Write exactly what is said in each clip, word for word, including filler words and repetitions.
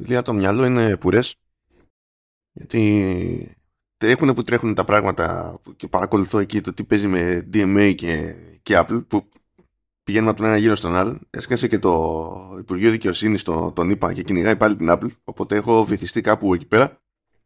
Λέει το μυαλό είναι πουρές. Γιατί έχουν που τρέχουν τα πράγματα και παρακολουθώ εκεί το τι παίζει με ντι εμ έι και, και Apple, που πηγαίνουμε από τον ένα γύρο στον άλλο. Έσκασε και το Υπουργείο Δικαιοσύνης το, τον είπα και κυνηγάει πάλι την Apple. Οπότε έχω βυθιστεί κάπου εκεί πέρα.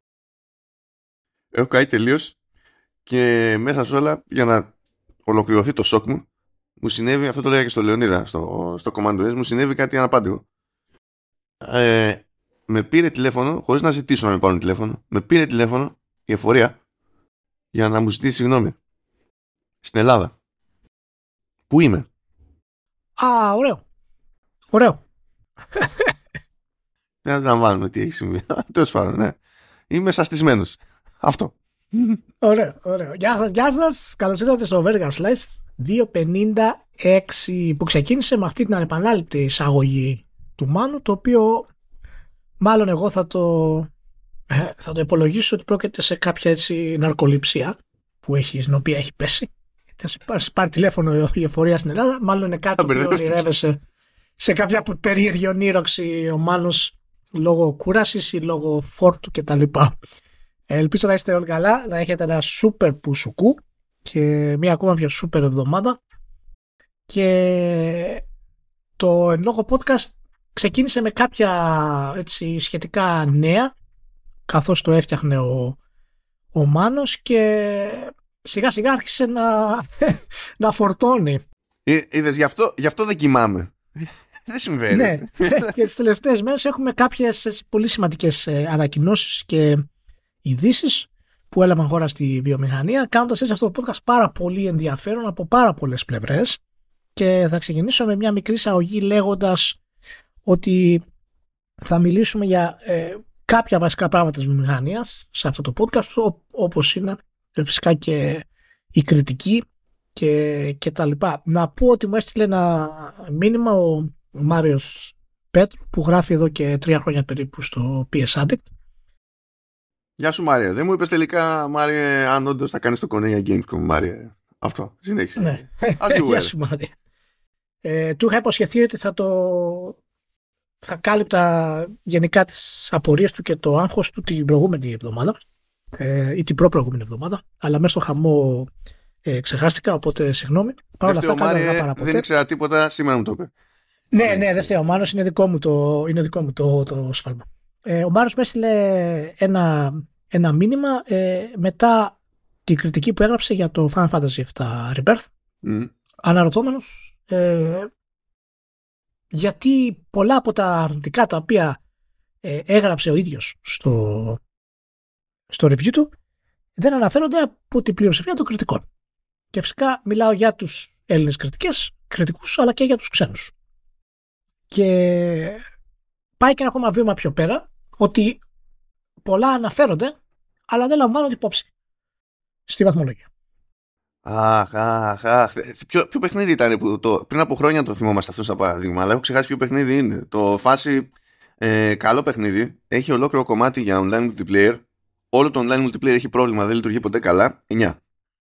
Έχω καεί τελείως. Και μέσα σε όλα, για να ολοκληρωθεί το σοκ μου, μου συνέβη, αυτό το λέγα και στο Λεωνίδα, στο, στο Command ο ες, μου συνέβη κάτι αναπάντηγο. Ε, με πήρε τηλέφωνο, χωρίς να ζητήσω να με πάρουν τηλέφωνο, με πήρε τηλέφωνο η εφορία για να μου ζητήσει συγγνώμη. Στην Ελλάδα. Πού είμαι? Α, ωραίο. Ωραίο. Δεν αντιλαμβάνουμε τι έχει συμβεί. Τέλος πάντων, ναι. Είμαι σαστισμένος. Αυτό. Ωραίο, ωραίο. Γεια σας, γεια σας. Καλώς ήρθατε στο Vertical Slice διακόσια πενήντα έξι, που ξεκίνησε με αυτή την ανεπανάληπτη εισαγωγή του Μάνου, το οποίο μάλλον εγώ θα το, θα το υπολογίσω ότι πρόκειται σε κάποια έτσι ναρκοληψία που έχει, στην οποία έχει πέσει. Να σε πάρει, πάρει τηλέφωνο η εφορία στην Ελλάδα, μάλλον είναι κάτι που ονειρεύεσαι σε κάποια περίεργη ονείροξη ο Μάνος λόγω κούρασης ή λόγω φόρτου κτλ. Ελπίζω να είστε όλοι καλά, να έχετε ένα σούπερ πουσουκού και μια ακόμα πιο σούπερ εβδομάδα. Και το εν λόγω podcast ξεκίνησε με κάποια έτσι, σχετικά νέα, καθώς το έφτιαχνε ο, ο Μάνος, και σιγά σιγά άρχισε να, να φορτώνει. Εί, είδες, γι' αυτό, γι' αυτό δεν κοιμάμαι. Δεν συμβαίνει. Ναι, και τις τελευταίες μέρες έχουμε κάποιες έτσι, πολύ σημαντικές ε, ανακοινώσεις και ειδήσεις που έλαβαν χώρα στη βιομηχανία, κάνοντας έτσι αυτό το podcast πάρα πολύ ενδιαφέρον από πάρα πολλές πλευρές. Και θα ξεκινήσω με μια μικρή εισαγωγή λέγοντας ότι θα μιλήσουμε για ε, κάποια βασικά πράγματα της βιομηχανίας σε αυτό το podcast, όπως είναι ε, φυσικά και η κριτική και, και τα λοιπά. Να πω ότι μου έστειλε ένα μήνυμα ο Μάριος Πέτρου, που γράφει εδώ και τρία χρόνια περίπου στο πι ες Addict. Γεια σου Μάρια. Δεν μου είπες τελικά, Μάρια, αν όντως θα κάνεις το κονέ για Gamescom, Μάρια. Αυτό. Συνέχισε. Ναι. Γεια σου Μάρια. Ε, του είχα υποσχεθεί ότι θα το θα κάλυπτα γενικά τις απορίες του και το άγχος του την προηγούμενη εβδομάδα ε, ή την προπροηγούμενη εβδομάδα, αλλά μέσα στο χαμό ε, ξεχάστηκα, οπότε συγγνώμη. Παρ' όλα αυτά Μάρια, δεν ήξερα τίποτα, σήμερα μου το είπε. Ναι, ναι, δεν φταίω. Ο Μάνος είναι δικό μου το, είναι δικό μου το, το σφάλμα. Ε, ο Μάνος με έστειλε ένα, ένα μήνυμα ε, μετά την κριτική που έγραψε για το Final Fantasy επτά Rebirth, mm. αναρωτώμενος ε, γιατί πολλά από τα αρνητικά τα οποία ε, έγραψε ο ίδιος στο, στο review του δεν αναφέρονται από την πλειοψηφία των κριτικών. Και φυσικά μιλάω για τους Έλληνες κριτικές, κριτικούς, αλλά και για τους ξένους. Και πάει και ένα ακόμα βήμα πιο πέρα, ότι πολλά αναφέρονται, αλλά δεν λαμβάνονται υπόψη στη βαθμολογία. Αχ, αχ, αχ. Ποιο, ποιο παιχνίδι ήταν που το, πριν από χρόνια το θυμόμαστε αυτό σαν παράδειγμα, αλλά έχω ξεχάσει ποιο παιχνίδι είναι. Το φάση ε, καλό παιχνίδι, έχει ολόκληρο κομμάτι για online multiplayer. Όλο το online multiplayer έχει πρόβλημα, δεν λειτουργεί ποτέ καλά. εννιά.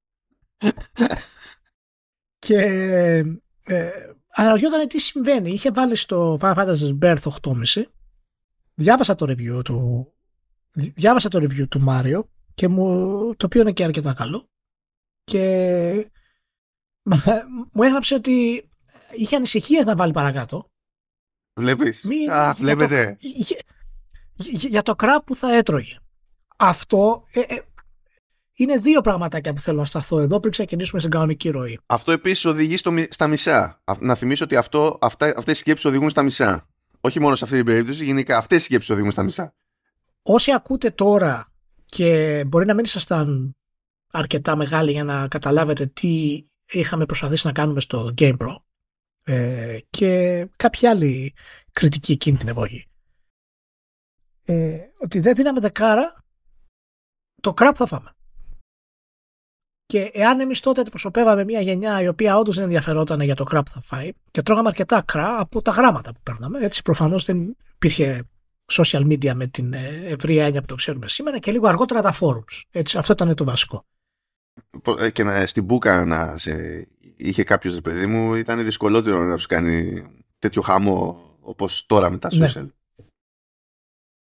Και ε, αναρωτιόταν τι συμβαίνει. Είχε βάλει στο Final Fantasy Rebirth οκτώ κόμμα πέντε. Διάβασα το review του Διάβασα το review του Μάριο και μου, το οποίο είναι και αρκετά καλό, και μου έγραψε ότι είχε ανησυχίες να βάλει παρακάτω. Βλέπεις. Μη, Α, βλέπετε. Για το, για, για το κραπ που θα έτρωγε. Αυτό ε, ε, είναι δύο πραγματάκια που θέλω να σταθώ εδώ πριν ξεκινήσουμε στην κανονική ροή. Αυτό επίσης οδηγεί στο, στα μισά. Να θυμίσω ότι αυτό, αυτά, αυτές οι σκέψεις οδηγούν στα μισά. Όχι μόνο σε αυτή την περίπτωση, γενικά αυτές οι σκέψεις οδηγούν στα μισά. Όσοι ακούτε τώρα και μπορεί να μην ήσασταν αρκετά μεγάλοι για να καταλάβετε τι είχαμε προσπαθήσει να κάνουμε στο GamePro ε, και κάποια άλλη κριτική εκείνη την εποχή, ε, ότι δεν δίναμε δεκάρα το crap θα φάμε. Και εάν εμείς τότε αντιπροσωπεύαμε μια γενιά η οποία όντως δεν ενδιαφερόταν για το crap θα φάει και τρώγαμε αρκετά κρά από τα γράμματα που παίρναμε, έτσι προφανώς δεν υπήρχε social media με την ευρία έννοια που το ξέρουμε σήμερα, και λίγο αργότερα τα forums. Έτσι, αυτό ήταν το βασικό. Και να, στην μπούκα να σε, είχε κάποιος, παιδί μου, ήταν δυσκολότερο να σου κάνει τέτοιο χαμό όπως τώρα με τα social. Ναι.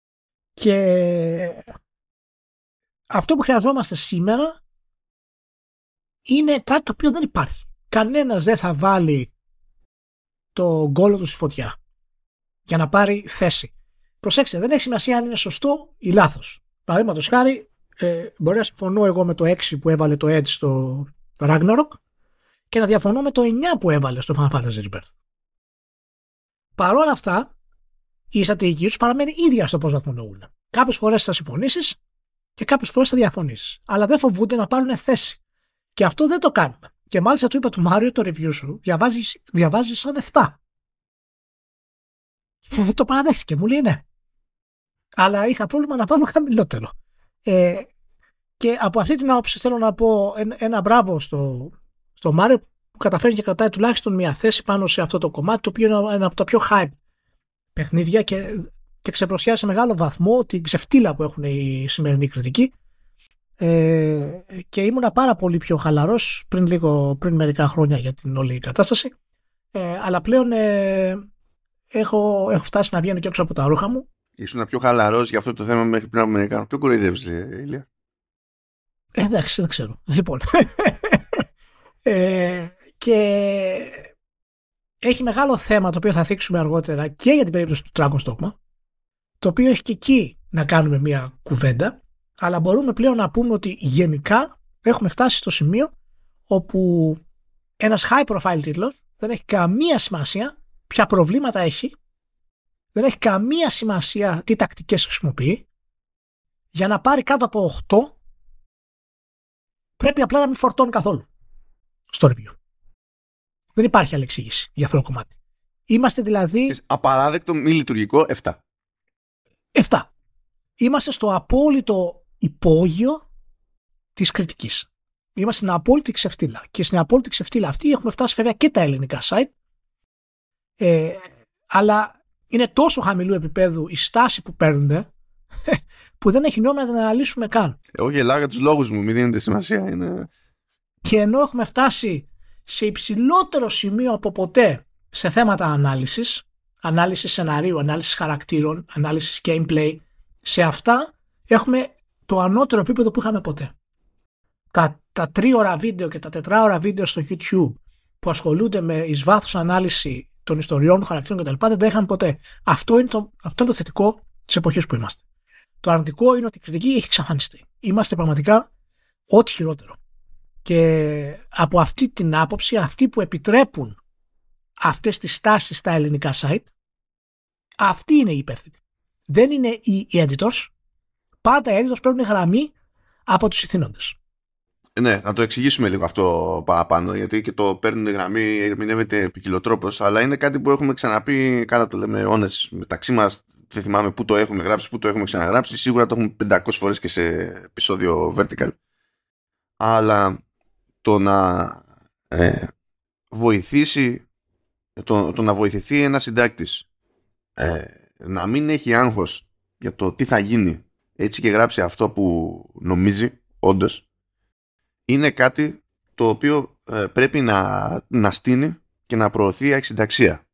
Και αυτό που χρειαζόμαστε σήμερα είναι κάτι το οποίο δεν υπάρχει. Κανένας δεν θα βάλει το γκόλο του στη φωτιά για να πάρει θέση. Προσέξτε, δεν έχει σημασία αν είναι σωστό ή λάθος. Παραδείγματος χάρη, ε, μπορεί να συμφωνώ εγώ με το έξι που έβαλε το Edge στο Ragnarok και να διαφωνώ με το εννιά που έβαλε στο Final Fantasy Rebirth. Παρ' όλα αυτά, η στρατηγική τους παραμένει ίδια στο πώς βαθμολογούν. Κάποιες φορές θα συμφωνήσεις και κάποιες φορές θα διαφωνήσεις. Αλλά δεν φοβούνται να πάρουν θέση. Και αυτό δεν το κάνουμε. Και μάλιστα του είπα του Μάριο το review σου, διαβάζεις, διαβάζεις σαν επτά. Και το παραδέχτηκε, μου λέει ναι. Αλλά είχα πρόβλημα να βάλω χαμηλότερο. Ε, και από αυτή την άποψη θέλω να πω ένα, ένα μπράβο στο, στο Μάριο που καταφέρει και κρατάει τουλάχιστον μια θέση πάνω σε αυτό το κομμάτι, το οποίο είναι ένα από τα πιο hype παιχνίδια και, και ξεπροσιάζει σε μεγάλο βαθμό την ξεφτύλα που έχουν οι σημερινοί κριτικοί. Ε, και ήμουνα πάρα πολύ πιο χαλαρός πριν, λίγο, πριν μερικά χρόνια για την όλη κατάσταση. Ε, αλλά πλέον ε, έχω, έχω φτάσει να βγαίνω και έξω από τα ρούχα μου. Ήσουν πιο χαλαρός για αυτό το θέμα μέχρι πριν από μερικά. Ποιο κοροϊδεύεις, Ηλία? Ε, εντάξει, δεν ξέρω. Λοιπόν. ε, και έχει μεγάλο θέμα το οποίο θα θίξουμε αργότερα και για την περίπτωση του Dragon's Dogma, το οποίο έχει και εκεί να κάνουμε μια κουβέντα, αλλά μπορούμε πλέον να πούμε ότι γενικά έχουμε φτάσει στο σημείο όπου ένας high profile τίτλος δεν έχει καμία σημασία ποια προβλήματα έχει, δεν έχει καμία σημασία τι τακτικές χρησιμοποιεί, για να πάρει κάτω από οκτώ πρέπει απλά να μην φορτώνει καθόλου στο review. Δεν υπάρχει άλλη εξήγηση για αυτό το κομμάτι. Είμαστε δηλαδή... Απαράδεκτο, μη λειτουργικό, επτά. επτά. Είμαστε στο απόλυτο υπόγειο της κριτικής. Είμαστε στην απόλυτη ξεφτύλα. Και στην απόλυτη ξεφτύλα αυτή έχουμε φτάσει βέβαια και τα ελληνικά site. Ε, αλλά είναι τόσο χαμηλού επίπεδου η στάση που παίρνουν που δεν έχει νόημα να την αναλύσουμε καν. Εγώ γελάω για τους λόγους μου, μην δίνετε σημασία. Είναι... Και ενώ έχουμε φτάσει σε υψηλότερο σημείο από ποτέ σε θέματα ανάλυσης, ανάλυσης σεναρίου, ανάλυσης χαρακτήρων, ανάλυσης gameplay, σε αυτά έχουμε το ανώτερο επίπεδο που είχαμε ποτέ. Τα, τα τρίωρα βίντεο και τα τετράωρα βίντεο στο YouTube που ασχολούνται με εις βάθος ανάλυση των ιστοριών, των χαρακτήρων κτλ. Δεν τα είχαμε ποτέ. Αυτό είναι το, αυτό είναι το θετικό της εποχής που είμαστε. Το αρνητικό είναι ότι η κριτική έχει εξαφανιστεί. Είμαστε πραγματικά ό,τι χειρότερο. Και από αυτή την άποψη, αυτοί που επιτρέπουν αυτές τις τάσεις στα ελληνικά site, αυτοί είναι οι υπεύθυνοι. Δεν είναι οι editors. Πάντα οι editors παίρνουν γραμμή από τους ηθήνοντες. Ναι, να το εξηγήσουμε λίγο αυτό παραπάνω, γιατί και το παίρνουν γραμμή, ερμηνεύεται ποικιλοτρόπως, αλλά είναι κάτι που έχουμε ξαναπεί, καλά το λέμε όνες μεταξύ μας, δεν θυμάμαι πού το έχουμε γράψει, πού το έχουμε ξαναγράψει, σίγουρα το έχουμε πεντακόσιες φορές και σε επεισόδιο Vertical. Αλλά το να ε, βοηθήσει, το, το να βοηθηθεί ένας συντάκτης ε, να μην έχει άγχος για το τι θα γίνει, έτσι και γράψει αυτό που νομίζει όντως, είναι κάτι το οποίο ε, πρέπει να, να στείνει και να προωθεί αξινταξία.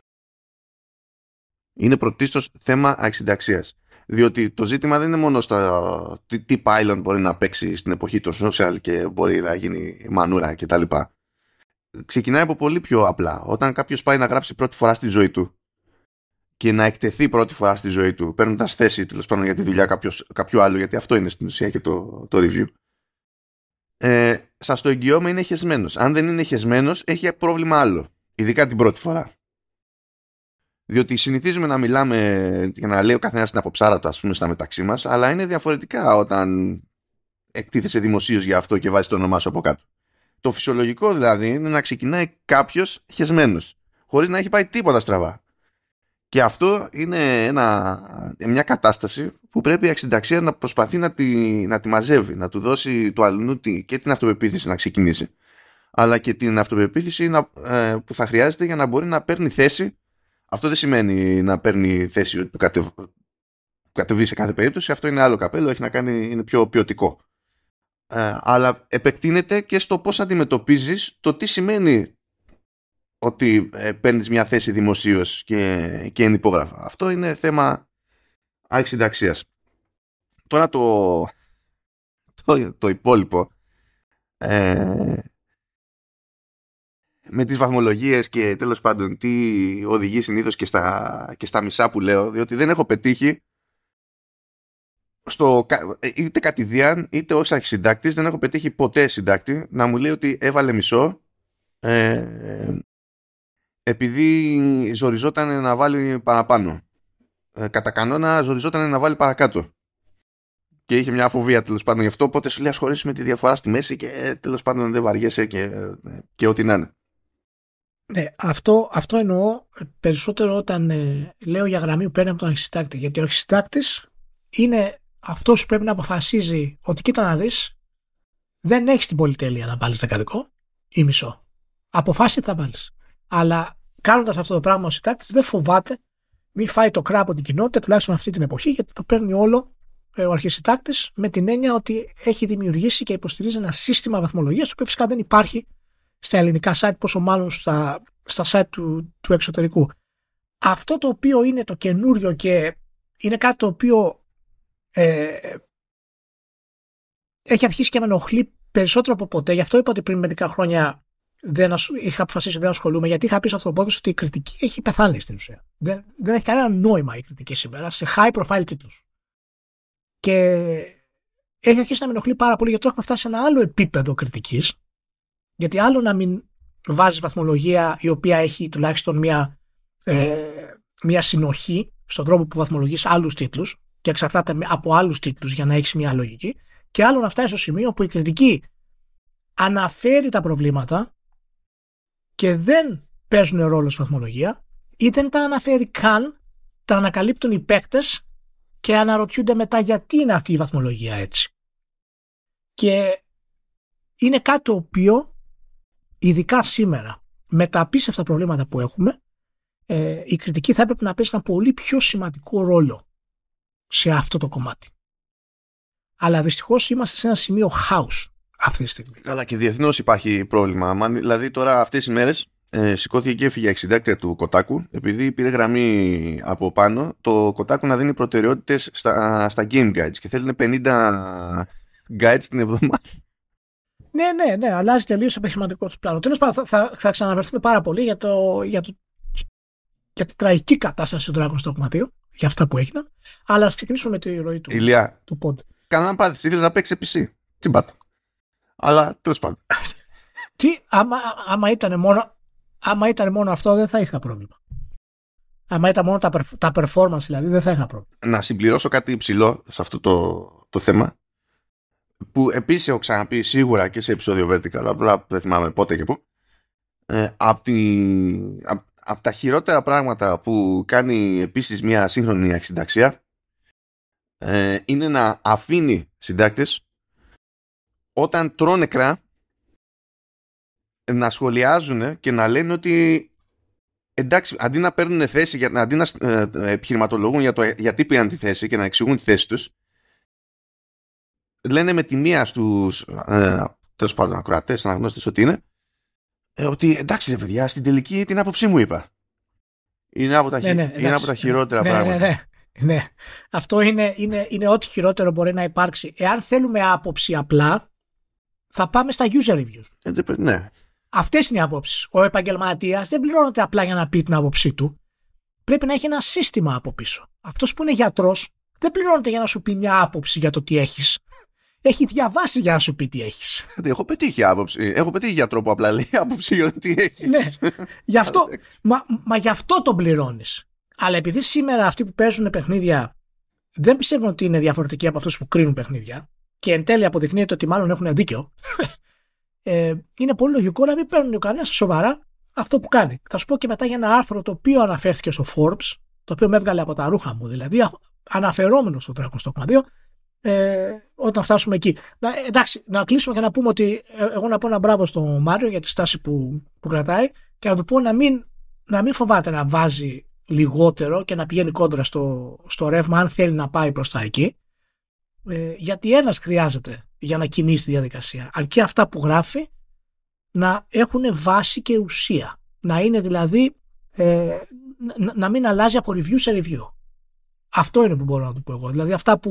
Είναι πρωτίστως θέμα αξινταξίας. Διότι το ζήτημα δεν είναι μόνο στο τι, τι pylon μπορεί να παίξει στην εποχή των social και μπορεί να γίνει μανούρα κτλ. Ξεκινάει από πολύ πιο απλά. Όταν κάποιος πάει να γράψει πρώτη φορά στη ζωή του και να εκτεθεί πρώτη φορά στη ζωή του, παίρνοντας θέση τέλος πάντων για τη δουλειά κάποιος, κάποιου άλλου, γιατί αυτό είναι στην ουσία και το, το review, ε, σας το εγγυώμαι είναι χεσμένος. Αν δεν είναι χεσμένος, έχει πρόβλημα άλλο. Ειδικά την πρώτη φορά. Διότι συνηθίζουμε να μιλάμε και να λέει ο καθένας την αποψάρα του, ας πούμε, στα μεταξύ μας, αλλά είναι διαφορετικά όταν εκτίθεσαι δημοσίως για αυτό και βάζεις το όνομά σου από κάτω. Το φυσιολογικό δηλαδή είναι να ξεκινάει κάποιος χεσμένος, χωρίς να έχει πάει τίποτα στραβά. Και αυτό είναι ένα, μια κατάσταση που πρέπει η αξινταξία να προσπαθεί να τη, να τη μαζεύει, να του δώσει του αλλού και την αυτοπεποίθηση να ξεκινήσει, αλλά και την αυτοπεποίθηση να, ε, που θα χρειάζεται για να μπορεί να παίρνει θέση. Αυτό δεν σημαίνει να παίρνει θέση που κατεβ... κατεβεί σε κάθε περίπτωση. Αυτό είναι άλλο καπέλο, έχει να κάνει, είναι πιο ποιοτικό. Ε, αλλά επεκτείνεται και στο πώς αντιμετωπίζεις το τι σημαίνει ότι ε, παίρνεις μια θέση δημοσίως και, και είναι υπόγραφα. Αυτό είναι θέμα αξινταξίας. τώρα το, το, το υπόλοιπο ε, με τις βαθμολογίες και τέλος πάντων τι οδηγεί συνήθως και στα, και στα μισά που λέω, διότι δεν έχω πετύχει στο, είτε κατηδίαν είτε ως αρχισυντάκτης, δεν έχω πετύχει ποτέ συντάκτη να μου λέει ότι έβαλε μισό ε, επειδή ζοριζόταν να βάλει παραπάνω. Ε, κατά κανόνα ζοριζόταν να βάλει παρακάτω. Και είχε μια φοβία τέλος πάντων γι' αυτό, οπότε σου λέει ασχολήσει με τη διαφορά στη μέση και ε, τέλος πάντων δεν βαριέσαι και, ε, και ό,τι να είναι. Ναι, αυτό, αυτό εννοώ περισσότερο όταν ε, λέω για γραμμή που παίρνει από τον αρχισυντάκτη. Γιατί ο αρχισυντάκτης είναι αυτός που πρέπει να αποφασίζει ότι κοίτα να δεις, δεν έχεις την πολυτέλεια να βάλεις δεκαδικό ή μισό. Αποφάσισε θα βάλεις. Αλλά κάνοντας αυτό το πράγμα ο συντάκτης δεν φοβάται μη φάει το κράτο από την κοινότητα, τουλάχιστον αυτή την εποχή, γιατί το παίρνει όλο ε, ο αρχισυντάκτης με την έννοια ότι έχει δημιουργήσει και υποστηρίζει ένα σύστημα βαθμολογίας το οποίο φυσικά δεν υπάρχει στα ελληνικά site, πόσο μάλλον στα, στα site του, του εξωτερικού. Αυτό το οποίο είναι το καινούριο και είναι κάτι το οποίο ε, έχει αρχίσει και με ενοχλεί περισσότερο από ποτέ. Γι' αυτό είπα ότι πριν μερικά χρόνια δεν ασ... είχα αποφασίσει ότι δεν ασχολούμαι, γιατί είχα πει σε αυτό το podcast ότι η κριτική έχει πεθάνει στην ουσία. Δεν, δεν έχει κανένα νόημα η κριτική σήμερα σε high profile τίτλους. Και έχει αρχίσει να με ενοχλεί πάρα πολύ, γιατί έχουμε φτάσει σε ένα άλλο επίπεδο κριτικής. Γιατί άλλο να μην βάζεις βαθμολογία η οποία έχει τουλάχιστον μια, ε, μια συνοχή στον τρόπο που βαθμολογείς άλλους τίτλους και εξαρτάται από άλλους τίτλους για να έχεις μια λογική, και άλλο να φτάσει στο σημείο που η κριτική αναφέρει τα προβλήματα και δεν παίζουν ρόλο στη βαθμολογία ή δεν τα αναφέρει καν, τα ανακαλύπτουν οι παίκτες και αναρωτιούνται μετά γιατί είναι αυτή η βαθμολογία έτσι. Και είναι κάτι το οποίο ειδικά σήμερα με τα απίστευτα προβλήματα που έχουμε, ε, η κριτική θα έπρεπε να παίζει ένα πολύ πιο σημαντικό ρόλο σε αυτό το κομμάτι. Αλλά δυστυχώς είμαστε σε ένα σημείο χάους αυτή τη στιγμή. Καλά, και διεθνώς υπάρχει πρόβλημα. Δηλαδή τώρα αυτές οι μέρες ε, σηκώθηκε και έφυγε εξιντάκτρια του Kotaku, επειδή πήρε γραμμή από πάνω το Kotaku να δίνει προτεραιότητες στα, στα game guides και θέλουν πενήντα guides την εβδομάδα. Ναι, ναι, ναι, αλλάζει τελείως το επιχειρηματικό του πλάνο. Τέλος πάντων, θα, θα, θα ξαναβερθούμε πάρα πολύ για, το, για, το, για την τραγική κατάσταση του Dragon's Dogma δύο, για αυτά που έγιναν. Αλλά ας ξεκινήσουμε με τη ροή του, Ηλία, του pod. Κανένα πάθηση, ήθελε να παίξει πι σι. Τι μπάτω. Αλλά τέλος πάντων. Τι, άμα, άμα, ήταν μόνο, άμα ήταν μόνο αυτό, δεν θα είχα πρόβλημα. Άμα ήταν μόνο τα, τα performance, δηλαδή, δεν θα είχα πρόβλημα. Να συμπληρώσω κάτι υψηλό σε αυτό το, το θέμα, που επίσης έχω ξαναπεί σίγουρα και σε επεισόδιο Vertical, απλά δεν θυμάμαι πότε και πού. Ε, από, τη, απ, απ' τα χειρότερα πράγματα που κάνει επίσης μια σύγχρονη αρχισυνταξία ε, είναι να αφήνει συντάκτες όταν τρώνε νεκρά να σχολιάζουν και να λένε ότι εντάξει, αντί να παίρνουν θέση, για, αντί να ε, ε, επιχειρηματολογούν για το γιατί πήραν τη θέση και να εξηγούν τη θέση τους, λένε με τη μία στους ε, τέλος πάντων ακροατές, αναγνώστες ότι είναι, ε, ότι εντάξει ρε παιδιά, στην τελική την άποψή μου είπα. Είναι από τα, ναι, ναι, είναι από τα χειρότερα ναι, πράγματα. Ναι, ναι, ναι. ναι. Αυτό είναι, είναι, είναι ό,τι χειρότερο μπορεί να υπάρξει. Εάν θέλουμε άποψη απλά, θα πάμε στα user reviews. Ε, ναι. Αυτές είναι οι απόψεις. Ο επαγγελματίας δεν πληρώνεται απλά για να πει την άποψή του. Πρέπει να έχει ένα σύστημα από πίσω. Αυτός που είναι γιατρός δεν πληρώνεται για να σου πει μια άποψη για το τι έχεις. Έχει διαβάσει για να σου πει τι έχεις. Έχω πετύχει άποψη. Έχω πετύχει γιατρό που απλά λέει άποψη για το τι έχεις. Ναι. Γι' αυτό, μα, μα γι' αυτό τον πληρώνεις. Αλλά επειδή σήμερα αυτοί που παίζουν παιχνίδια δεν πιστεύουν ότι είναι διαφορετικοί από αυτούς που κρίνουν παιχνίδια και εν τέλει αποδεικνύεται ότι μάλλον έχουν δίκιο, ε, είναι πολύ λογικό να μην παίρνουν κανένα σοβαρά αυτό που κάνει. Θα σου πω και μετά για ένα άρθρο το οποίο αναφέρθηκε στο Forbes, το οποίο με έβγαλε από τα ρούχα μου, δηλαδή αναφερόμενο στο Dragon's Dogma δύο, ε, όταν φτάσουμε εκεί. Να, εντάξει, να κλείσουμε και να πούμε ότι ε, εγώ να πω ένα μπράβο στον Μάριο για τη στάση που, που κρατάει και να του πω να μην, να μην φοβάται να βάζει λιγότερο και να πηγαίνει κόντρα στο, στο ρεύμα αν θέλει να πάει προς τα εκεί, ε, γιατί ένας χρειάζεται για να κινήσει τη διαδικασία, αρκεί αυτά που γράφει να έχουν βάση και ουσία, να είναι δηλαδή ε, να, να μην αλλάζει από review σε review. Αυτό είναι που μπορώ να του πω εγώ, δηλαδή αυτά που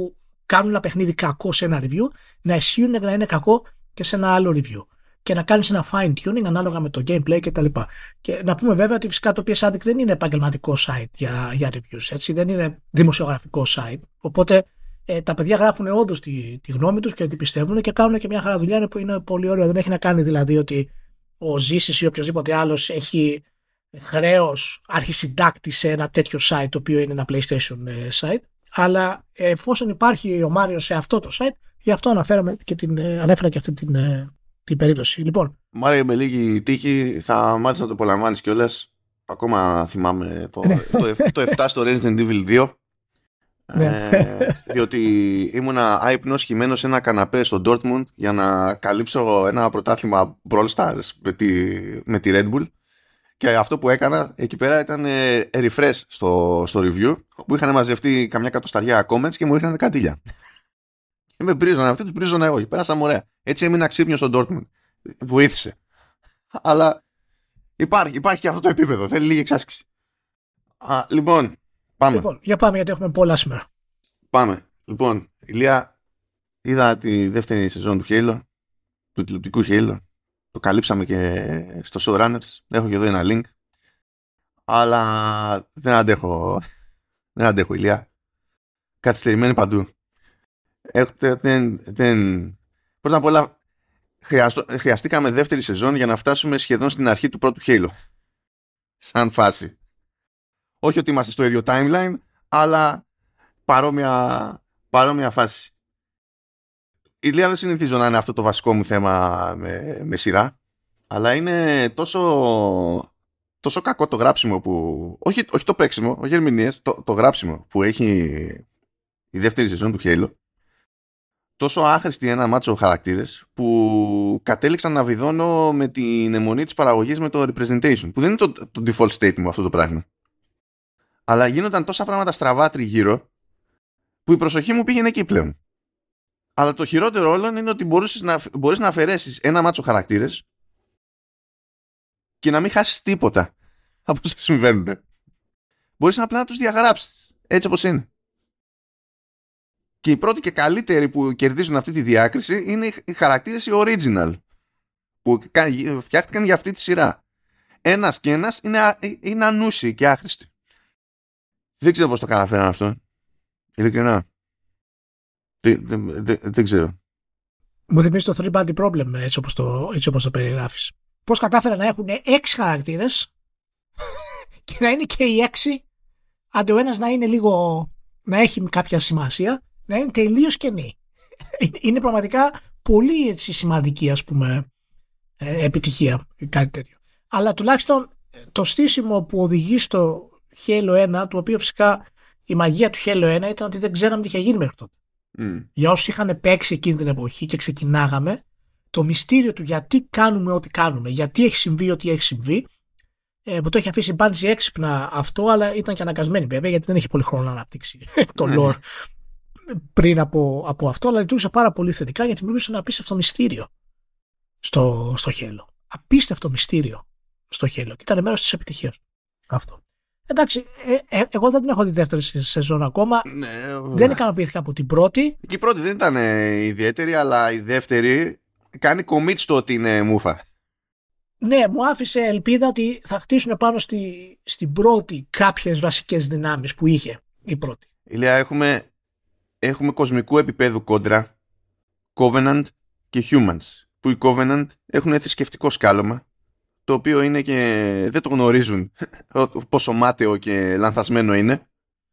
κάνουν ένα παιχνίδι κακό σε ένα review να ισχύουν να είναι κακό και σε ένα άλλο review. Και να κάνεις ένα fine tuning ανάλογα με το gameplay κτλ. Και να πούμε βέβαια ότι φυσικά το πι ες Addict δεν είναι επαγγελματικό site για, για reviews, έτσι, δεν είναι δημοσιογραφικό site. Οπότε ε, τα παιδιά γράφουν όντως τη, τη γνώμη τους και ότι πιστεύουν και κάνουν και μια χαρά δουλειά που είναι πολύ ωραίο. Δεν έχει να κάνει δηλαδή ότι ο Ζήσης ή οποιοδήποτε άλλος έχει χρέος αρχισυντάκτη σε ένα τέτοιο site το οποίο είναι ένα PlayStation site. Αλλά εφόσον υπάρχει ο Μάριος σε αυτό το site, γι' αυτό αναφέραμε και την, ανέφερα και αυτή την. την περίπτωση. Λοιπόν. Μάριο, με λίγη τύχη θα μάθεις να το απολαμβάνεις κιόλας. Ακόμα θυμάμαι το, ναι. το, το, το επτά στο Resident Evil δύο. Ναι. ε, διότι ήμουνα άϊπνος χυμένος σε ένα καναπέ στο Dortmund για να καλύψω ένα πρωτάθλημα Brawl Stars με τη, με τη Red Bull. Και αυτό που έκανα εκεί πέρα ήταν ε, refresh στο, στο review, που είχαν μαζευτεί καμιά κατοσταριά comments και μου ήρθαν κατήλια. Και με πρίζωνα, αυτοί τους πρίζωνα εγώ. Πέρασαμε ωραία. Έτσι έμεινα ξύπνιο στο Dortmund. Βοήθησε. Αλλά υπάρχει, υπάρχει και αυτό το επίπεδο. Θέλει λίγη εξάσκηση. Α, λοιπόν, πάμε. Λοιπόν, για πάμε γιατί έχουμε πολλά σήμερα. Πάμε. Λοιπόν, Ηλία, είδα τη δεύτερη σεζόν του Halo, του τηλεοπτικού Halo. Το καλύψαμε και στο Showrunners. Έχω και εδώ ένα link. Αλλά δεν αντέχω. Δεν αντέχω, Ηλία. Καθυστερημένη παντού. Έχετε, δεν, δεν... Πρώτα απ' όλα χρειαστο, χρειαστήκαμε δεύτερη σεζόν για να φτάσουμε σχεδόν στην αρχή του πρώτου Halo. Σαν φάση. Όχι ότι είμαστε στο ίδιο timeline, αλλά παρόμοια, παρόμοια φάση. Ηλία, δεν συνηθίζω να είναι αυτό το βασικό μου θέμα με, με σειρά, αλλά είναι τόσο, τόσο κακό το γράψιμο που... Όχι, όχι το παίξιμο, όχι ερμηνείες, το, το γράψιμο που έχει η δεύτερη σεζόν του Halo. Τόσο άχρηστοι ένα μάτσο χαρακτήρες που κατέληξαν να βιδώνω με την αιμονή της παραγωγής με το representation, που δεν είναι το, το default state μου αυτό το πράγμα. Αλλά γίνονταν τόσα πράγματα στραβά τριγύρω που η προσοχή μου πήγαινε εκεί πλέον. Αλλά το χειρότερο όλων είναι ότι μπορείς να, μπορείς να αφαιρέσεις ένα μάτσο χαρακτήρες και να μην χάσεις τίποτα από όσα συμβαίνουν. Μπορείς απλά να τους διαγράψεις έτσι όπως είναι. Και οι πρώτοι και καλύτεροι που κερδίζουν αυτή τη διάκριση είναι οι χαρακτήρες οι original, που φτιάχτηκαν για αυτή τη σειρά. Ένας και ένας είναι, είναι ανούσιοι και άχρηστοι. Δεν ξέρω πώς το καταφέραν αυτό. Ειλικρινά. Δεν, δεν, δεν, δεν ξέρω. Μου θυμίζει το three body problem έτσι όπως το, έτσι όπως το περιγράφεις. Πώς κατάφεραν να έχουν έξι χαρακτήρες και να είναι και οι έξι, αντί ο ένας να είναι λίγο, να έχει κάποια σημασία, να είναι τελείως κενή. Είναι πραγματικά πολύ έτσι, σημαντική ας πούμε ε, επιτυχία κάτι τέτοιο. Αλλά τουλάχιστον το στήσιμο που οδηγεί στο Halo ένα, το οποίο φυσικά η μαγεία του Halo ένα ήταν ότι δεν ξέραμε τι είχε γίνει μέχρι τότε. Mm. Για όσους είχαν παίξει εκείνη την εποχή και ξεκινάγαμε, το μυστήριο του γιατί κάνουμε ό,τι κάνουμε, γιατί έχει συμβεί ό,τι έχει συμβεί, ε, που το έχει αφήσει η Bungie έξυπνα αυτό, αλλά ήταν και αναγκασμένη βέβαια, γιατί δεν έχει πολύ χρόνο να αναπτύξει το lore πριν από, από αυτό, αλλά λειτουργήσε πάρα πολύ θετικά γιατί δημιούργησε ένα απίστευτο μυστήριο στο, στο Halo. Απίστευτο μυστήριο στο Halo και ήταν μέρος της επιτυχίας αυτό. Εντάξει, ε, ε, εγώ δεν την έχω δει δεύτερη σεζόν ακόμα. Ναι, δεν ικανοποιήθηκα από την πρώτη. Και η πρώτη δεν ήταν ε, ιδιαίτερη, αλλά η δεύτερη κάνει commit στο ότι είναι μούφα. Ναι, μου άφησε ελπίδα ότι θα χτίσουν πάνω στη, στην πρώτη κάποιες βασικές δυνάμεις που είχε η πρώτη. Ηλία, έχουμε, έχουμε κοσμικού επίπεδου κόντρα, Covenant και Humans. Που οι Covenant έχουν θρησκευτικό σκάλωμα, το οποίο είναι και δεν το γνωρίζουν πόσο μάταιο και λανθασμένο είναι.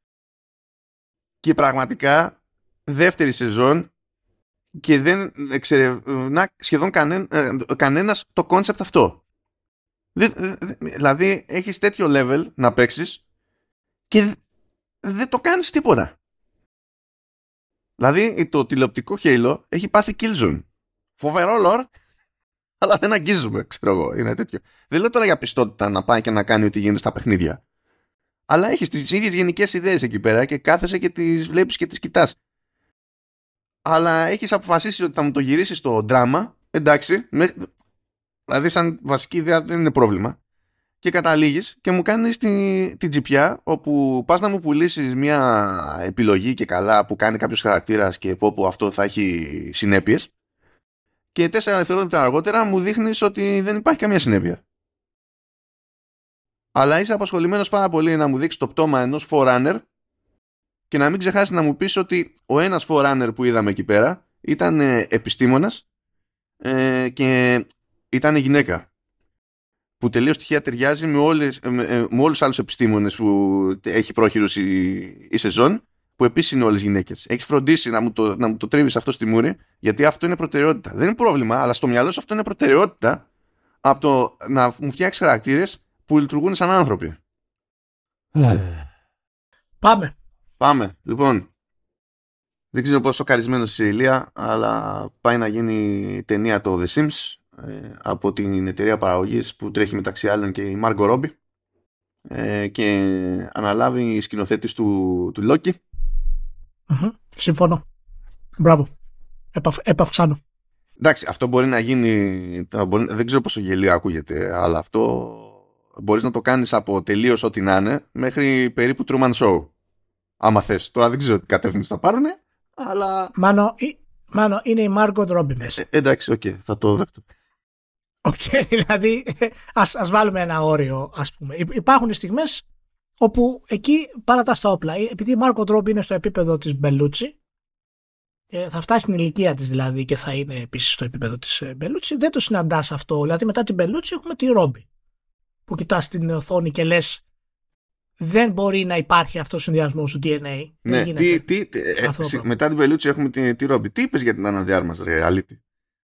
Και πραγματικά δεύτερη σεζόν και δεν εξερευνά σχεδόν κανέ, κανένας το κόνσεπτ αυτό. Δηλαδή έχεις τέτοιο level να παίξεις και δεν το κάνεις τίποτα. Δηλαδή το τηλεοπτικό Halo έχει πάθει Killzone. Φοβερό lore, αλλά δεν αγγίζουμε, ξέρω εγώ. Είναι τέτοιο. Δεν λέω τώρα για πιστότητα να πάει και να κάνει ό,τι γίνεται στα παιχνίδια. Αλλά έχεις τις ίδιες γενικές ιδέες εκεί πέρα και κάθεσαι και τις βλέπεις και τις κοιτάς. Αλλά έχεις αποφασίσει ότι θα μου το γυρίσεις στο δράμα, εντάξει, με... δηλαδή σαν βασική ιδέα δεν είναι πρόβλημα. και καταλήγεις και μου κάνεις την τη τζιπιά όπου πας να μου πουλήσεις μια επιλογή και καλά που κάνει κάποιος χαρακτήρας και πω που αυτό θα έχει συνέπειες και τέσσερα δευτερόλεπτα αργότερα μου δείχνεις ότι δεν υπάρχει καμία συνέπεια. Αλλά είσαι απασχολημένος πάρα πολύ να μου δείξεις το πτώμα ενός Forerunner και να μην ξεχάσεις να μου πεις ότι ο ένας Forerunner που είδαμε εκεί πέρα ήταν ε, επιστήμονας ε, και ήταν γυναίκα. Που τελείως τυχαία ταιριάζει με, όλες, με, με όλους τους άλλους επιστήμονες που έχει πρόχειρους η, η σεζόν, που επίσης είναι όλες γυναίκες. Έχεις φροντίσει να μου το, να μου το τρίβεις αυτό στη μούρη, γιατί αυτό είναι προτεραιότητα. Δεν είναι πρόβλημα, αλλά στο μυαλό σου αυτό είναι προτεραιότητα από το να μου φτιάξει χαρακτήρες που λειτουργούν σαν άνθρωποι. Πάμε. Πάμε. Λοιπόν, δεν ξέρω πόσο καρισμένος είσαι, Ηλία, αλλά πάει να γίνει ταινία το The Sims ε, από την εταιρεία παραγωγής που τρέχει μεταξύ άλλων και η Margot Robbie ε, και αναλάβει η σκηνοθέτης του, του Loki. Mm-hmm. Συμφωνώ. Μπράβο. Επαφ, επαυξάνω. Εντάξει, αυτό μπορεί να γίνει, μπορεί, δεν ξέρω πόσο γελίο ακούγεται, αλλά αυτό μπορείς να το κάνεις από τελείως ό,τι να είναι μέχρι περίπου Truman Show. Άμα θες. Τώρα δεν ξέρω τι κατεύθυνση θα πάρουνε, αλλά... Μάνο, ή, Μάνο είναι η Margot Robbie μέσα. Ε, εντάξει, οκ, okay, θα το δέχτω. Οκ, okay, δηλαδή ας, ας βάλουμε ένα όριο, ας πούμε. Υπάρχουν στιγμές όπου εκεί παρατά στα όπλα. Επειδή η Margot Robbie είναι στο επίπεδο της Μπελούτσι, θα φτάσει στην ηλικία της δηλαδή και θα είναι επίσης στο επίπεδο της Μπελούτσι, δεν το συναντάς αυτό. Δηλαδή μετά την Μπελούτσι έχουμε τη Robbie, που κοιτάς την οθόνη και λες δεν μπορεί να υπάρχει αυτός ο συνδυασμός του ντι εν έι. Ναι, τι, τι, τι, ε, μετά την Μπελούτσι έχουμε τη, τη Robbie. Τι είπες για την αναδιάρμας, ρε αλήτη?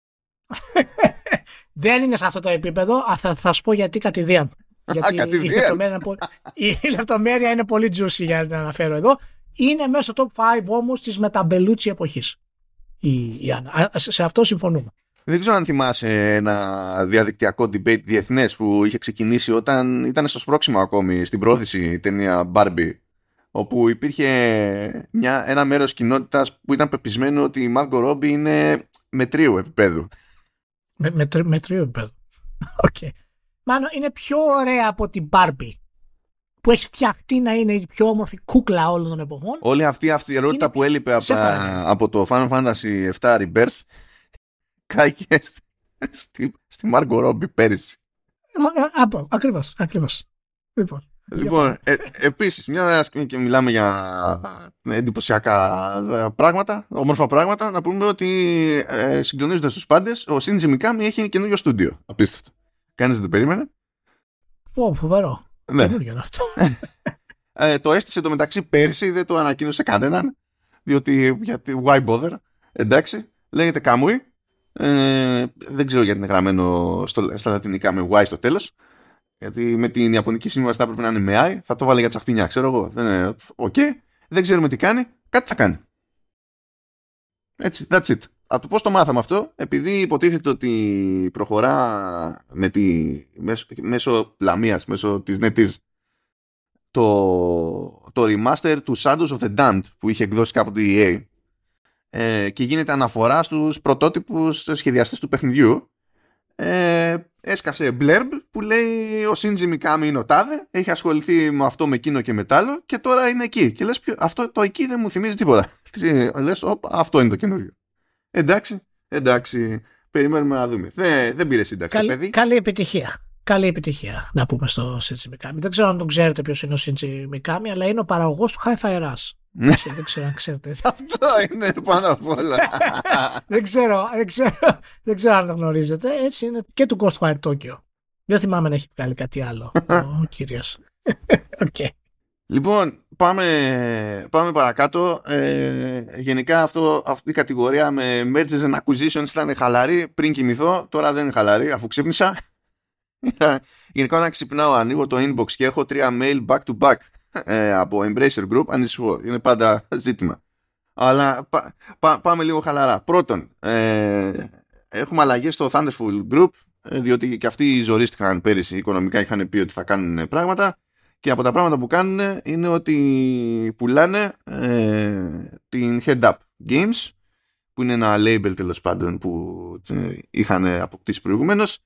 Δεν είναι σε αυτό το επίπεδο. Α, θα, θα σου πω γιατί κατηδίαν. Γιατί Α, η, λεπτομέρεια είναι, η λεπτομέρεια είναι πολύ juicy για να την αναφέρω εδώ. Είναι μέσα στο top πέντε όμως της μεταμπελούτσι εποχής. Η, η Άννα. Σε αυτό συμφωνούμε. Δεν ξέρω αν θυμάσαι ένα διαδικτυακό debate διεθνές που είχε ξεκινήσει όταν ήταν στο σπρώξιμο ακόμη στην πρόθεση η ταινία Barbie, όπου υπήρχε μια, ένα μέρος κοινότητας που ήταν πεπισμένο ότι η Margot Robbie είναι μετρίου επίπεδου. Με, με, μετρίου επίπεδου. Okay. Μάνο, είναι πιο ωραία από την Barbie, που έχει φτιαχτεί να είναι η πιο όμορφη κούκλα όλων των εποχών. Όλη αυτή, αυτή η ερώτητα είναι που έλειπε από, τα, από το Final Fantasy επτά Rebirth κάγε στη, στη Margot Robbie πέρυσι. Από, ακριβώς, ακριβώς. Λοιπόν, λοιπόν ε, επίσης, μια και μιλάμε για εντυπωσιακά πράγματα, όμορφα πράγματα, να πούμε ότι ε, συγκλονίζοντας τους πάντες, ο Shinji Mikami έχει καινούριο στούντιο. Απίστευτο. Κανείς δεν το περίμενε. Πω, φοβερό. Ναι. Καινούριο αυτό. ε, το έστησε το μεταξύ πέρσι, δεν το ανακοίνωσε κανέναν, διότι γιατί, why bother, εντάξει, λέγεται Kamui. Ε, δεν ξέρω γιατί είναι γραμμένο στο, στα λατινικά με Y στο τέλος, γιατί με την Ιαπωνική σύμβαση θα έπρεπε να είναι με I, θα το βάλε για τσαχπινιά, ξέρω εγώ. Δεν, okay. Δεν ξέρουμε τι κάνει, κάτι θα κάνει. Έτσι, that's it. Από το πώς το μάθαμε αυτό, επειδή υποτίθεται ότι προχωρά με τη, μέσω, μέσω λαμίας, μέσω της νετής, το, το remaster του Shadows of the Damned που είχε εκδώσει κάποτε η ι έι, ε, και γίνεται αναφορά στους πρωτότυπους σχεδιαστές του παιχνιδιού, ε, έσκασε blurb που λέει ο Shinji Mikami είναι ο τάδε, έχει ασχοληθεί με αυτό, με εκείνο και με τ' άλλο και τώρα είναι εκεί. Και λες, ποιο, αυτό το εκεί δεν μου θυμίζει τίποτα. Λες, όπα, αυτό είναι το καινούριο. Εντάξει, εντάξει, περιμένουμε να δούμε. Δεν, δεν πήρε σύνταξη, καλή, παιδί. Καλή επιτυχία. Καλή επιτυχία να πούμε στο Shinji Mikami. Δεν ξέρω αν τον ξέρετε ποιος είναι ο Shinji Mikami, αλλά είναι ο παραγωγός του Hi-Fi Rush. Δεν ξέρω αν ξέρετε. Αυτό είναι πάνω απ' όλα. δεν, ξέρω, δεν, ξέρω, δεν ξέρω αν το γνωρίζετε. Έτσι είναι και του Ghostwire Tokyo. Δεν θυμάμαι να έχει βγάλει κάτι άλλο ο κύριος. Okay. Λοιπόν, πάμε, πάμε παρακάτω. Ε, γενικά αυτό, αυτή η κατηγορία με mergers and acquisitions ήταν χαλαρή πριν κοιμηθώ. Τώρα δεν είναι χαλαρή αφού ξύπνησα. Γενικά όταν ξυπνάω ανοίγω το inbox και έχω τρία mail back to back ε, από Embracer Group. Ανησυχώ, είναι πάντα ζήτημα. Αλλά πά, πά, πάμε λίγο χαλαρά. Πρώτον, ε, έχουμε αλλαγές στο Thunderful Group, ε, διότι και αυτοί ζορίστηκαν πέρυσι οικονομικά, είχαν πει ότι θα κάνουν πράγματα. Και από τα πράγματα που κάνουν είναι ότι πουλάνε ε, την Head Up Games, που είναι ένα label τέλος πάντων που ε, είχαν αποκτήσει προηγουμένως,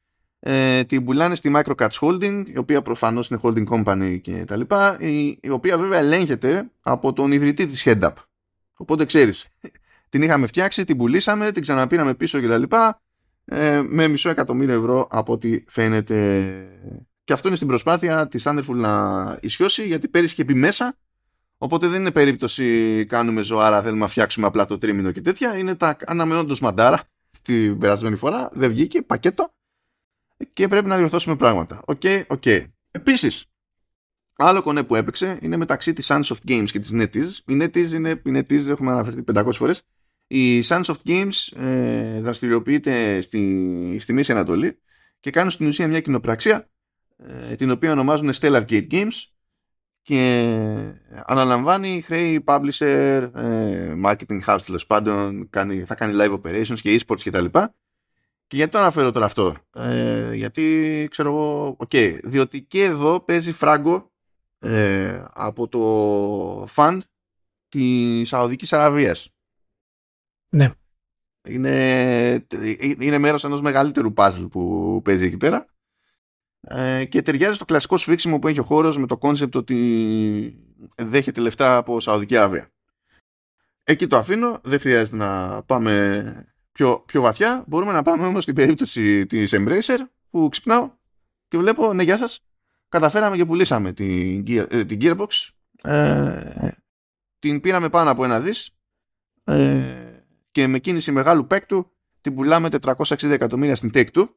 Ε, την πουλάνε στη Microcats Holding, η οποία προφανώς είναι holding company και τα λοιπά, η, η οποία βέβαια ελέγχεται από τον ιδρυτή της HeadUp. Οπότε ξέρεις, την είχαμε φτιάξει, την πουλήσαμε, την ξαναπήραμε πίσω και τα λοιπά, ε, με μισό εκατομμύριο ευρώ από ό,τι φαίνεται. Και αυτό είναι στην προσπάθεια της Thunderful να ισιώσει, γιατί πέρυσι και πει μέσα, οπότε δεν είναι περίπτωση κάνουμε ζωάρα, θέλουμε να φτιάξουμε απλά το τρίμηνο και τέτοια, είναι τα αναμενόντως μαντάρα την περασμένη φορά, δεν βγήκε, πακέτο. Και πρέπει να διορθώσουμε πράγματα. Οκ, okay, οκ. Okay. Επίσης, άλλο κονέ που έπαιξε είναι μεταξύ της Sunsoft Games και της NetEase. Η NetEase είναι, η NetEase έχουμε αναφερθεί πεντακόσιες φορές. Η Sunsoft Games ε, δραστηριοποιείται στη, στη Μέση Ανατολή και κάνουν στην ουσία μια κοινοπραξία ε, την οποία ονομάζουν Stellar Gate Games και αναλαμβάνει χρέη publisher, ε, marketing house τέλος πάντων, κάνει, θα κάνει live operations και e-sports κτλ. Και γιατί το αναφέρω τώρα αυτό? Ε, γιατί ξέρω εγώ, okay, διότι και εδώ παίζει φράγκο ε, από το fund της Σαουδικής Αραβίας. Ναι. Είναι, είναι μέρος ενός μεγαλύτερου puzzle που παίζει εκεί πέρα ε, και ταιριάζει στο κλασικό σφίξιμο που έχει ο χώρος με το concept ότι δέχεται λεφτά από Σαουδική Αραβία. Εκεί το αφήνω, δεν χρειάζεται να πάμε Πιο, πιο βαθιά. Μπορούμε να πάμε όμως στην περίπτωση της Embracer που ξυπνάω και βλέπω, ναι, γεια σας, καταφέραμε και πουλήσαμε την, την Gearbox, ε, την πήραμε πάνω από ένα δις ε, και με κίνηση μεγάλου παίκτου την πουλάμε τετρακόσια εξήντα εκατομμύρια στην Take-Two,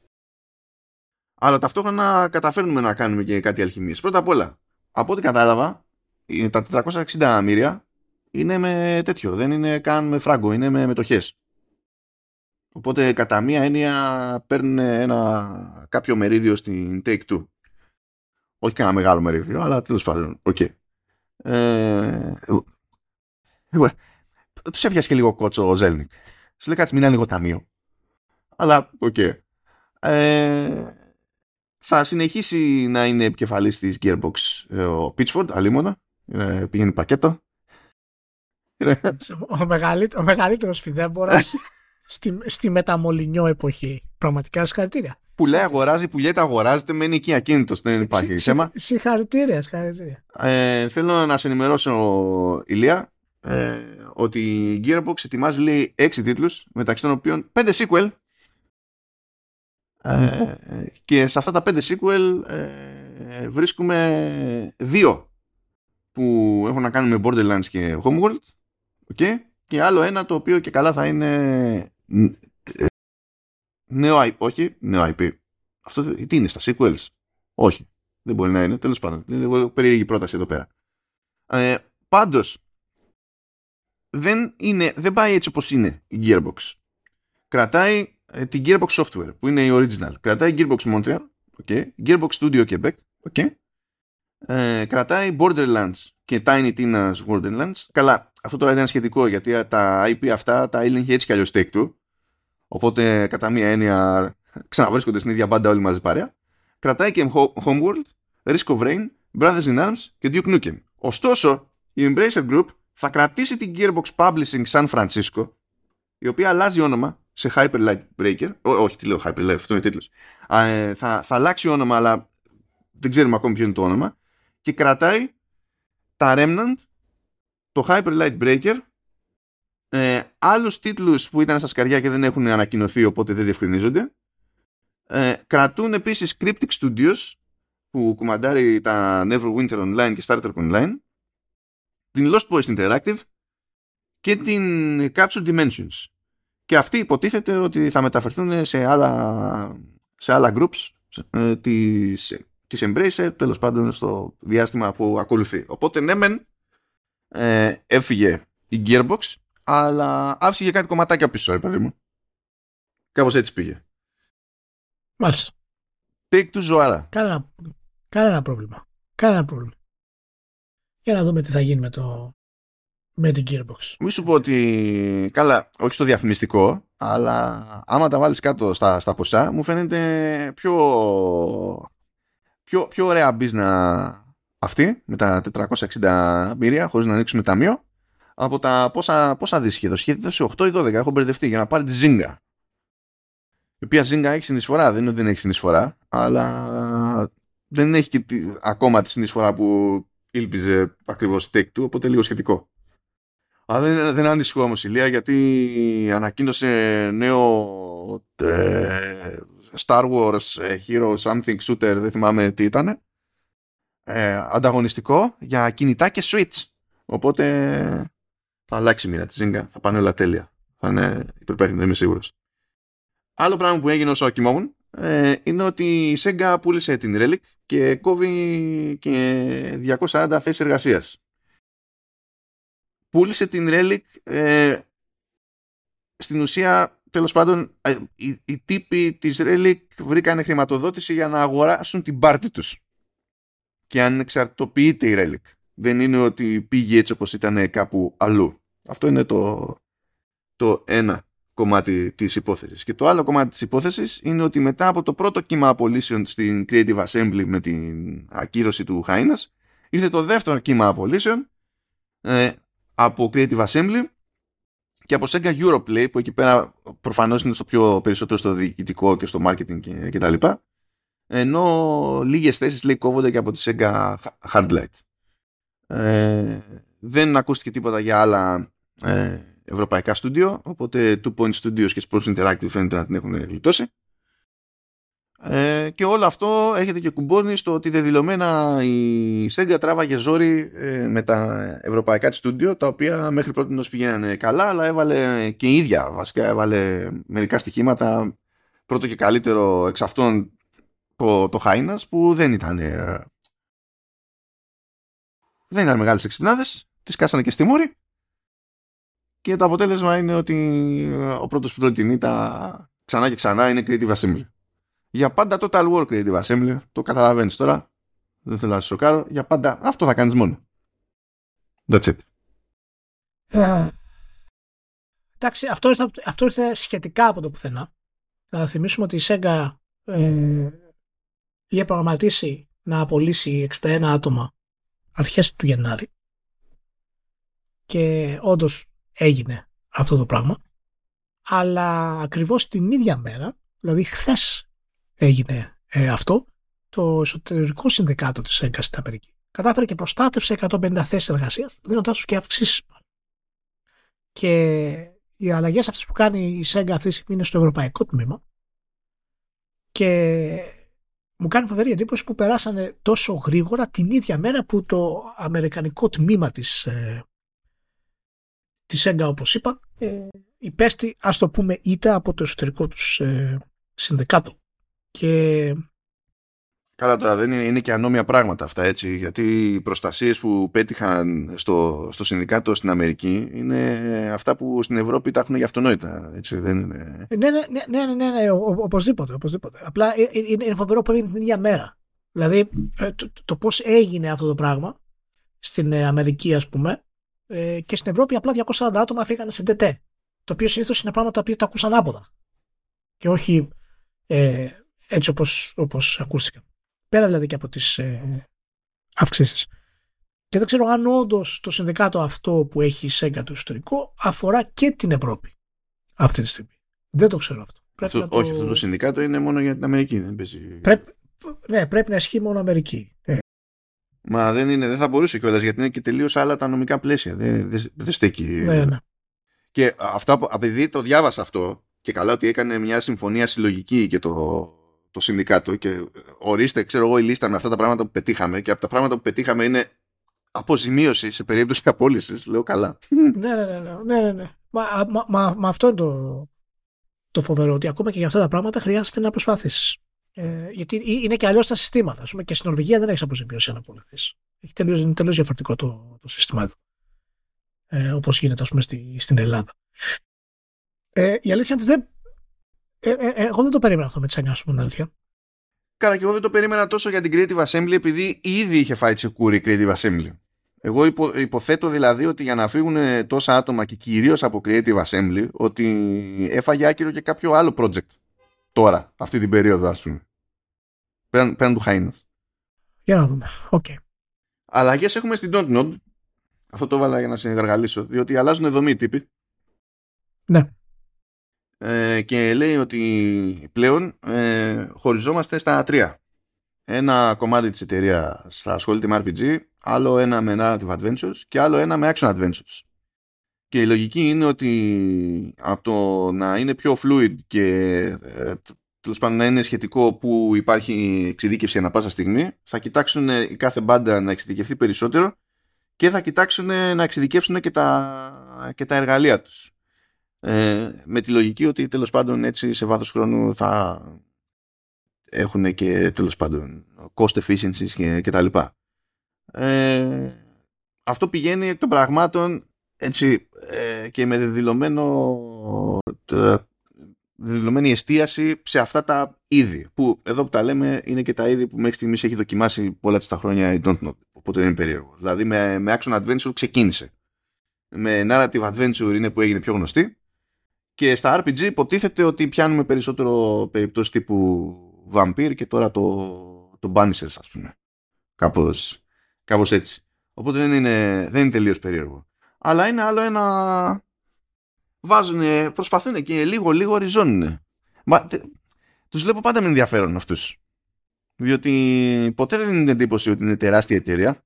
αλλά ταυτόχρονα καταφέρνουμε να κάνουμε και κάτι αλχημίες. Πρώτα απ' όλα, από ό,τι κατάλαβα, τα τετρακόσια εξήντα μοίρια είναι με τέτοιο, δεν είναι καν με φράγκο, είναι με μετοχές. Οπότε κατά μία έννοια παίρνουν ένα κάποιο μερίδιο στην Take-Two. Όχι και ένα μεγάλο μερίδιο, αλλά τέλος πάντων. Οκ. Okay. Ε, τους έπιασε και λίγο κότσο ο Ζέλνικ. Σου λέει κάτσε μην είναι λίγο ταμείο. Αλλά οκ. Okay. Ε, θα συνεχίσει να είναι επικεφαλής της Gearbox ο Pitchford, αλίμονα. Ε, πηγαίνει πακέτο. Ο, μεγαλύτερο, ο μεγαλύτερος φιδέμπορας στη, στη μεταμολυνιό εποχή. Πραγματικά συγχαρητήρια. Πουλάει, αγοράζει, πουλιέται, αγοράζεται, μένει εκεί ακίνητος, δεν υπάρχει θέμα. Συγχαρητήρια, συγχαρητήρια. Ε, θέλω να σε ενημερώσω, Ηλία, ε, ότι η Gearbox ετοιμάζει, λέει, έξι τίτλους, μεταξύ των οποίων πέντε sequel. Ε, και σε αυτά τα πέντε sequel ε, βρίσκουμε δύο που έχουν να κάνουν με Borderlands και Homeworld, okay? Και άλλο ένα το οποίο και καλά θα είναι νέο άι πι, όχι νέο άι πι. Αυτό τι είναι, στα sequels? Όχι, δεν μπορεί να είναι, τέλος πάντων. Είναι λίγο περίεργη πρόταση εδώ πέρα. Ε, πάντως δεν, είναι, δεν πάει έτσι όπως είναι η Gearbox. Κρατάει ε, την Gearbox Software που είναι η original. Κρατάει Gearbox Montreal, okay? Gearbox Studio Quebec, okay? ε, κρατάει Borderlands και Tiny Tina's Borderlands. Καλά, αυτό τώρα ήταν σχετικό γιατί τα άι πι αυτά τα έλεγχε έτσι κι αλλιώς Take-Two. Οπότε κατά μία έννοια ξαναβρίσκονται στην ίδια μπάντα όλοι μαζί παρέα. Κρατάει και Homeworld, Risk of Rain, Brothers in Arms και Duke Nukem. Ωστόσο, η Embracer Group θα κρατήσει την Gearbox Publishing San Francisco, η οποία αλλάζει όνομα σε Hyper Light Breaker. Ό, όχι, τι λέω Hyper Light, αυτό είναι τίτλος. Ε, θα, θα αλλάξει όνομα, αλλά δεν ξέρουμε ακόμη ποιο είναι το όνομα. Και κρατάει τα Remnant, το Hyper Light Breaker, ε, άλλους τίτλους που ήταν στα σκαριά και δεν έχουν ανακοινωθεί, οπότε δεν διευκρινίζονται. Ε, κρατούν επίσης Cryptic Studios, που κουμαντάρει τα Neverwinter Online και Star Trek Online, την Lost Boys Interactive και την Capsule Dimensions. Και αυτοί υποτίθεται ότι θα μεταφερθούν σε άλλα, σε άλλα groups ε, της, της Embracer, τέλος πάντων στο διάστημα που ακολουθεί. Οπότε ναι μεν ε, έφυγε η Gearbox, αλλά άφησε και κάτι κομματάκια πίσω, ρε παιδί μου. Κάπως έτσι πήγε. Μάλιστα. Take two ζωάρα. Κάνα, κανένα πρόβλημα. Κανένα πρόβλημα. Για να δούμε τι θα γίνει με, το, με την Gearbox. Μη σου πω ότι, καλά, όχι στο διαφημιστικό, αλλά άμα τα βάλεις κάτω στα, στα ποσά, μου φαίνεται πιο, πιο, πιο ωραία business αυτή, με τα τετρακόσια εξήντα μοίρια, χωρίς να ανοίξουμε ταμείο, από τα πόσα, πόσα δις είχε δώσει. Είχε δώσει οκτώ ή δώδεκα, έχω μπερδευτεί, για να πάρει τη Zynga. η οποία Zynga έχει συνεισφορά, δεν είναι ότι δεν έχει συνεισφορά, αλλά δεν έχει και τη, ακόμα τη συνεισφορά που ήλπιζε ακριβώς η Take-Two, οπότε λίγο σχετικό. Αλλά δεν, δεν ανησυχώ όμως η Λία, γιατί ανακοίνωσε νέο ε, Star Wars Hero Something Shooter, δεν θυμάμαι τι ήταν, ε, ανταγωνιστικό για κινητά και Switch. Οπότε θα αλλάξει η μοίρα της Zynga, θα πάνε όλα τέλεια. Θα είναι υπερπέχνητο, είμαι σίγουρος. Άλλο πράγμα που έγινε όσο κοιμόμουν ε, είναι ότι η Sega πούλησε την Relic και κόβει και διακόσιες σαράντα θέσεις εργασίας. Πούλησε την Relic, ε, στην ουσία, τέλος πάντων, ε, οι, οι τύποι της Relic βρήκαν χρηματοδότηση για να αγοράσουν την πάρτη τους. Και αν εξαρτοποιείται η Relic. Δεν είναι ότι πήγε έτσι όπως ήταν κάπου αλλού. Αυτό είναι το, το ένα κομμάτι της υπόθεσης. Και το άλλο κομμάτι της υπόθεσης είναι ότι μετά από το πρώτο κύμα απολύσεων στην Creative Assembly με την ακύρωση του Χάινας, ήρθε το δεύτερο κύμα απολύσεων ε, από Creative Assembly και από Sega Europlay, που εκεί πέρα προφανώς είναι στο πιο περισσότερο στο διοικητικό και στο marketing και, και τα λοιπά, ενώ λίγες θέσεις λέει κόβονται και από τη Sega Hardlight. Ε, δεν ακούστηκε τίποτα για άλλα ε, ευρωπαϊκά στούντιο, οπότε Two Point Studios και Sports Interactive φαίνεται να την έχουν γλιτώσει. Ε, και όλο αυτό έχετε και κουμπώνει στο ότι δεδηλωμένα η Sega τράβαγε ζόρι ε, με τα ευρωπαϊκά της στούντιο, τα οποία μέχρι πρώτη νος πηγαίνανε καλά, αλλά έβαλε και η ίδια βασικά έβαλε μερικά στοιχήματα, πρώτο και καλύτερο εξ αυτών το, το Χάινας, που δεν ήταν ε, δεν ήταν μεγάλες εξυπνάδες, τις κάσανε και στη μούρη, και το αποτέλεσμα είναι ότι ο πρώτος που την ήττα ξανά και ξανά είναι Creative Assembly. Για πάντα Total War Creative Assembly, το καταλαβαίνεις τώρα, δεν θέλω να σε σοκάρω, για πάντα αυτό θα κάνεις μόνο. That's it. Uh, εντάξει, αυτό ήρθε, αυτό ήρθε σχετικά από το πουθενά. Να θυμίσουμε ότι η Sega ε, είχε προγραμματίσει να απολύσει εξήντα ένα άτομα αρχές του Γενάρη, και όντως έγινε αυτό το πράγμα, αλλά ακριβώς την ίδια μέρα, δηλαδή χθες έγινε ε, αυτό, το εσωτερικό συνδικάτο της Sega στην Αμερική κατάφερε και προστάτευσε εκατόν πενήντα θέσεις εργασίας, δίνοντάς τους και αυξήσεις. Και οι αλλαγές αυτές που κάνει η Sega αυτή τη στιγμή είναι στο ευρωπαϊκό τμήμα, και μου κάνει φοβερή εντύπωση που περάσανε τόσο γρήγορα την ίδια μέρα που το αμερικανικό τμήμα της, ε, της Sega, όπως είπα, ε, υπέστη, ας το πούμε, ήττα από το εσωτερικό τους ε, συνδικάτο. Και καλά, τώρα δεν είναι, είναι και ανώμια πράγματα αυτά, έτσι, γιατί οι προστασίες που πέτυχαν στο, στο συνδικάτο στην Αμερική είναι αυτά που στην Ευρώπη τα έχουν για αυτονόητα, έτσι, δεν είναι... Ναι, ναι, ναι, ναι, ναι, ναι, ναι, ο, οπωσδήποτε, οπωσδήποτε. Απλά είναι, είναι φοβερό που έγινε την ίδια μέρα. Δηλαδή, το, το, το πώς έγινε αυτό το πράγμα στην Αμερική, ας πούμε, ε, και στην Ευρώπη απλά διακόσια σαράντα άτομα φύγανε σε ντετέ. Το οποίο συνήθως είναι πράγματα που τα ακούσαν άποδα. Και όχι ε, έτσι όπως, όπως ακούστηκαν. Πέρα δηλαδή και από τις ε, αυξήσεις. Και δεν ξέρω αν όντως το συνδικάτο αυτό που έχει η Sega το ιστορικό αφορά και την Ευρώπη αυτή τη στιγμή. Δεν το ξέρω αυτό. αυτό το... Όχι, αυτό το συνδικάτο είναι μόνο για την Αμερική. Δεν παίζει... Πρέπει... Ναι, πρέπει να ισχύει μόνο Αμερική. Ε. Μα δεν, είναι, δεν θα μπορούσε κιόλας, γιατί είναι και τελείως άλλα τα νομικά πλαίσια. Δεν, δεν, δεν στέκει. Ναι, ναι. Και αυτά, επειδή το διάβασα αυτό, και καλά ότι έκανε μια συμφωνία συλλογική και το, το συνδικάτο, και ορίστε, ξέρω εγώ, η λίστα με αυτά τα πράγματα που πετύχαμε, και από τα πράγματα που πετύχαμε είναι αποζημίωση σε περίπτωση απόλυσης. Λέω καλά. Ναι, ναι, ναι, ναι, ναι, ναι. Μα, μα, μα, μα αυτό είναι το, το φοβερό, ότι ακόμα και για αυτά τα πράγματα χρειάζεται να προσπαθήσεις. Ε, γιατί είναι και αλλιώς τα συστήματα. Ας πούμε, και στην Νορβηγία δεν έχεις αποζημίωση αν απολυθείς. Έχει τελείως, είναι τελείως διαφορετικό το, το σύστημα εδώ. Ε, όπως γίνεται, ας πούμε, στη, στην Ελλάδα. Ε, η αλήθεια είναι ότι δεν, ε, ε, εγώ δεν το περίμενα αυτό με τη Sega, ας πούμε, την αλήθεια. Καλά, και εγώ δεν το περίμενα τόσο για την Creative Assembly, επειδή ήδη είχε φάει τσεκούρι η Creative Assembly. Εγώ υπο, υποθέτω δηλαδή ότι για να φύγουν τόσα άτομα, και κυρίως από Creative Assembly, ότι έφαγε άκυρο και κάποιο άλλο project τώρα, αυτή την περίοδο, ας πούμε. Πέραν, πέραν του Χάινας. Για να δούμε. Okay. Αλλαγές έχουμε στην Dontnod. Αυτό το έβαλα για να σε γαργαλίσω, διότι αλλάζουν δομή οι τύποι. Ναι. ε, και λέει ότι πλέον ε, χωριζόμαστε στα τρία. Ένα κομμάτι της εταιρείας θα ασχολείται με αρ πι τζι, άλλο ένα με narrative adventures και άλλο ένα με action adventures. Και η λογική είναι ότι από το να είναι πιο fluid και ε, τέλος πάντων να είναι σχετικό που υπάρχει εξειδίκευση ανά πάσα στιγμή, θα κοιτάξουν η κάθε μπάντα να εξειδικευτεί περισσότερο και θα κοιτάξουν να εξειδικεύσουν και τα, και τα εργαλεία τους. Ε, με τη λογική ότι τέλος πάντων έτσι σε βάθος χρόνου θα έχουν και τέλος πάντων cost efficiencies και, και τα λοιπά. Ε, αυτό πηγαίνει εκ των πραγμάτων έτσι ε, και με δεδηλωμένο δεδηλωμένη εστίαση σε αυτά τα είδη που εδώ που τα λέμε είναι και τα είδη που μέχρι στιγμής έχει δοκιμάσει πολλά της τα χρόνια η Don't Know, οπότε δεν είναι περίεργο. Δηλαδή με, με Action Adventure ξεκίνησε, με Narrative Adventure είναι που έγινε πιο γνωστή και στα αρ πι τζι υποτίθεται ότι πιάνουμε περισσότερο περιπτώσεις τύπου Vampire και τώρα το, το Banishers, ας πούμε, κάπως, κάπως έτσι, οπότε δεν είναι, δεν είναι τελείως περίεργο. Αλλά είναι άλλο ένα. Βάζουν, προσπαθούν και λίγο λίγο ριζώνουν. Μα τε, τους βλέπω πάντα με ενδιαφέρον αυτούς. Διότι ποτέ δεν είναι εντύπωση ότι είναι τεράστια εταιρεία.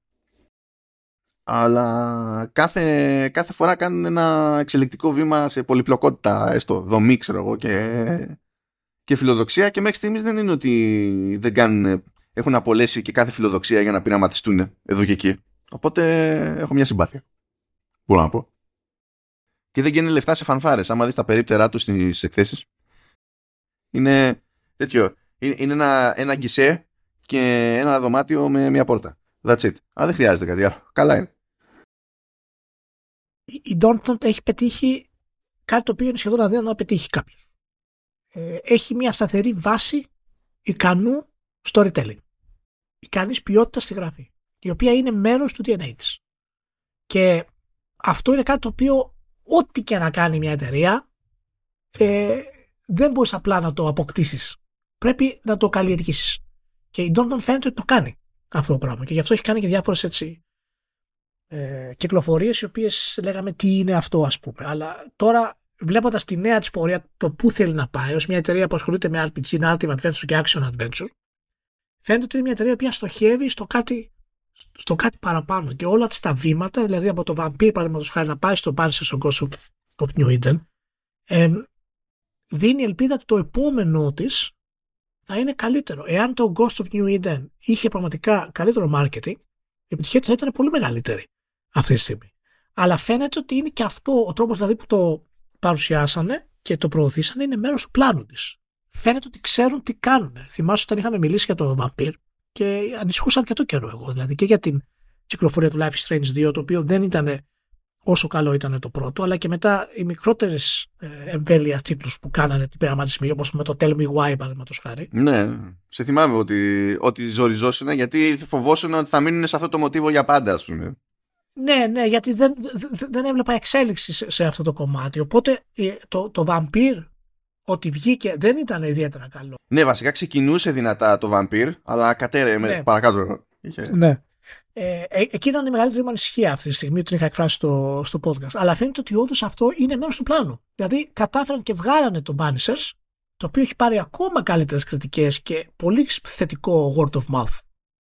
Αλλά κάθε, κάθε φορά κάνουν ένα εξελικτικό βήμα σε πολυπλοκότητα, έστω δομή, ξέρω εγώ, και, και φιλοδοξία. Και μέχρι στιγμής δεν είναι ότι δεν κάνουν, έχουν απολέσει και κάθε φιλοδοξία για να πειραματιστούν εδώ και εκεί. Οπότε έχω μια συμπάθεια. Μπορώ να πω. Και δεν γίνει λεφτά σε φανφάρες. Άμα δεις τα περίπτερά του στις εκθέσεις, είναι τέτοιο. Είναι ένα, ένα γκισέ και ένα δωμάτιο με μια πόρτα. That's it. Α, δεν χρειάζεται κάτι άλλο. Καλά είναι. Η Dontnod έχει πετύχει κάτι το οποίο είναι σχεδόν αδύνατο να πετύχει κάποιος. Ε, έχει μια σταθερή βάση ικανού storytelling. Ικανής ποιότητας στη γραφή. Η οποία είναι μέρος του ντι εν έι της. Και αυτό είναι κάτι το οποίο ό,τι και να κάνει μια εταιρεία ε, δεν μπορείς απλά να το αποκτήσεις. Πρέπει να το καλλιεργήσεις. Και η Dontnod φαίνεται ότι το κάνει αυτό το πράγμα. Και γι' αυτό έχει κάνει και διάφορες έτσι ε, κυκλοφορίες οι οποίες λέγαμε τι είναι αυτό, ας πούμε. Αλλά τώρα βλέποντας τη νέα της πορεία, το που θέλει να πάει ως μια εταιρεία που ασχολείται με αρ πι τζι, narrative adventure και action adventure, φαίνεται ότι είναι μια εταιρεία που στοχεύει στο κάτι, στο κάτι παραπάνω. Και όλα τα βήματα, δηλαδή από το Vampire παραδείγματος χάρη να πάει στο Banishers στο Ghost of, of New Eden, ε, δίνει ελπίδα ότι το επόμενό της θα είναι καλύτερο. Εάν το Ghost of New Eden είχε πραγματικά καλύτερο marketing, η επιτυχία του θα ήταν πολύ μεγαλύτερη αυτή τη στιγμή. Αλλά φαίνεται ότι είναι και αυτό ο τρόπος δηλαδή που το παρουσιάσανε και το προωθήσανε είναι μέρος του πλάνου της. Φαίνεται ότι ξέρουν τι κάνουν. Θυμάσαι όταν είχαμε μιλήσει για το Vampire και ανησυχούσαν και το καιρό εγώ. Δηλαδή και για την κυκλοφορία του Life is Strange δύο, το οποίο δεν ήταν όσο καλό ήταν το πρώτο, αλλά και μετά οι μικρότερες ε, εμβέλεια τίτλους που κάνανε την πειραματισμή, όπως με το Tell Me Why, παραδείγματος χάρη. Ναι, σε θυμάμαι ότι, ότι ζοριζόσουν γιατί φοβόσουν ότι θα μείνουν σε αυτό το μοτίβο για πάντα, ας πούμε. Ναι, ναι, γιατί δεν, δεν έβλεπα εξέλιξη σε, σε αυτό το κομμάτι. Οπότε το, το Vampire, ότι βγήκε, δεν ήταν ιδιαίτερα καλό. Ναι, βασικά ξεκινούσε δυνατά το Vampire, αλλά κατέρεε με ναι. παρακάτω. Ναι. Ε, ε, εκεί ήταν η μεγαλύτερη μου ανησυχία αυτή τη στιγμή, που την είχα εκφράσει στο, στο podcast. Αλλά φαίνεται ότι όντως αυτό είναι μέρος του πλάνου. Δηλαδή κατάφεραν και βγάλανε το Banishers, το οποίο έχει πάρει ακόμα καλύτερες κριτικές και πολύ θετικό word of mouth.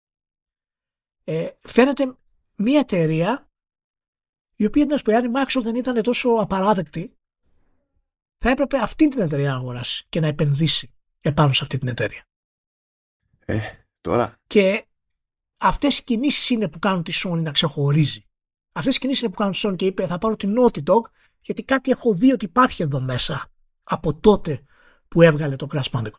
Ε, φαίνεται μια εταιρεία η οποία, να σου πω, αν η Microsoft δεν ήταν τόσο απαράδεκτη, θα έπρεπε αυτή την εταιρεία να αγοράσει και να επενδύσει επάνω σε αυτή την εταιρεία. Ε, τώρα. Και αυτές οι κινήσεις είναι που κάνουν τη Sony να ξεχωρίζει. Αυτές οι κινήσεις είναι που κάνουν τη Sony και είπε θα πάρω την Naughty Dog γιατί κάτι έχω δει ότι υπάρχει εδώ μέσα από τότε που έβγαλε το Crash Bandicoot.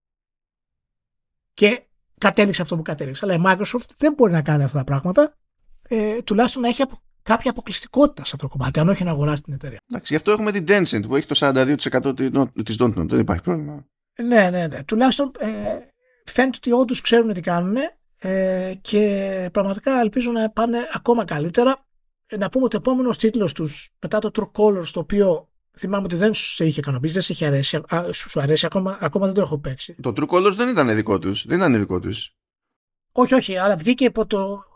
Και κατέληξε αυτό που κατέληξε. Αλλά η Microsoft δεν μπορεί να κάνει αυτά τα πράγματα, ε, τουλάχιστον να έχει απο... κάποια αποκλειστικότητα σε αυτό το κομμάτι, αν όχι να αγοράσει την εταιρεία. Εντάξει, γι' αυτό έχουμε την Tencent που έχει το σαράντα δύο τοις εκατό της Dontnod. Δεν υπάρχει πρόβλημα. Ναι, ναι, ναι. Τουλάχιστον ε, φαίνεται ότι όντως ξέρουν τι κάνουν. Ε, και πραγματικά ελπίζω να πάνε ακόμα καλύτερα. Ε, να πούμε ότι ο επόμενος τίτλος τους μετά το True Colors, το οποίο θυμάμαι ότι δεν σου είχε ικανοποιήσει, δεν σου είχε αρέσει, α, σου αρέσει ακόμα, ακόμα δεν το έχω παίξει. Το True Colors δεν ήταν δικό τους, δεν ήταν δικό τους. Όχι, όχι, αλλά βγήκε από το,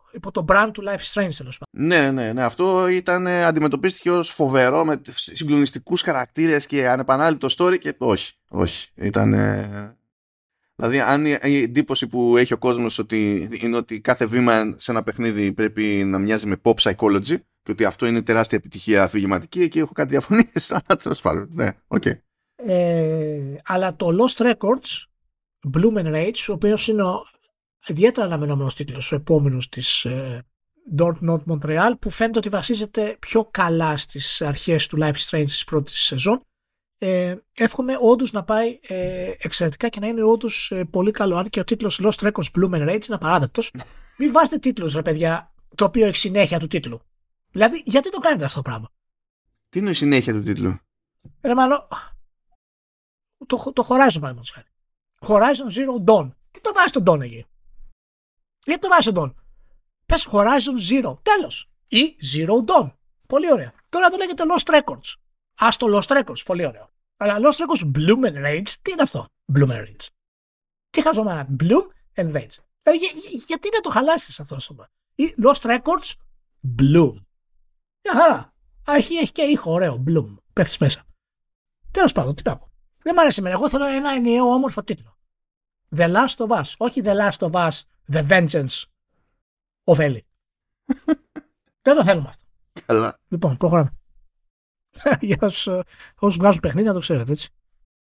υπό το brand του Life is Strange, τέλος πάντων. Ναι, ναι, ναι. Αυτό ήταν, αντιμετωπίστηκε ως φοβερό με συγκλονιστικούς χαρακτήρες και ανεπανάληπτο story και όχι, όχι. Ήταν... Δηλαδή, αν η εντύπωση που έχει ο κόσμος ότι είναι ότι κάθε βήμα σε ένα παιχνίδι πρέπει να μοιάζει με pop psychology και ότι αυτό είναι τεράστια επιτυχία αφηγηματική, εκεί έχω κάτι διαφωνίες, αλλά τέλος πάντων. Ναι, οκ. Okay. Ε, αλλά το Lost Records, Bloom and Rage, ο οποίος είναι ο ιδιαίτερα αναμενόμενος τίτλος, ο επόμενος της ε, Dontnod Montreal, που φαίνεται ότι βασίζεται πιο καλά στις αρχές του Life is Strange της πρώτης σεζόν. Ε, εύχομαι όντως να πάει ε, εξαιρετικά και να είναι όντως ε, πολύ καλό. Αν και ο τίτλος Lost Records Bloom and Rage είναι απαράδεκτος. Μην βάζετε τίτλους, ρε παιδιά, το οποίο έχει συνέχεια του τίτλου. Δηλαδή, γιατί το κάνετε αυτό το πράγμα? Τι είναι η συνέχεια του τίτλου? Ρε μάλλον, το, το Horizon παραδείγματος χάρη. Horizon Zero Dawn. Τι το βάζει τον Dawn εκεί? Γιατί το βάζει τον Dawn? Πες Horizon Zero. Τέλος. Ή Zero Dawn. Πολύ ωραία. Τώρα το λέγεται Lost Records. Ας το Lost Records. Πολύ ωραίο. Αλλά Lost Records Bloom and Rage. Τι είναι αυτό? Bloom and Rage. Τι χαζομάνα? Bloom and Rage. Δηλαδή, για, για, γιατί να το χαλάσεις αυτό? Ή Lost Records Bloom. Μια χαρά. Έχει, έχει και ήχο ωραίο. Bloom. Πέφτεις μέσα. Τέλος πάντων, τι να πω. Δεν μ' αρέσει εμένα. Εγώ θέλω ένα ενιαίο όμορφο τίτλο. The Last of Us. Όχι The Last of Us, The Vengeance of Ellie. Δεν το θέλουμε αυτό. Καλά. Λοιπόν, προχωράμε. Για όσους βγάζουν παιχνίδια, να το ξέρετε, έτσι.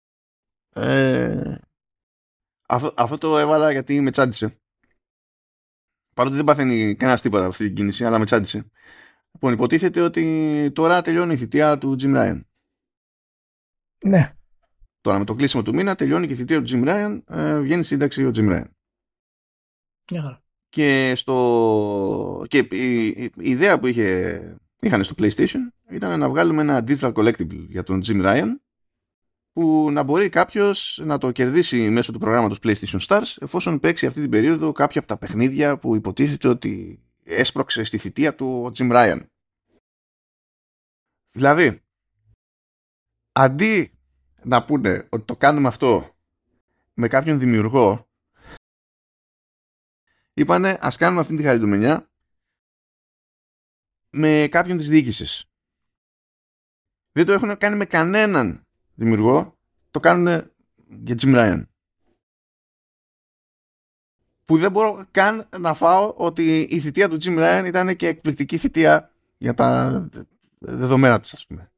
Ε, αυτό, αυτό το έβαλα γιατί με τσάντισε. Παρότι δεν παθαίνει κανένας τίποτα αυτή την κίνηση, αλλά με τσάντισε. Λοιπόν, υποτίθεται ότι τώρα τελειώνει η θητεία του Jim Ryan. Ναι. Τώρα με το κλείσιμο του μήνα τελειώνει και η θητεία του Jim Ryan, ε, βγαίνει σύνταξη ο Jim Ryan. Μια χαρά. Και, στο... και η, η, η ιδέα που είχε, είχαν στο PlayStation ήταν να βγάλουμε ένα digital collectible για τον Jim Ryan, που να μπορεί κάποιος να το κερδίσει μέσω του προγράμματος PlayStation Stars εφόσον παίξει αυτή την περίοδο κάποια από τα παιχνίδια που υποτίθεται ότι έσπρωξε στη θητεία του ο Jim Ryan. Δηλαδή, αντί να πούνε ότι το κάνουμε αυτό με κάποιον δημιουργό, είπανε ας κάνουμε αυτή τη χαριτομενιά με κάποιον της διοίκησης. Δεν το έχουν κάνει με κανέναν δημιουργό, το κάνουν για Jim Ryan. Που δεν μπορώ καν να φάω ότι η θητεία του Jim Ryan ήταν και εκπληκτική θητεία για τα δεδομένα τους, ας πούμε.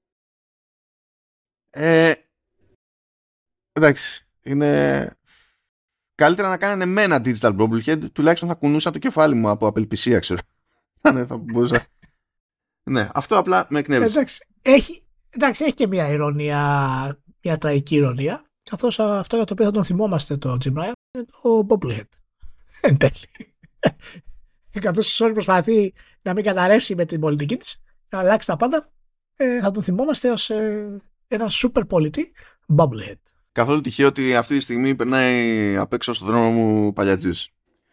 Ε, εντάξει, είναι καλύτερα να κάνανε με ένα digital bobblehead, τουλάχιστον θα κουνούσα το κεφάλι μου από απελπισία, ξέρω. Ναι, θα μπορούσα. Ναι, αυτό απλά με εκνεύρισε. Εντάξει, έχει, εντάξει, έχει και μια ηρωνία, μια τραγική ηρωνία, καθώς αυτό για το οποίο θα τον θυμόμαστε το Jim Ryan είναι το bobblehead. Εν τέλει. Καθώς η Sony προσπαθεί να μην καταρρεύσει με την πολιτική της, να αλλάξει τα πάντα, ε, θα τον θυμόμαστε ως ε, ένα super πολιτή bobblehead. Καθόλου τυχαίο ότι αυτή τη στιγμή περνάει απ' έξω στον δρόμο μου παλιατζής.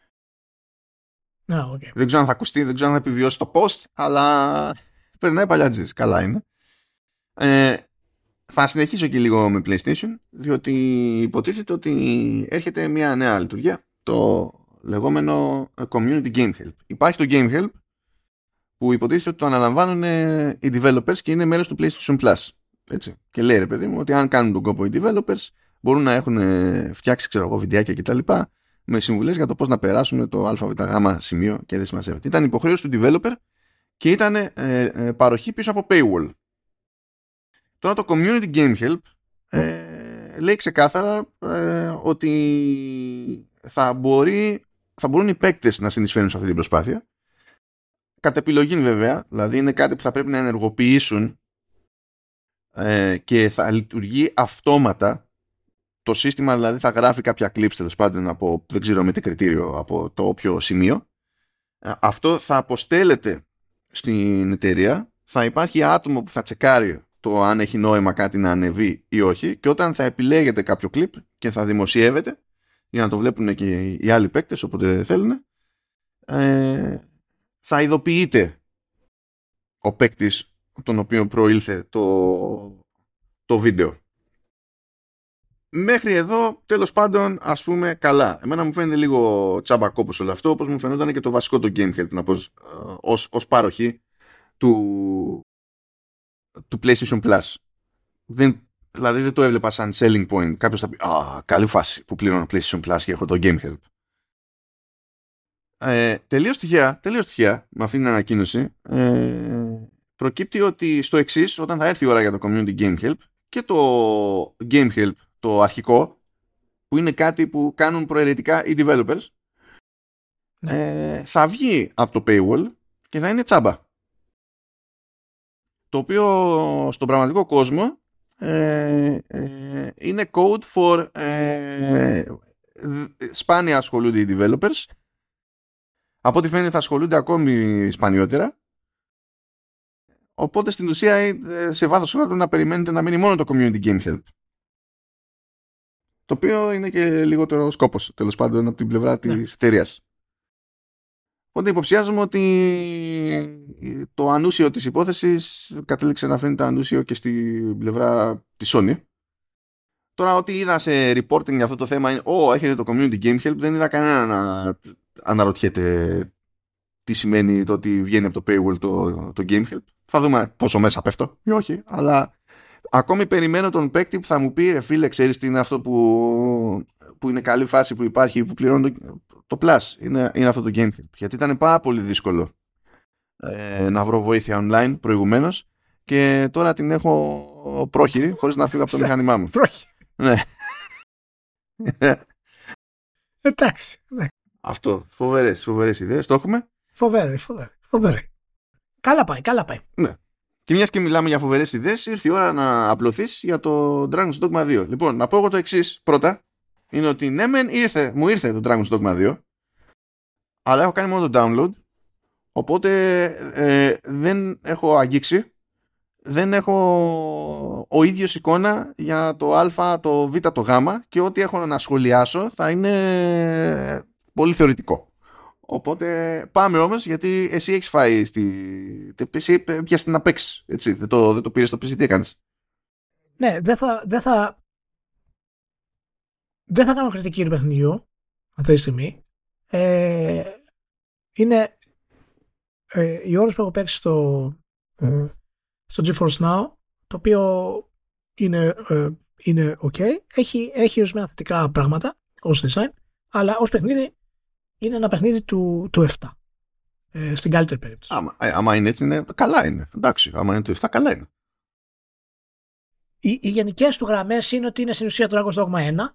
Ah, okay. Δεν ξέρω αν θα ακουστεί, δεν ξέρω αν θα επιβιώσει το post, αλλά περνάει παλιατζής. Καλά είναι. Ε, θα συνεχίσω και λίγο με PlayStation, διότι υποτίθεται ότι έρχεται μια νέα λειτουργία, το λεγόμενο Community Game Help. Υπάρχει το Game Help που υποτίθεται ότι το αναλαμβάνουν οι developers και είναι μέρος του PlayStation Plus. Έτσι. Και λέει, ρε παιδί μου, ότι αν κάνουν τον κόπο οι developers μπορούν να έχουν φτιάξει, ξέρω εγώ, βιντεάκια κτλ. Με συμβουλές για το πώς να περάσουν το ΑΒΓ σημείο και δεν συμμαζεύεται. Ήταν υποχρέωση του developer και ήταν ε, ε, παροχή πίσω από paywall. Τώρα το Community Game Help ε, λέει ξεκάθαρα ε, ότι θα, μπορεί, θα μπορούν οι παίκτες να συνεισφέρουν σε αυτή την προσπάθεια. Κατ' επιλογή βέβαια, δηλαδή είναι κάτι που θα πρέπει να ενεργοποιήσουν ε, και θα λειτουργεί αυτόματα. Το σύστημα δηλαδή θα γράφει κάποια clips, τέλος πάντων, από δεν ξέρω με τι κριτήριο, από το όποιο σημείο. Αυτό θα αποστέλλεται στην εταιρεία, θα υπάρχει άτομο που θα τσεκάρει το αν έχει νόημα κάτι να ανεβεί ή όχι, και όταν θα επιλέγετε κάποιο clip και θα δημοσιεύεται για να το βλέπουν και οι άλλοι παίκτες όποτε θέλουν, ε, θα ειδοποιείται ο παίκτης τον οποίο προήλθε το, το βίντεο. μέχρι εδώ, τέλος πάντων, ας πούμε, καλά. Εμένα μου φαίνεται λίγο τσαμπακόπος όλο αυτό, όπως μου φαινόταν και το βασικό το Game Help, να πω, ως, ως πάροχη του, του PlayStation Plus. Δεν, δηλαδή δεν το έβλεπα σαν selling point. Κάποιος θα πει, α, καλή φάση που πληρώνω PlayStation Plus και έχω το Game Help. Ε, τελείως τυχαία, τελείως τυχαία, με αυτήν την ανακοίνωση, ε, προκύπτει ότι στο εξής, όταν θα έρθει η ώρα για το Community Game Help, και το Game Help, το αρχικό, που είναι κάτι που κάνουν προαιρετικά οι developers, ναι. ε, θα βγει από το paywall και θα είναι τσάμπα. Το οποίο στον πραγματικό κόσμο ε, ε, είναι code for ε, σπάνια ασχολούνται οι developers. Από ό,τι φαίνεται θα ασχολούνται ακόμη σπανιότερα. Οπότε στην ουσία σε βάθος χρόνου να περιμένετε να μείνει μόνο το Community Game Help. Το οποίο είναι και λιγότερο σκόπος, τέλος πάντων, από την πλευρά ναι. της εταιρείας. Οπότε υποψιάζομαι ότι το ανούσιο της υπόθεσης κατέληξε να φαίνεται ανούσιο και στην πλευρά της Sony. Τώρα ό,τι είδα σε reporting για αυτό το θέμα είναι «Ω, έχετε το Community Game Help», δεν είδα κανένα να αναρωτιέται τι σημαίνει το ότι βγαίνει από το paywall το, το Game Help. Θα δούμε πόσο μέσα πέφτω ή όχι, αλλά ακόμη περιμένω τον παίκτη που θα μου πει «Ρε φίλε, ξέρεις τι είναι αυτό που, που είναι καλή φάση που υπάρχει, που πληρώνει το, το Plus, είναι, είναι αυτό το Game Help». Γιατί ήταν πάρα πολύ δύσκολο ε, να βρω βοήθεια online προηγουμένως και τώρα την έχω πρόχειρη χωρίς να φύγω από το μηχάνημά μου. Πρόχειρη. Ναι. Εντάξει. Αυτό. Φοβερές, φοβερές ιδέες. Το έχουμε. Φοβερή, φοβερή, φοβερή. Καλά πάει, καλά πάει. Ναι. Και μιας και μιλάμε για φοβερές ιδέες, ήρθε η ώρα να απλωθείς για το Dragon's Dogma δύο. Λοιπόν, να πω εγώ το εξής πρώτα. Είναι ότι ναι, μεν ήρθε, μου ήρθε το Dragon's Dogma δύο, αλλά έχω κάνει μόνο το download. Οπότε ε, δεν έχω αγγίξει. Δεν έχω ο ίδιος εικόνα για το α, το β, το γ, και ό,τι έχω να σχολιάσω θα είναι πολύ θεωρητικό. Οπότε πάμε όμως, γιατί εσύ έχεις φάει στη... εσύ πιάσεις να παίξεις, έτσι, δεν το, δεν το πήρες στο πι σι, τι έκανες? Ναι, δεν θα, δεν θα δεν θα κάνω κριτική του παιχνιδιού αυτή τη στιγμή. Ε, είναι ε, οι ώρες που έχω παίξει στο ε, στο GeForce Now, το οποίο είναι, ε, είναι ok, έχει, έχει ορισμένα θετικά πράγματα ως design, αλλά ως παιχνίδι είναι ένα παιχνίδι του, του επτά, ε, στην καλύτερη περίπτωση. Άμα, ε, άμα είναι έτσι, είναι, καλά είναι. Εντάξει, άμα είναι το επτά, καλά είναι. Οι, οι γενικές του γραμμές είναι ότι είναι στην ουσία το Dragon's Dogma ένα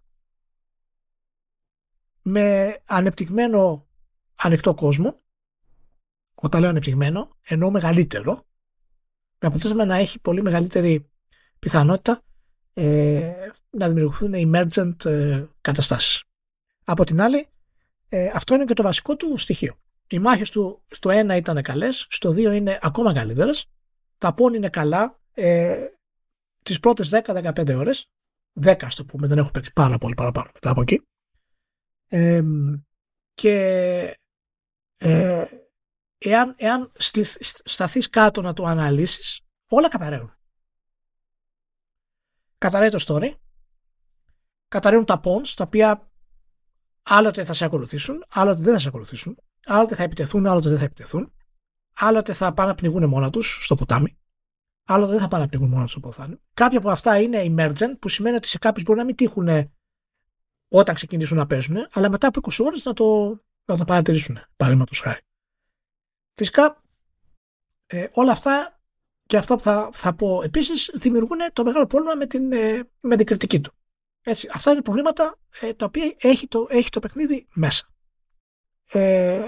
με ανεπτυγμένο ανοιχτό κόσμο. Όταν λέω ανεπτυγμένο, εννοώ μεγαλύτερο, με αποτέλεσμα να έχει πολύ μεγαλύτερη πιθανότητα ε, να δημιουργηθούν emergent ε, καταστάσεις. Από την άλλη, ε, αυτό είναι και το βασικό του στοιχείο. Οι μάχες του στο ένα ήταν καλές, στο δύο είναι ακόμα καλύτερες. Τα πόν είναι καλά ε, τις πρώτες δέκα με δεκαπέντε ώρες. δέκα, ας το πούμε, δεν έχω παίξει πάρα πολύ παραπάνω μετά από εκεί. Ε, και ε, εάν, εάν σταθείς κάτω να το αναλύσεις, όλα καταραίουν. Καταραίει το story, καταραίουν τα pawns, τα οποία άλλοτε θα σε ακολουθήσουν, άλλοτε δεν θα σε ακολουθήσουν, άλλοτε θα επιτεθούν, άλλοτε δεν θα επιτεθούν, άλλοτε θα πάνε να πνιγούν μόνα τους στο ποτάμι, άλλοτε δεν θα πάνε να πνιγούν μόνα τους στο ποτάμι. Κάποια από αυτά είναι emergent, που σημαίνει ότι σε κάποιους μπορεί να μην τύχουν όταν ξεκινήσουν να παίζουν, αλλά μετά από είκοσι ώρες να το, να το παρατηρήσουν, παραδείγματος χάρη. Φυσικά, ε, όλα αυτά και αυτά που θα, θα πω επίσης δημιουργούν το μεγάλο πρόβλημα με την, ε, με την κριτική του. Έτσι, αυτά είναι προβλήματα ε, τα οποία έχει το, έχει το παιχνίδι μέσα. Ε,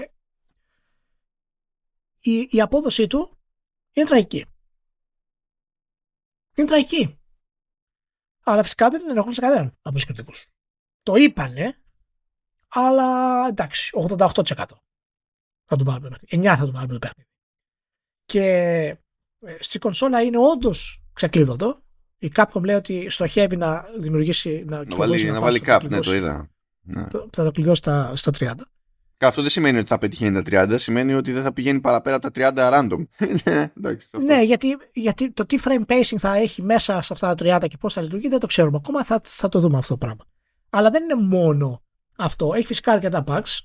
η, η απόδοσή του είναι τραγική. Είναι τραγική. Αλλά φυσικά δεν ενοχλούν σε κανέναν από τους κριτικούς. Το είπανε, αλλά εντάξει, ογδόντα οκτώ τοις εκατό θα τον πάρουμε το παιχνίδι. εννιά τοις εκατό θα τον πάρουμε το παιχνίδι. Και στη κονσόλα είναι όντως ξεκλείδωτο. Η Capcom λέει ότι στοχεύει να δημιουργήσει. Να, να βάλει, να βάλει cap, ναι, το είδα. Ναι. Το, θα το κλειδώσει στα, στα τριάντα. Αυτό δεν σημαίνει ότι θα πετυχαίνει τα τριάντα, σημαίνει ότι δεν θα πηγαίνει παραπέρα από τα τριάντα random. Εντάξει, ναι, γιατί, γιατί το τι frame pacing θα έχει μέσα σε αυτά τα τριάντα και πώς θα λειτουργεί δεν το ξέρουμε ακόμα, θα, θα το δούμε αυτό το πράγμα. Αλλά δεν είναι μόνο αυτό. Έχει φυσικά αρκετά bugs.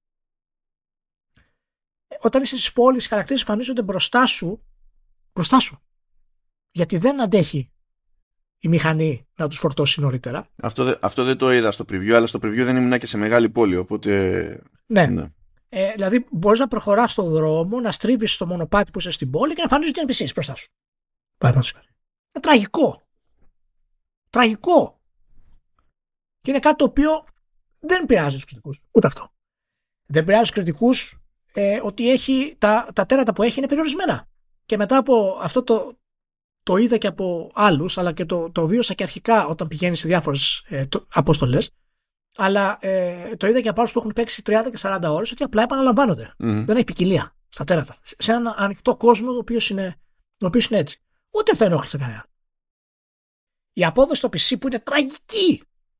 Όταν είσαι στις πόλεις, οι χαρακτήρες εμφανίζονται μπροστά σου, μπροστά σου. Γιατί δεν αντέχει η μηχανή να τους φορτώσει νωρίτερα. Αυτό, δε, αυτό δεν το είδα στο preview, αλλά στο preview δεν ήμουν και σε μεγάλη πόλη, οπότε... Ναι. ναι. Ε, δηλαδή μπορείς να προχωράς στον δρόμο, να στρίβεις στο μονοπάτι που είσαι στην πόλη και να εμφανίζονται εν πι σις μπροστά σου. Παραδείγματος χάρη. Είναι τραγικό. Τραγικό. Και είναι κάτι το οποίο δεν πειράζει τους κριτικούς. Ούτε αυτό. Δεν πειράζει τους κριτικούς ε, ότι έχει, τα, τα τέρατα που έχει είναι περιορισμένα. Και μετά από αυτό το, το είδα και από άλλους, αλλά και το, το βίωσα και αρχικά όταν πηγαίνει σε διάφορες ε, αποστολές. Αλλά ε, το είδα και από άλλους που έχουν παίξει τριάντα και σαράντα ώρες ότι απλά επαναλαμβάνονται. Mm-hmm. Δεν έχει ποικιλία στα τέρατα. Σε έναν ανοιχτό κόσμο ο οποίος είναι, ο οποίος είναι έτσι. Ούτε αυτό ενόχλησε κανένα. Η απόδοση στο πι σι που είναι τραγική.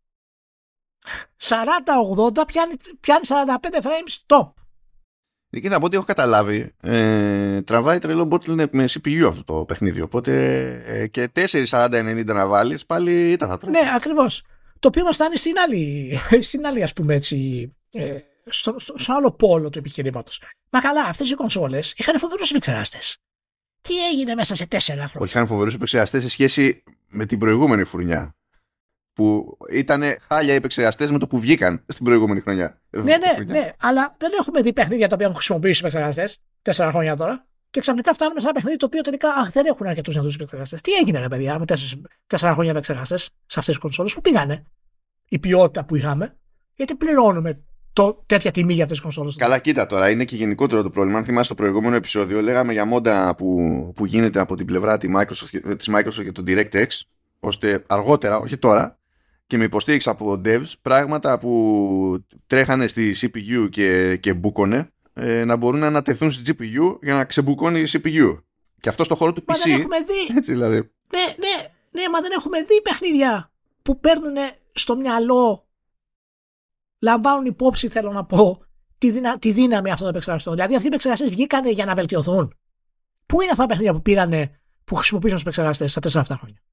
σαράντα ογδόντα πιάνει, πιάνει σαράντα πέντε frames top. Εκεί θα πω ότι έχω καταλάβει. Ε, τραβάει τρελό bottleneck με σι πι γιου αυτό το παιχνίδι. Οπότε ε, και τέσσερα σαράντα ενενήντα να βάλεις πάλι ήταν θα τρέχει. Ναι, ακριβώς. Το οποίο μας φτάνει στην άλλη, στην άλλη ας πούμε έτσι, ε, στο, στο, στο άλλο πόλο του επιχειρήματος. Μα καλά, αυτές οι κονσόλες είχαν φοβερούς επεξεργαστές. Τι έγινε μέσα σε τέσσερα χρόνια. Όχι, είχαν φοβερούς επεξεργαστές σε σχέση με την προηγούμενη φουρνιά. Που ήταν χάλια οι επεξεργαστές με το που βγήκαν στην προηγούμενη χρονιά. Ναι, ναι, ναι, αλλά δεν έχουμε δει παιχνίδια τα οποία έχουν χρησιμοποιήσει επεξεργαστές τέσσερα χρόνια τώρα. Και ξαφνικά φτάνουμε σε ένα παιχνίδι το οποίο τελικά αχ, δεν έχουν αρκετούς νεαρούς επεξεργαστές. Τι έγινε, ρε παιδιά, με τέσσερα χρόνια επεξεργαστές σε αυτές τις κονσόλες, που πήγανε η ποιότητα που είχαμε, γιατί πληρώνουμε το, τέτοια τιμή για αυτές τις κονσόλες. Καλά, κοίτα τώρα, είναι και γενικότερο το πρόβλημα. Αν θυμάσαι στο προηγούμενο επεισόδιο, λέγαμε για μόντα που, που γίνεται από την πλευρά της Microsoft, της Microsoft και το DirectX, ώστε αργότερα, όχι τώρα, και με υποστήριξη από devs, πράγματα που τρέχανε στη σι πι γιου και, και μπούκονε, ε, να μπορούν να ανατεθούν στη τζι πι γιου για να ξεμπουκώνει η σι πι γιου. Και αυτό στο χώρο του μα πι σι. Δεν έχουμε δει. Έτσι δηλαδή. Ναι, ναι, ναι, μα δεν έχουμε δει παιχνίδια που παίρνουν στο μυαλό, λαμβάνουν υπόψη, θέλω να πω, τη, δυνα, τη δύναμη αυτών των επεξεργαστών. Δηλαδή αυτοί οι επεξεργαστές βγήκανε για να βελτιωθούν. Πού είναι αυτά τα παιχνίδια που πήρανε, που χρησιμοποίησαν τους επεξεργαστές στα τέσσερα αυτά χρόνια.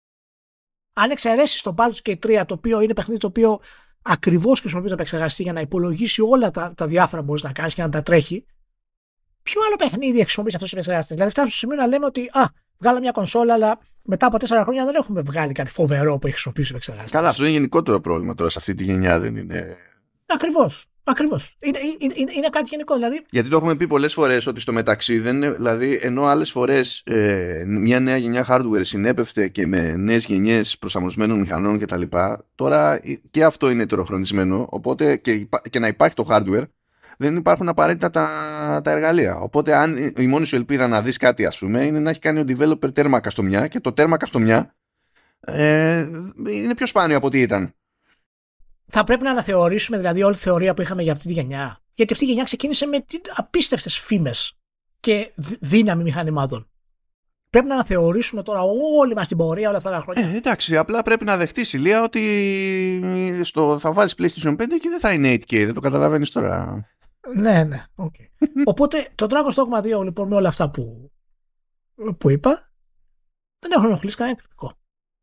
Αν εξαιρέσεις το Baldur's Gate τρία, το οποίο είναι παιχνίδι το οποίο ακριβώς χρησιμοποιεί τον επεξεργαστή για να υπολογίσει όλα τα, τα διάφορα που μπορείς να κάνεις και να τα τρέχει, ποιο άλλο παιχνίδι χρησιμοποιήσει αυτός ο επεξεργαστής? Δηλαδή, φτάνουμε στο σημείο να λέμε ότι α, βγάλαμε μια κονσόλα, αλλά μετά από τέσσερα χρόνια δεν έχουμε βγάλει κάτι φοβερό που έχει χρησιμοποιήσει ο επεξεργαστής. Καλά, αυτό είναι γενικότερο πρόβλημα τώρα σε αυτή τη γενιά, δεν είναι. Ακριβώς. Ακριβώς. Είναι, είναι, είναι, είναι κάτι γενικό. Δηλαδή... Γιατί το έχουμε πει πολλές φορές ότι στο μεταξύ δεν είναι, δηλαδή, ενώ άλλες φορές ε, μια νέα γενιά hardware συνέπευτε και με νέες γενιές προσαρμοσμένων μηχανών κτλ. Τώρα και αυτό είναι τεροχρονισμένο. Οπότε και, και να υπάρχει το hardware, δεν υπάρχουν απαραίτητα τα, τα εργαλεία. Οπότε, αν η μόνη σου ελπίδα να δεις κάτι, ας πούμε, είναι να έχει κάνει ο developer τέρμα καστομιά, και το τέρμα καστομιά ε, είναι πιο σπάνιο από ό,τι ήταν. Θα πρέπει να αναθεωρήσουμε δηλαδή όλη τη θεωρία που είχαμε για αυτή τη γενιά. Γιατί αυτή η γενιά ξεκίνησε με απίστευτες φήμες και δύναμη μηχανημάτων. Πρέπει να αναθεωρήσουμε τώρα όλη μας την πορεία όλα αυτά τα χρόνια. Ε, εντάξει, απλά πρέπει να δεχτείς, Ηλία, ότι στο, θα βάλεις PlayStation πέντε και δεν θα είναι έιτ κέι, δεν το καταλαβαίνεις τώρα. Ναι, ναι, okay. Οπότε το Dragon's Dogma δύο, λοιπόν, με όλα αυτά που, που είπα, δεν έχουν ενοχλήσει κανένα κριτικό.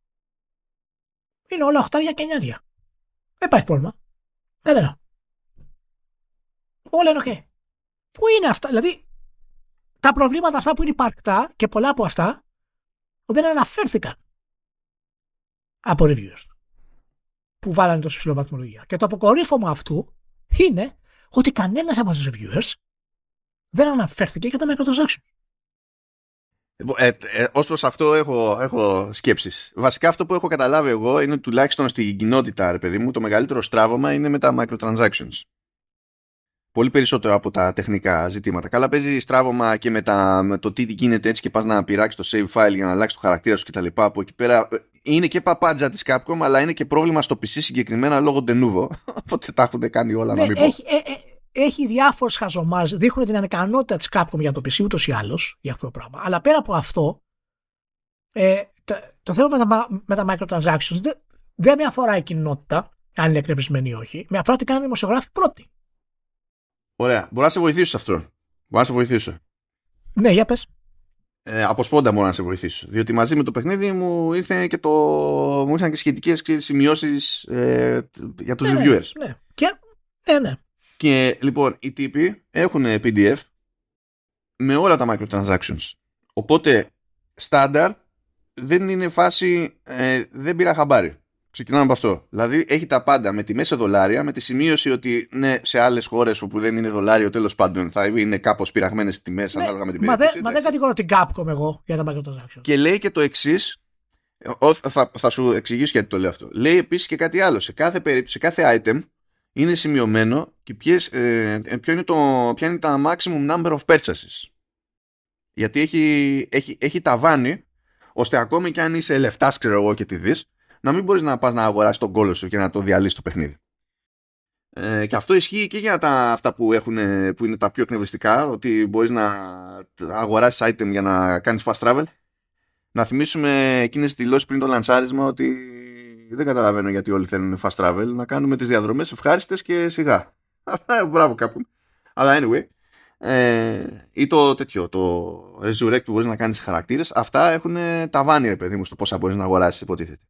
Είναι όλα οχτάρια και εννιάρια. Δεν υπάρχει πρόβλημα. Κανένα. Όλα είναι ok. Πού είναι αυτά, δηλαδή τα προβλήματα αυτά που είναι υπαρκτά και πολλά από αυτά δεν αναφέρθηκαν από reviewers που βάλανε τόσο ψηλό βαθμολογία. Και το αποκορύφωμα αυτού είναι ότι κανένας από τους reviewers δεν αναφέρθηκε για τα microtransactions. Ε, ε, ως προς αυτό έχω, έχω σκέψεις. Βασικά αυτό που έχω καταλάβει εγώ είναι τουλάχιστον στην κοινότητα, ρε παιδί μου, το μεγαλύτερο στράβωμα είναι με τα microtransactions. Πολύ περισσότερο από τα τεχνικά ζητήματα. Καλά, παίζει στράβωμα και με, τα, με το τι γίνεται έτσι και πας να πειράξεις το save file για να αλλάξει το χαρακτήρα σου κτλ. Από εκεί πέρα είναι και παπάντζα της Capcom, αλλά είναι και πρόβλημα στο πι σι συγκεκριμένα λόγω Denuvo. Οπότε τα έχουν κάνει όλα, ναι, να μην πω. Έχει, ε, ε, έχει διάφορες χαζομάρες, δείχνουν την ανικανότητα της Capcom για το πι σι ούτως ή άλλως για αυτό το πράγμα. Αλλά πέρα από αυτό, ε, το, το θέμα με τα, με τα microtransactions δεν, δεν με αφορά η κοινότητα, αν είναι εκνευρισμένη ή όχι. Με αφορά τι κάνουν οι δημοσιογράφοι πρώτοι. Ωραία. Μπορώ να σε βοηθήσω σε αυτό. Μπορώ να σε βοηθήσω. Ναι, για πες. Ε, από σπόντα μπορώ να σε βοηθήσω. Διότι μαζί με το παιχνίδι μου, ήρθε και το... μου ήρθαν και σχετικές σημειώσεις ε, για τους ναι, reviewers. Ναι, ναι. Και... ναι, ναι. Και λοιπόν, οι τύποι έχουν πι ντι εφ με όλα τα microtransactions. Οπότε, στάνταρ δεν είναι φάση, ε, δεν πήρα χαμπάρι. Ξεκινάμε από αυτό. Δηλαδή, έχει τα πάντα με τιμές σε δολάρια, με τη σημείωση ότι ναι, σε άλλες χώρες όπου δεν είναι δολάριο, τέλος πάντων θα είναι κάπως πειραγμένες οι τιμές, ναι, ανάλογα με την περίπτωση. Μα, μα δεν κατηγορώ την Capcom εγώ για τα microtransactions. Και λέει και το εξής. Θα, θα σου εξηγήσω γιατί το λέω αυτό. Λέει επίσης και κάτι άλλο. Σε κάθε περίπτωση, σε κάθε item είναι σημειωμένο και ποιες, ε, ποιο είναι το, ποια είναι τα maximum number of purchases. Γιατί έχει, έχει, έχει ταβάνι, ώστε ακόμη και αν είσαι λεφτάς, ξέρω εγώ, και τη δεις, να μην μπορείς να πας να αγοράσεις τον κόλο σου και να το διαλύσεις το παιχνίδι. Ε, και αυτό ισχύει και για τα, αυτά που, έχουν, που είναι τα πιο εκνευριστικά, ότι μπορείς να αγοράσεις item για να κάνεις fast travel. Να θυμίσουμε εκείνες τις δηλώσεις πριν το λανσάρισμα ότι δεν καταλαβαίνω γιατί όλοι θέλουν fast travel, να κάνουμε τις διαδρομές ευχάριστες και σιγά. Μπράβο κάπου. Αλλά anyway, ε, ή το τέτοιο, το resurrect που μπορείς να κάνεις χαρακτήρες, αυτά έχουν ταβάνι, ρε παιδί μου, στο πόσα μπορείς να αγοράσεις, υποτίθεται.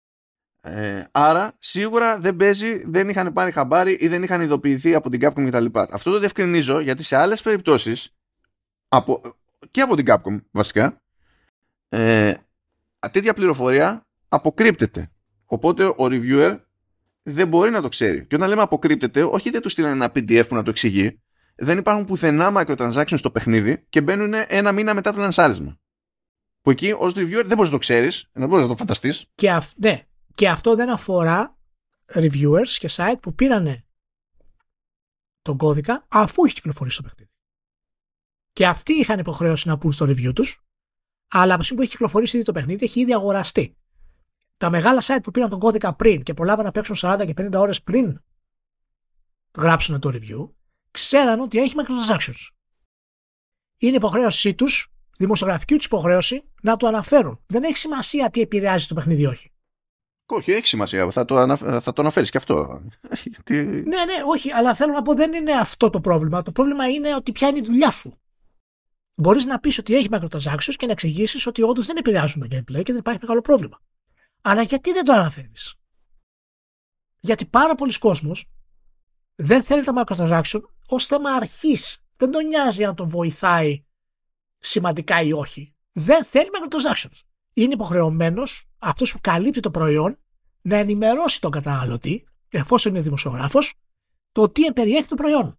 Ε, άρα σίγουρα δεν παίζει, δεν είχαν πάρει χαμπάρι ή δεν είχαν ειδοποιηθεί από την Capcom κτλ. Αυτό το διευκρινίζω γιατί σε άλλες περιπτώσεις από, και από την Capcom βασικά, ε, τέτοια πληροφορία αποκρύπτεται. Οπότε ο reviewer δεν μπορεί να το ξέρει. Και όταν λέμε αποκρύπτεται, όχι δεν του στείλανε ένα πι ντι εφ που να το εξηγεί, δεν υπάρχουν πουθενά microtransactions στο παιχνίδι και μπαίνουν ένα μήνα μετά το λανσάρισμα. Που εκεί ως reviewer δεν μπορείς να το ξέρεις, δεν μπορείς να το φανταστείς. Και, αυ, ναι, και αυτό δεν αφορά reviewers και site που πήρανε τον κώδικα αφού έχει κυκλοφορήσει το παιχνίδι. Και αυτοί είχαν υποχρέωση να πούν στο review τους, αλλά από που έχει κυκλοφορήσει ήδη το παιχνίδι έχει ήδη αγοραστεί. Τα μεγάλα site που πήραν τον κώδικα πριν και προλάβαν να παίξουν σαράντα και πενήντα ώρες πριν γράψουν το review, ξέραν ότι έχει microtransactions. Είναι υποχρέωσή τους, δημοσιογραφική τους υποχρέωση, να το αναφέρουν. Δεν έχει σημασία τι επηρεάζει το παιχνίδι ή όχι. Όχι, έχει σημασία. Θα το, ανα... θα το αναφέρεις και αυτό. Ναι, ναι, όχι, αλλά θέλω να πω δεν είναι αυτό το πρόβλημα. Το πρόβλημα είναι ότι ποια είναι η δουλειά σου. Μπορείς να πεις ότι έχει microtransactions και να εξηγήσεις ότι όντως δεν επηρεάζουν το gameplay και δεν υπάρχει μεγάλο πρόβλημα. Αλλά γιατί δεν το αναφέρεις? Γιατί πάρα πολλοί κόσμος δεν θέλει τα microtransactions ως θέμα αρχής. Δεν τον νοιάζει αν τον βοηθάει σημαντικά ή όχι. Δεν θέλει microtransactions. Είναι υποχρεωμένος αυτός που καλύπτει το προϊόν να ενημερώσει τον καταναλωτή, εφόσον είναι δημοσιογράφος, το τι περιέχει το προϊόν.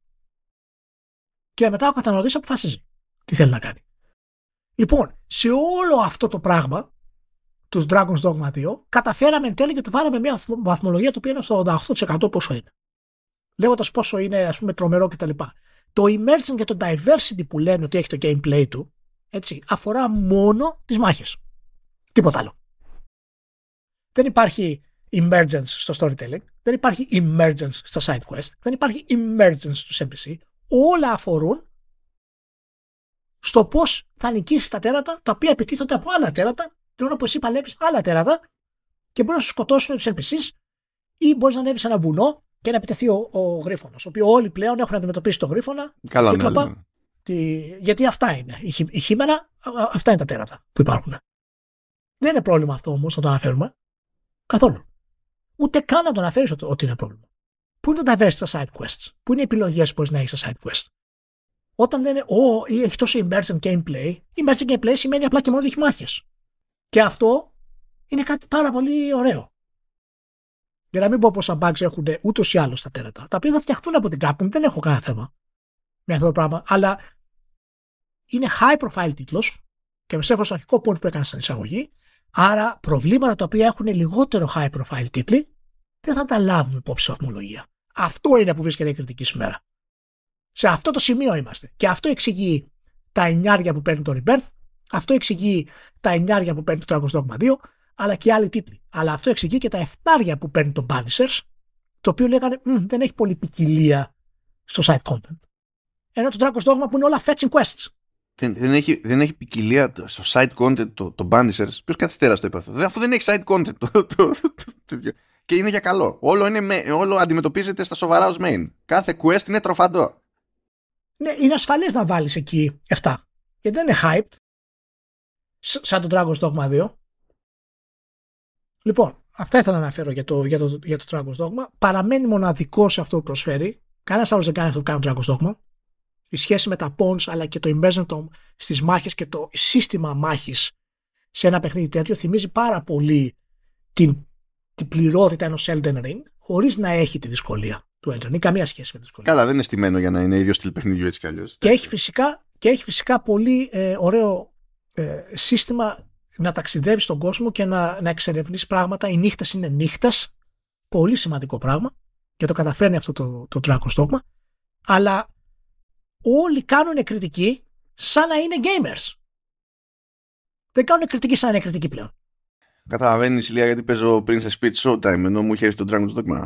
Και μετά ο καταναλωτής αποφασίζει τι θέλει να κάνει. Λοιπόν, σε όλο αυτό το πράγμα τους Dragon's Dogma δύο, καταφέραμε εν τέλει και του βάλαμε μια βαθμολογία το οποίο είναι στο ογδόντα οκτώ τοις εκατό πόσο είναι. Λέγοντας πόσο είναι, ας πούμε, τρομερό κτλ. Το emerging και το diversity που λένε ότι έχει το gameplay του, έτσι, αφορά μόνο τις μάχες. Τίποτα άλλο. Δεν υπάρχει emergence στο storytelling, δεν υπάρχει emergence στα side quest, δεν υπάρχει emergence στους εν πι σι. Όλα αφορούν στο πώς θα νικήσεις τα τέρατα, τα οποία επιτίθονται από άλλα τέρατα, την ώρα που εσύ παλεύεις άλλα τέρατα και μπορεί να σου σκοτώσουν τους εν πι σις, ή μπορείς να ανέβεις σε ένα βουνό και να επιτεθεί ο, ο γρίφωνας, ο οποίο όλοι πλέον έχουν αντιμετωπίσει τον γρίφωνα. Καλά, ναι, ναι. Τη... Γιατί αυτά είναι. Η, χει... η χείμερα, αυτά είναι τα τέρατα που υπάρχουν. Δεν είναι πρόβλημα αυτό όμως να το αναφέρουμε. Καθόλου. Ούτε καν να το αναφέρεις ότι, ότι είναι πρόβλημα. Πού είναι το diversity στα side quests? Πού είναι οι επιλογές που μπορείς να έχεις στα side quests? Όταν λένε, Ω, έχει τόσο emergent gameplay, emergent gameplay σημαίνει απλά και μόνο ότι έχει μάχες. Και αυτό είναι κάτι πάρα πολύ ωραίο. Για να μην πω πόσα bugs έχουν ούτως ή άλλως τα τέρατα, τα οποία θα φτιαχτούν από την Capcom, δεν έχω κανένα θέμα με αυτό το πράγμα, αλλά είναι high profile τίτλος και με σέβομαι στο αρχικό point που έκανα στην εισαγωγή, άρα προβλήματα τα οποία έχουν λιγότερο high profile τίτλοι δεν θα τα λάβουμε υπόψη σε βαθμολογία. Αυτό είναι που βρίσκεται η κριτική σήμερα. Σε αυτό το σημείο είμαστε. Και αυτό εξηγεί τα εννιάρια που παίρνει το Rebirth, αυτό εξηγεί τα εννιάρια που παίρνει το Dragon's Dogma δύο, αλλά και άλλοι τίτλοι. Αλλά αυτό εξηγεί και τα εφτάρια που παίρνει το Banishers, το οποίο λέγανε δεν έχει πολύ ποικιλία στο side content. Ενώ το Dragon's Dogma που είναι όλα fetching quests. Δεν, δεν, έχει, δεν έχει ποικιλία στο side content το, το Banishers. Ποιος καθυστέρας το είπε αυτό? Αφού δεν έχει side content το, το, το, το, το, και είναι για καλό. Όλο, είναι, όλο αντιμετωπίζεται στα σοβαρά ως main. Κάθε quest είναι τροφαντό. Ναι, είναι ασφαλές να βάλεις εκεί επτά. Γιατί δεν είναι hyped. Σαν το Dragon's Dogma δύο. Λοιπόν, αυτά ήθελα να αναφέρω για το, για το, για το Dragon's Dogma. Παραμένει μοναδικό σε αυτό που προσφέρει. Κανένας άλλος δεν κάνει αυτό που κάνει το Dragon's Dogma. Η σχέση με τα pawns αλλά και το immersion στις μάχες και το σύστημα μάχης σε ένα παιχνίδι τέτοιο θυμίζει πάρα πολύ την, την πληρότητα ενός Elden Ring, χωρίς να έχει τη δυσκολία του Elden Ring. Καμία σχέση με τη δυσκολία. Καλά, δεν είναι στημένο για να είναι ίδιο στυλ παιχνιδιού έτσι κι αλλιώς. Και έχει φυσικά, και έχει φυσικά πολύ ε, ωραίο ε, σύστημα να ταξιδεύεις στον κόσμο και να, να εξερευνείς πράγματα. Οι νύχτες είναι νύχτας. Πολύ σημαντικό πράγμα. Και το καταφέρνει αυτό το, το Dragon's Dogma. Αλλά όλοι κάνουν κριτική σαν να είναι gamers. Δεν κάνουν κριτική σαν να είναι κριτική πλέον. Καταλαβαίνεις, Ηλία, γιατί παίζω Princess Peach Showtime ενώ μου είχε έρθει το Dragon's Dogma.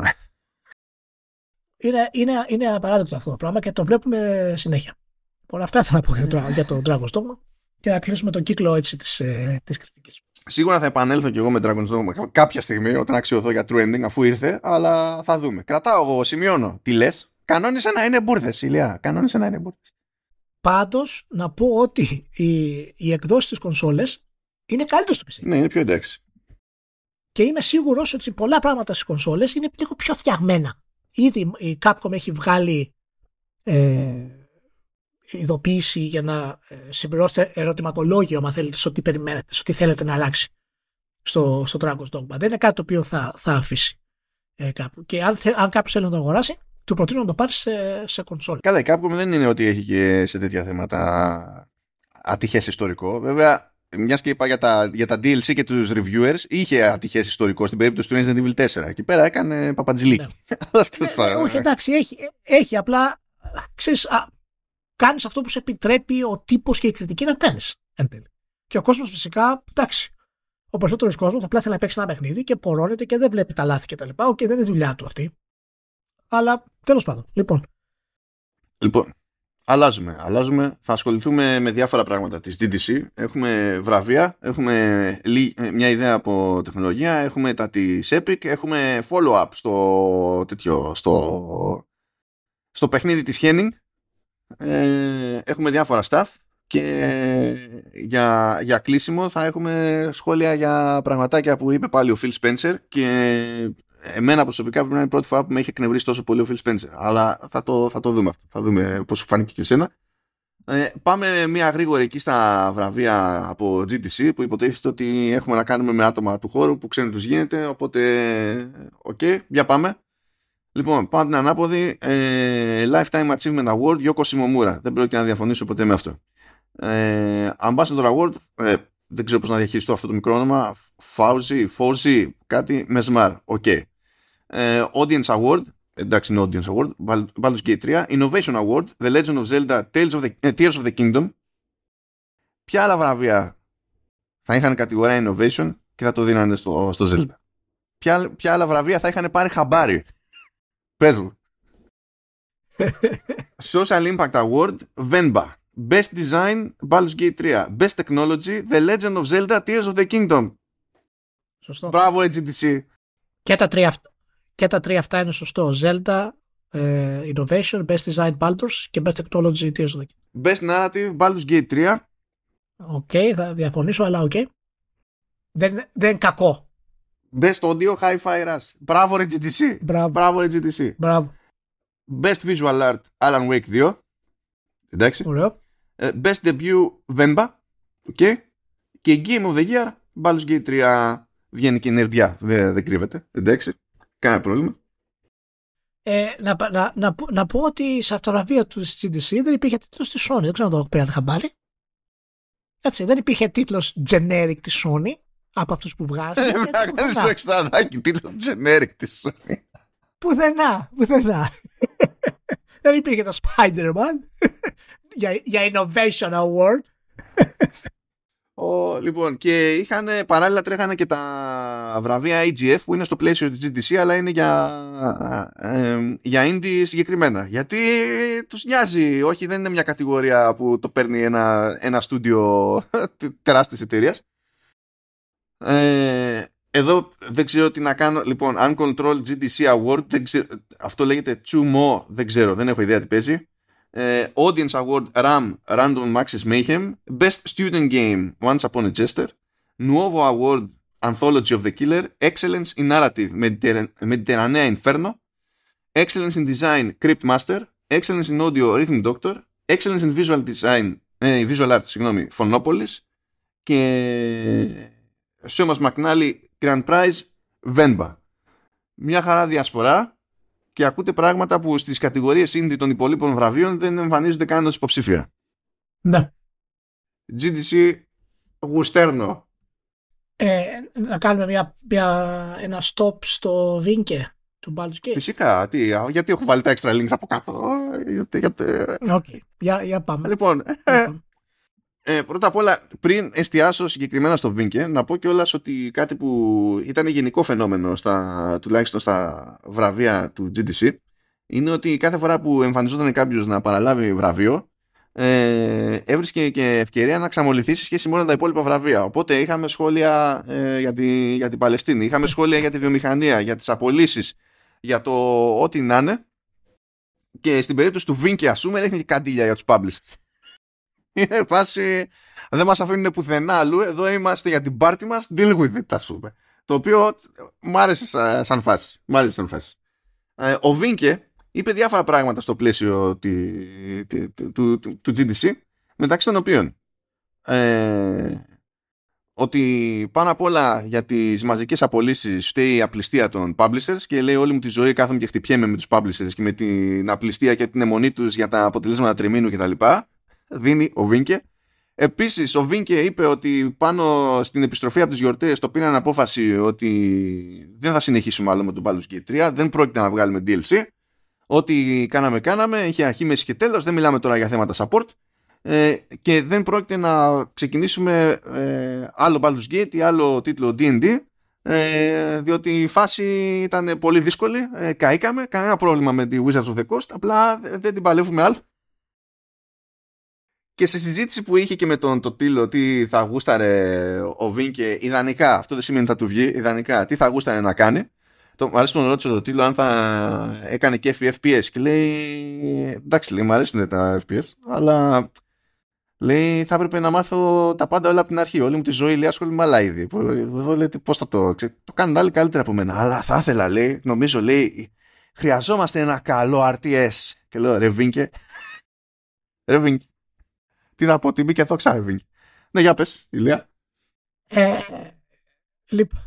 Είναι, είναι, είναι απαράδεκτο αυτό το πράγμα και το βλέπουμε συνέχεια. Όλα αυτά θα πω για το, για το Dragon's Dogma και να κλείσουμε τον κύκλο έτσι της, ε, της κριτικής. Σίγουρα θα επανέλθω κι εγώ με Dragon's Dogma κάποια στιγμή όταν αξιωθώ για true ending αφού ήρθε, αλλά θα δούμε. Κρατάω εγώ, σημειώνω. Τι λες? Κανόνισε να είναι μπουρδες, Ηλία. Κανόνισε να είναι μπουρδες. Πάντως, να πω ότι οι, οι εκδόσεις της κονσόλες είναι καλύτερες στο πι σι. Ναι, είναι πιο εντάξει. Και είμαι σίγουρος ότι πολλά πράγματα στις κονσόλες είναι λίγο πιο φτιαγμένα. Ήδη η Capcom έχει βγάλει ε, ειδοποίηση για να ε, συμπληρώσετε ερωτηματολόγιο, αν θέλετε, στο τι περιμένετε, στο τι θέλετε να αλλάξει στο, στο Dragon's Dogma. Δεν είναι κάτι το οποίο θα, θα αφήσει ε, κάπου. Και αν, αν κάποιος θέλει να το αγοράσει, του προτείνω να το πάρει σε, σε κονσόλ. Καλά, η Capcom δεν είναι ότι έχει και σε τέτοια θέματα ατυχές ιστορικό. Βέβαια, μιας και είπα για τα, για τα ντι ελ σι και τους reviewers, είχε ατυχές ιστορικό στην περίπτωση του Resident Evil τέσσερα. Εκεί πέρα έκανε παπατζηλίκι. Ναι. ναι, ναι, όχι, εντάξει, έχει, έχει απλά, ξέρεις, α, κάνεις αυτό που σε επιτρέπει ο τύπος και η κριτική να κάνεις. Και ο κόσμος φυσικά, εντάξει, ο περισσότερος κόσμος απλά θέλει να παίξει ένα παιχνίδι και πορώνεται και δεν βλέπει τα λάθη κτλ. Και δεν είναι δουλειά του αυτή. Αλλά τέλος πάντων, λοιπόν. Λοιπόν, αλλάζουμε, αλλάζουμε. Θα ασχοληθούμε με διάφορα πράγματα της τζι ντι σι. Έχουμε βραβεία, έχουμε μια ιδέα από τεχνολογία, έχουμε τα της Epic, έχουμε follow-up στο, τέτοιο, στο, στο παιχνίδι της Henning. Ε, έχουμε διάφορα stuff και για, για κλείσιμο θα έχουμε σχόλια για πραγματάκια που είπε πάλι ο Phil Spencer και εμένα προσωπικά πρέπει να είναι η πρώτη φορά που με έχει εκνευρίσει τόσο πολύ ο Phil Spencer. Αλλά θα το, θα το δούμε αυτό. Θα δούμε πώς σου φάνηκε και εσένα. Ε, πάμε μια γρήγορη εκεί στα βραβεία από τζι ντι σι που υποτίθεται ότι έχουμε να κάνουμε με άτομα του χώρου που ξέρουν τους γίνεται. Οπότε, οκ, okay, για πάμε. Λοιπόν, πάμε την ανάποδη. Ε, Lifetime Achievement Award, Yoko Shimomura. Δεν πρόκειται να διαφωνήσω ποτέ με αυτό. Ε, Ambassador Award, ε, δεν ξέρω πώς να διαχειριστώ αυτό το μικρό όνομα. Fauzi, Fauzi, κάτι Mesmar. Οκ. Okay. Ε, Audience Award, εντάξει είναι Audience Award, Baldur's Gate τρία. Innovation Award, The Legend of Zelda, Tales of the, uh, Tears of the Kingdom. Ποια άλλα βραβεία θα είχαν κατηγορία Innovation και θα το δίνανε στο, στο Zelda? Ποια, ποια άλλα βραβεία θα είχαν πάρει χαμπάρι? Πες μου. Social Impact Award, Venba. Best Design, Baldur's Gate τρία. Best Technology, The Legend of Zelda, Tears of the Kingdom. Σωστό. Μπράβο, τζι ντι σι. Και τα τρία, και τα τρία αυτά είναι σωστό. Zelda, uh, Innovation, Best Design, Baldur's και Best Technology, Tears of the Kingdom. Best Narrative, Baldur's Gate τρία. Οκ, okay, θα διαφωνήσω, αλλά οκ. Okay. Δεν, δεν είναι κακό. Best Audio, Hi-Fi Rush. Μπράβο, τζι ντι σι. Μπράβο. Μπράβο, τζι ντι σι. Μπράβο. Best Visual Art, Alan Wake δύο. Εντάξει. Ωραίο. Best Debut, Venba. Okay. Και Game of the Year, Baldur's Gate τρία. Βγαίνει και νερδιά, δεν, δεν κρύβεται. Εντάξει. Κανένα πρόβλημα. Ε, να, να, να, να πω ότι σε αυτά τα βραβεία του τζι ντι σι δεν υπήρχε τίτλος της Sony. Δεν ξέρω αν το πήρατε χαμπάρι. Έτσι, δεν υπήρχε τίτλος generic της Sony από αυτούς που βγάζει. Να κάνεις το εξτραδάκι τίτλο generic της Sony. Πουθενά, πουθενά. Δεν υπήρχε το Spider-Man για, για Innovation Award. Oh, λοιπόν, και είχαν παράλληλα τρέχανε και τα βραβεία έι τζι εφ που είναι στο πλαίσιο της τζι ντι σι, αλλά είναι για, ε, για indie συγκεκριμένα. Γιατί τους νοιάζει, όχι, δεν είναι μια κατηγορία που το παίρνει ένα, ένα στούντιο τεράστιας εταιρείας. Ε, εδώ δεν ξέρω τι να κάνω. Λοιπόν, Uncontrolled τζι ντι σι Award, δεν ξέρω, αυτό λέγεται Chumo, δεν ξέρω, δεν έχω ιδέα τι παίζει. ε, Audience Award RAM Random Access Mayhem, Best Student Game Once Upon a Jester, Nuovo Award Anthology of the Killer, Excellence in Narrative Mediterranea Inferno, Excellence in Design Crypt Master, Excellence in Audio Rhythm Doctor, Excellence in Visual Design ε, Visual Art, συγγνώμη, Phonopolis και Σόμας Μακνάλι Grand Prize Venba. Μια χαρά διασπορά και ακούτε πράγματα που στις κατηγορίες indie των υπολείπων βραβείων δεν εμφανίζονται καν ως υποψήφια. Ναι. τζι ντι σι γουστέρνο. Ε, να κάνουμε μια, μια, ένα stop στο Vinke του Baldur's Gate. Φυσικά, τι, γιατί έχω βάλει τα extra links από κάτω. Γιατί, γιατί... Okay. Για, για πάμε. Λοιπόν, για πάμε. Ε, πρώτα απ' όλα, πριν εστιάσω συγκεκριμένα στο Vinke, να πω κιόλας ότι κάτι που ήταν γενικό φαινόμενο στα, τουλάχιστον στα βραβεία του τζι ντι σι, είναι ότι κάθε φορά που εμφανιζόταν κάποιος να παραλάβει βραβείο, ε, έβρισκε και ευκαιρία να ξαμολυθεί σε σχέση με όλα τα υπόλοιπα βραβεία. Οπότε είχαμε σχόλια ε, για, τη, για την Παλαιστίνη, είχαμε σχόλια για τη βιομηχανία, για τις απολύσεις, για το ό,τι να είναι. Και στην περίπτωση του Vinke, ας πούμε, ρίχνει και καντήλια για τους publishers. Είναι φάση, δεν μας αφήνουν πουθενά αλλού, εδώ είμαστε για την πάρτι μας, deal with it, ας πούμε. Το οποίο μ' άρεσε σαν φάση. Μ' άρεσε σαν φάση. Ε, ο Vinke είπε διάφορα πράγματα στο πλαίσιο τη, τη, του, του, του, του τζι ντι σι, μεταξύ των οποίων ε, ότι πάνω απ' όλα για τις μαζικές απολύσεις φταίει η απληστία των publishers και λέει όλη μου τη ζωή κάθομαι και χτυπιέμαι με τους publishers και με την απληστία και την αιμονή τους για τα αποτελέσματα τριμήνου κτλ. Δίνει ο Vinke. Επίσης ο Vinke είπε ότι πάνω στην επιστροφή από τις γιορτές το πήραν απόφαση ότι δεν θα συνεχίσουμε άλλο με τον Baldur's Gate τρία, δεν πρόκειται να βγάλουμε ντι ελ σι, ό,τι κάναμε κάναμε, είχε αρχή, μέση και τέλος, δεν μιλάμε τώρα για θέματα support ε, και δεν πρόκειται να ξεκινήσουμε ε, άλλο Baldur's Gate ή άλλο τίτλο ντι εντ ντι ε, διότι η φάση ήταν πολύ δύσκολη, ε, καήκαμε, κανένα πρόβλημα με τη Wizards of the Coast, απλά δεν την παλεύουμε άλλο. Και σε συζήτηση που είχε και με τον το Τίλο τι θα γούσταρε ο Vinke ιδανικά, αυτό δεν σημαίνει ότι θα του βγει, ιδανικά τι θα γούσταρε να κάνει. Το, μου αρέσει τον ρώτησε το Τίλο αν θα έκανε κέφι εφ πι ες και λέει εντάξει, λέει, μου αρέσουν τα εφ πι ες, αλλά λέει θα έπρεπε να μάθω τα πάντα όλα από την αρχή. Όλη μου τη ζωή λέει ασχολούμαι με άλλα είδη. Εδώ λέει πώς θα το ξέρω. Το κάνουν άλλοι καλύτερα από μένα. Αλλά θα ήθελα, λέει, νομίζω, λέει, χρειαζόμαστε ένα καλό αρ τι ες. Και λέω ρε Vinke, ρε Vinke. Τι θα πω, τιμή και δόξα, ρε Vinke. Ναι, για πες, Ηλία. Ε, λοιπόν.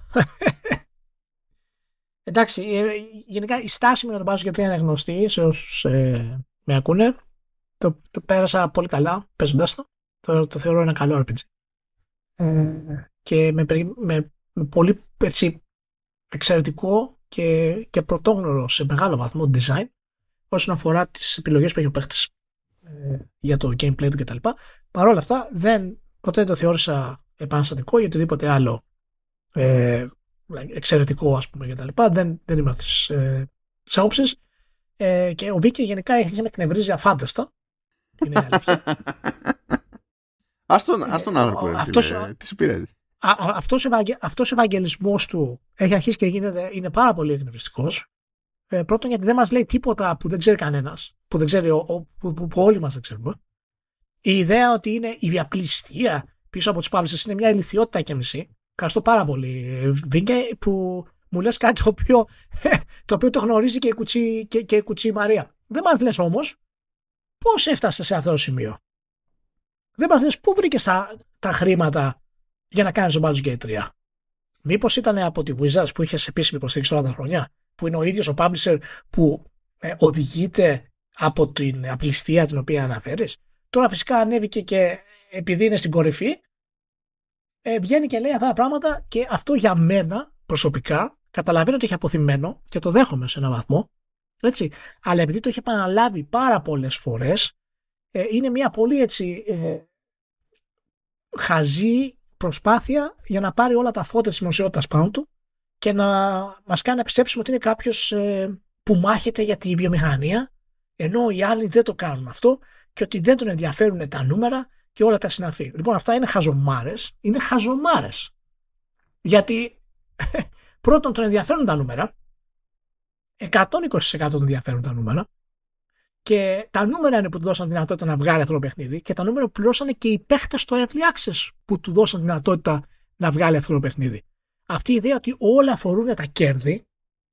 Εντάξει, γενικά η στάση μου για τον Baldur's Gate είναι γνωστή σε όσους ε, με ακούνε. Το, το πέρασα πολύ καλά παίζοντας το. Το, το θεωρώ ένα καλό αρ πι τζι. Ε, και με, με, με πολύ έτσι, εξαιρετικό και, και πρωτόγνωρο σε μεγάλο βαθμό design όσον αφορά τις επιλογές που έχει ο παίχτης ε, για το gameplay του κτλ. Παρ' όλα αυτά δεν, ποτέ δεν το θεώρησα επαναστατικό ή οτιδήποτε άλλο ε, εξαιρετικό, ας πούμε, κτλ. Δεν, δεν είμαι αυτής ε, της άποψης. Ε, και ο Vinke γενικά έχει με εκνευρίζει αφάνταστα. Είναι αλήθεια. Ας τον, ας τον άνθρωπο, ε, αυτός, ε, τι συμπειράζει. Αυτός, ευαγγε, αυτός ο ευαγγελισμός του έχει αρχίσει και γίνεται, είναι πάρα πολύ εκνευριστικός. Ε, πρώτον γιατί δεν μας λέει τίποτα που δεν ξέρει κανένας, που, δεν ξέρει, ο, ο, που, που, που όλοι μας δεν ξέρουμε. Η ιδέα ότι είναι η απληστία πίσω από τους publishers είναι μια ηλιθιότητα και μισή. Ευχαριστώ πάρα πολύ, Vinke, που μου λες κάτι το οποίο το, οποίο το γνωρίζει και η κουτσή, και, και η κουτσή Μαρία. Δεν μας λες όμως πώς έφτασε σε αυτό το σημείο. Δεν μας λες πού βρήκες τα, τα χρήματα για να κάνεις το Baldur's Gate τρία. Μήπως ήταν από τη Wizards που είχε επίσημη υποστήριξη όλα τα χρόνια, που είναι ο ίδιος ο publisher που ε, οδηγείται από την απληστία την οποία αναφέρεις. Τώρα φυσικά ανέβηκε και επειδή είναι στην κορυφή, ε, βγαίνει και λέει αυτά τα πράγματα και αυτό για μένα προσωπικά καταλαβαίνω ότι έχει αποθυμένο και το δέχομαι σε έναν βαθμό. Έτσι. Αλλά επειδή το έχει επαναλάβει πάρα πολλές φορές, ε, είναι μια πολύ έτσι ε, χαζή προσπάθεια για να πάρει όλα τα φώτα της δημοσιότητας πάνω του και να μας κάνει να πιστέψουμε ότι είναι κάποιος ε, που μάχεται για τη βιομηχανία, ενώ οι άλλοι δεν το κάνουν αυτό και ότι δεν τον ενδιαφέρουν τα νούμερα και όλα τα συναφή. Λοιπόν, αυτά είναι χαζομάρες. Είναι χαζομάρες. Γιατί πρώτον τον ενδιαφέρουν τα νούμερα, εκατόν είκοσι τοις εκατό τον ενδιαφέρουν τα νούμερα, Και τα νούμερα είναι που του δώσαν δυνατότητα να βγάλει αυτό το παιχνίδι και τα νούμερα που πληρώσανε και οι παίχτες στο Early Access που του δώσαν δυνατότητα να βγάλει αυτό το παιχνίδι. Αυτή η ιδέα ότι όλα αφορούν τα κέρδη,